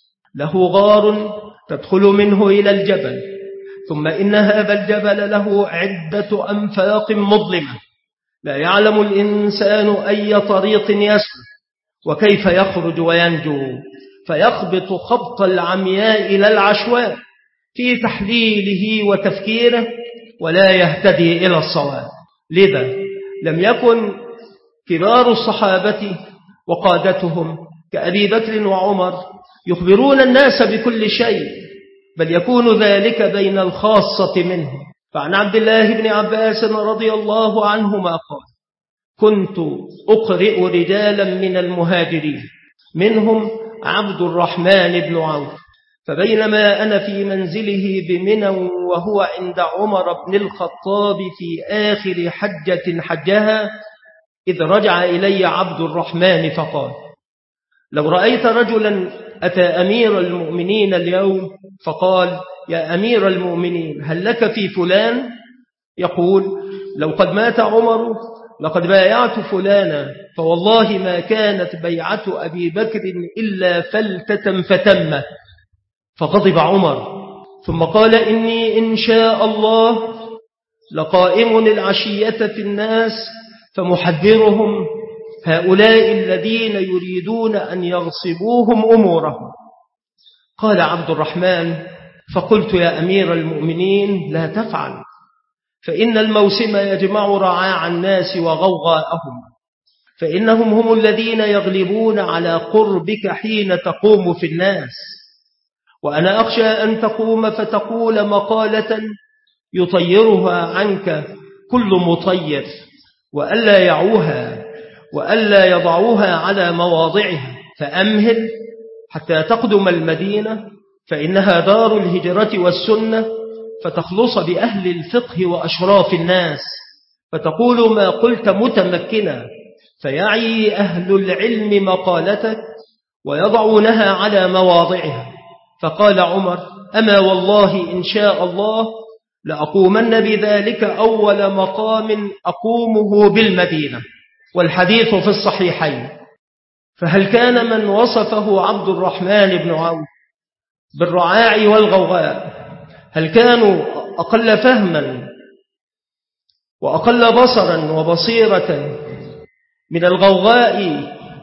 له غار تدخل منه إلى الجبل، ثم إن هذا الجبل له عدة أنفاق مظلمة، لا يعلم الإنسان أي طريق يسلك وكيف يخرج وينجو، فيخبط خبط العمياء إلى العشواء في تحليله وتفكيره ولا يهتدي إلى الصواب. لذا لم يكن كبار الصحابة وقادتهم كأبي بكر وعمر يخبرون الناس بكل شيء، بل يكون ذلك بين الخاصة منهم. فعن عبد الله بن عباس رضي الله عنهما قال: كنت أقرئ رجالا من المهاجرين منهم عبد الرحمن بن عوف، فبينما أنا في منزله بمنى وهو عند عمر بن الخطاب في آخر حجة حجها، إذ رجع إلي عبد الرحمن فقال: لو رأيت رجلا أتى أمير المؤمنين اليوم فقال: يا أمير المؤمنين هل لك في فلان؟ يقول: لو قد مات عمر لقد بايعت فلانا، فوالله ما كانت بيعة أبي بكر إلا فلتة فتم. فغضب عمر ثم قال: إني إن شاء الله لقائم العشية في الناس فمحذرهم هؤلاء الذين يريدون أن يغصبوهم أمورهم. قال عبد الرحمن: فقلت يا أمير المؤمنين لا تفعل، فإن الموسم يجمع رعاع الناس وغوغاءهم، فإنهم هم الذين يغلبون على قربك حين تقوم في الناس، وأنا أخشى أن تقوم فتقول مقالة يطيرها عنك كل مطير، وألا يعوها وألا يضعوها على مواضعها، فأمهل حتى تقدم المدينة، فإنها دار الهجرة والسنة، فتخلص بأهل الفقه وأشراف الناس، فتقول ما قلت متمكنا، فيعي أهل العلم مقالتك ويضعونها على مواضعها. فقال عمر: أما والله إن شاء الله لأقومن بذلك أول مقام أقومه بالمدينة. والحديث في الصحيحين. فهل كان من وصفه عبد الرحمن بن عوف بالرعاع والغوغاء هل كانوا أقل فهما وأقل بصرا وبصيرة من الغوغاء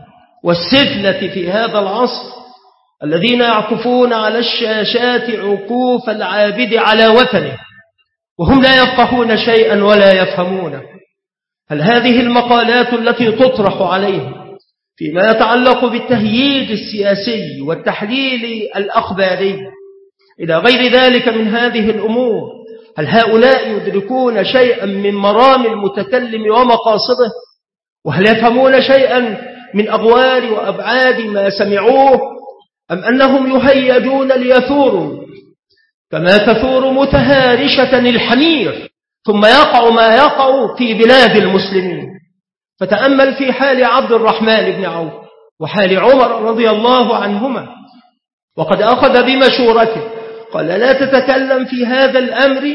والسفلة في هذا العصر الذين يعكفون على الشاشات عكوف العابد على وثنه وهم لا يفقهون شيئا ولا يفهمونه؟ هل هذه المقالات التي تطرح عليهم فيما يتعلق بالتهييج السياسي والتحليل الأخباري إلى غير ذلك من هذه الأمور، هل هؤلاء يدركون شيئا من مرام المتكلم ومقاصده؟ وهل يفهمون شيئا من أغوار وأبعاد ما سمعوه، أم أنهم يهيجون ليثوروا كما تثور متهارشة الحمير ثم يقع ما يقع في بلاد المسلمين؟ فتأمل في حال عبد الرحمن بن عوف وحال عمر رضي الله عنهما، وقد أخذ بمشورته، قال: لا تتكلم في هذا الأمر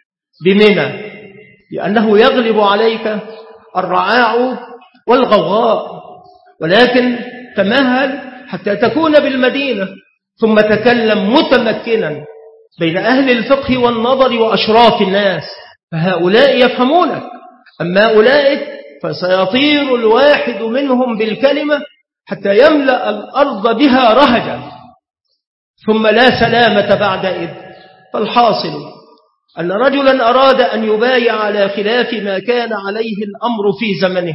بمنى لأنه يغلب عليك الرعاع والغوغاء، ولكن تمهل حتى تكون بالمدينة ثم تكلم متمكنا بين أهل الفقه والنظر وأشراف الناس، فهؤلاء يفهمونك. أما أولئك فسيطير الواحد منهم بالكلمة حتى يملأ الأرض بها رهجا ثم لا سلامة بعدئذ. فالحاصل أن رجلا أراد أن يبايع على خلاف ما كان عليه الأمر في زمنه،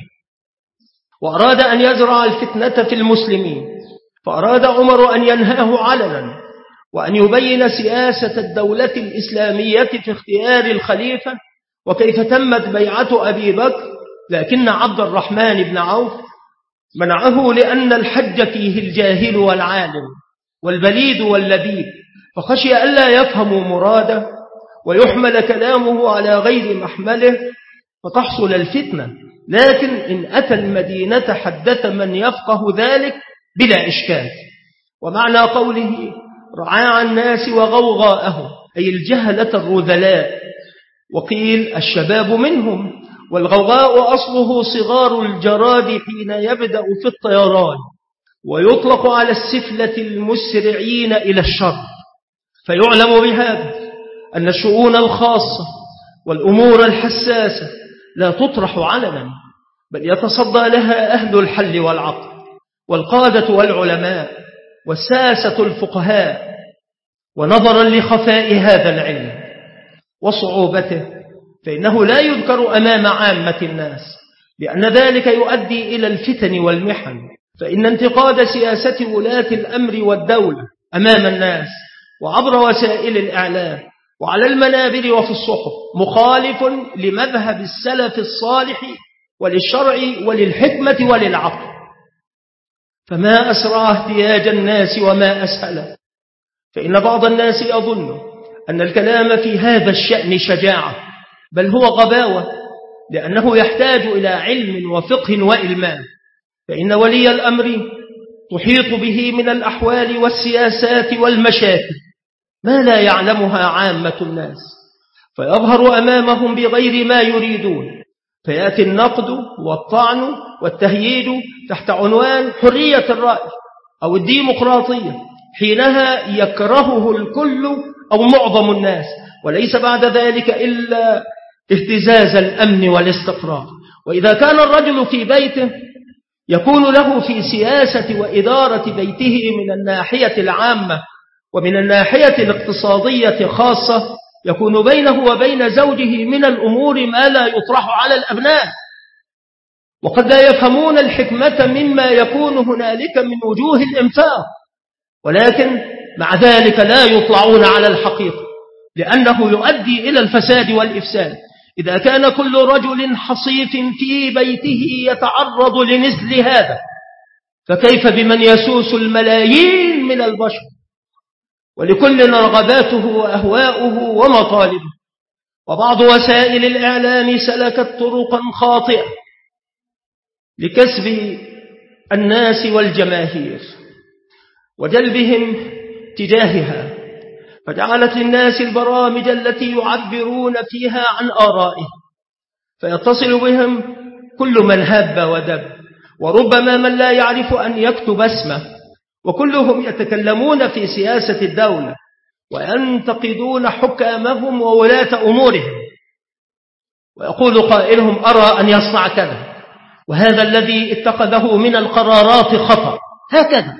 وأراد أن يزرع الفتنة في المسلمين، فأراد عمر أن ينهاه علنا وأن يبين سياسة الدولة الإسلامية في اختيار الخليفة وكيف تمت بيعة أبي بكر، لكن عبد الرحمن بن عوف منعه لأن الحج فيه الجاهل والعالم والبليد واللبيب، فخشي ألا يفهموا مراده ويحمل كلامه على غير محمله فتحصل الفتنة. لكن إن أتى المدينة حدث من يفقه ذلك بلا إشكال. ومعنى قوله رعاع الناس وغوغاءهم أي الجهلة الرذلاء، وقيل الشباب منهم، والغوغاء أصله صغار الجراد حين يبدأ في الطيران، ويطلق على السفلة المسرعين إلى الشر. فيعلم بهذا أن الشؤون الخاصة والأمور الحساسة لا تطرح علنا، بل يتصدى لها أهل الحل والعقل والقادة والعلماء والساسة الفقهاء. ونظرا لخفاء هذا العلم وصعوبته فإنه لا يذكر أمام عامة الناس، لأن ذلك يؤدي إلى الفتن والمحن. فإن انتقاد سياسة ولاة الأمر والدولة أمام الناس وعبر وسائل الإعلام وعلى المنابر وفي الصحف مخالف لمذهب السلف الصالح وللشرع وللحكمة وللعقل. فما أسرع احتياج الناس وما أسهل. فإن بعض الناس يظن أن الكلام في هذا الشأن شجاعة، بل هو غباوة، لأنه يحتاج إلى علم وفقه وإلمام. فإن ولي الأمر تحيط به من الأحوال والسياسات والمشاكل ما لا يعلمها عامة الناس، فيظهر أمامهم بغير ما يريدون، فيأتي النقد والطعن والتهييج تحت عنوان حرية الرأي أو الديمقراطية، حينها يكرهه الكل أو معظم الناس، وليس بعد ذلك إلا اهتزاز الأمن والاستقرار. وإذا كان الرجل في بيته يكون له في سياسة وإدارة بيته من الناحية العامة ومن الناحية الاقتصادية خاصة، يكون بينه وبين زوجه من الأمور ما لا يطرح على الأبناء، وقد لا يفهمون الحكمة مما يكون هنالك من وجوه الإنفاق، ولكن مع ذلك لا يطلعون على الحقيقة، لأنه يؤدي إلى الفساد والإفساد. إذا كان كل رجل حصيف في بيته يتعرض لمثل هذا، فكيف بمن يسوس الملايين من البشر، ولكل رغباته وأهواؤه ومطالبه؟ وبعض وسائل الإعلام سلكت طرقا خاطئة لكسب الناس والجماهير وجلبهم تجاهها، فجعلت للناس البرامج التي يعبرون فيها عن آرائهم، فيتصل بهم كل من هب ودب، وربما من لا يعرف أن يكتب اسمه، وكلهم يتكلمون في سياسة الدولة وينتقدون حكامهم وولاة أمورهم، ويقول قائلهم أرى أن يصنع كذا، وهذا الذي اتخذه من القرارات خطأ، هكذا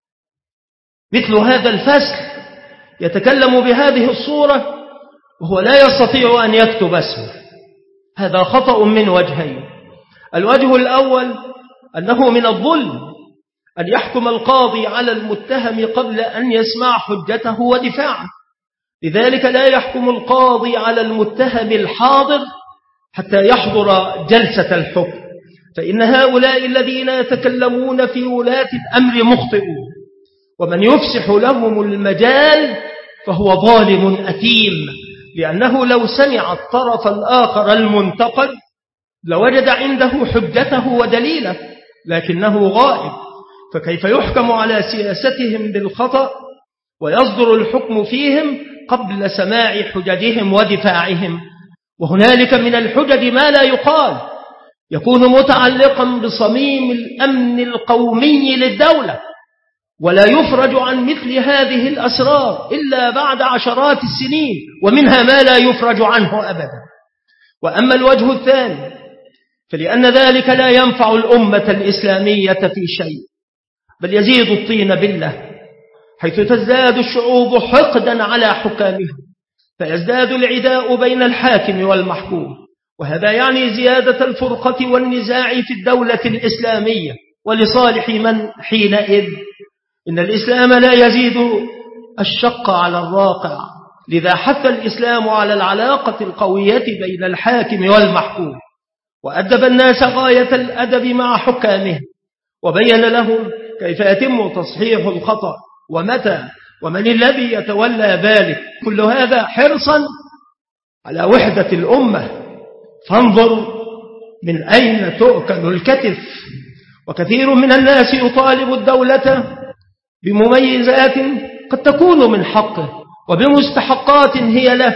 مثل هذا الفصل يتكلم بهذه الصورة وهو لا يستطيع أن يكتب اسمه. هذا خطأ من وجهين: الوجه الأول أنه من الظلم أن يحكم القاضي على المتهم قبل أن يسمع حجته ودفاعه، لذلك لا يحكم القاضي على المتهم الحاضر حتى يحضر جلسة الحكم، فإن هؤلاء الذين يتكلمون في ولاة الأمر مخطئون، ومن يفسح لهم المجال فهو ظالم أثيم، لأنه لو سمع الطرف الآخر المنتقد لوجد عنده حجته ودليله، لكنه غائب، فكيف يحكم على سياستهم بالخطأ ويصدر الحكم فيهم قبل سماع حججهم ودفاعهم؟ وهنالك من الحجج ما لا يقال، يكون متعلقا بصميم الأمن القومي للدولة، ولا يفرج عن مثل هذه الأسرار إلا بعد عشرات السنين، ومنها ما لا يفرج عنه أبدا. وأما الوجه الثاني فلأن ذلك لا ينفع الأمة الإسلامية في شيء، بل يزيد الطين بالله، حيث تزداد الشعوب حقدا على حكامها، فيزداد العداء بين الحاكم والمحكوم، وهذا يعني زيادة الفرقة والنزاع في الدولة الإسلامية. ولصالح من حينئذ؟ إن الإسلام لا يزيد الشق على الراقع، لذا حث الإسلام على العلاقة القوية بين الحاكم والمحكوم، وأدب الناس غاية الأدب مع حكامه، وبين لهم كيف يتم تصحيح الخطأ ومتى ومن الذي يتولى ذلك، كل هذا حرصا على وحدة الأمة. فانظر من أين تؤكل الكتف. وكثير من الناس يطالب الدولة بمميزات قد تكون من حقه وبمستحقات هي له،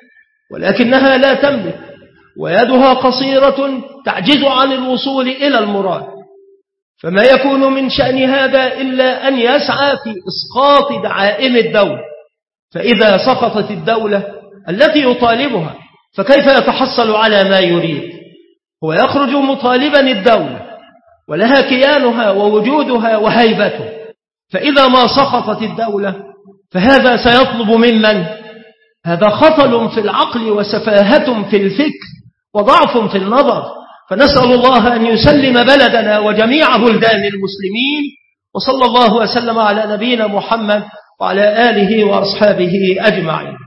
ولكنها لا تملك، ويدها قصيرة تعجز عن الوصول إلى المراد، فما يكون من شأن هذا إلا أن يسعى في إسقاط دعائم الدولة. فإذا سقطت الدولة التي يطالبها فكيف يتحصل على ما يريد؟ هو يخرج مطالبا الدولة ولها كيانها ووجودها وهيبته، فإذا ما سقطت الدولة فهذا سيطلب ممن؟ هذا خطل في العقل وسفاهة في الفكر وضعف في النظر. فنسأل الله أن يسلم بلدنا وجميع بلدان المسلمين، وصلى الله وسلم على نبينا محمد وعلى آله وأصحابه أجمعين.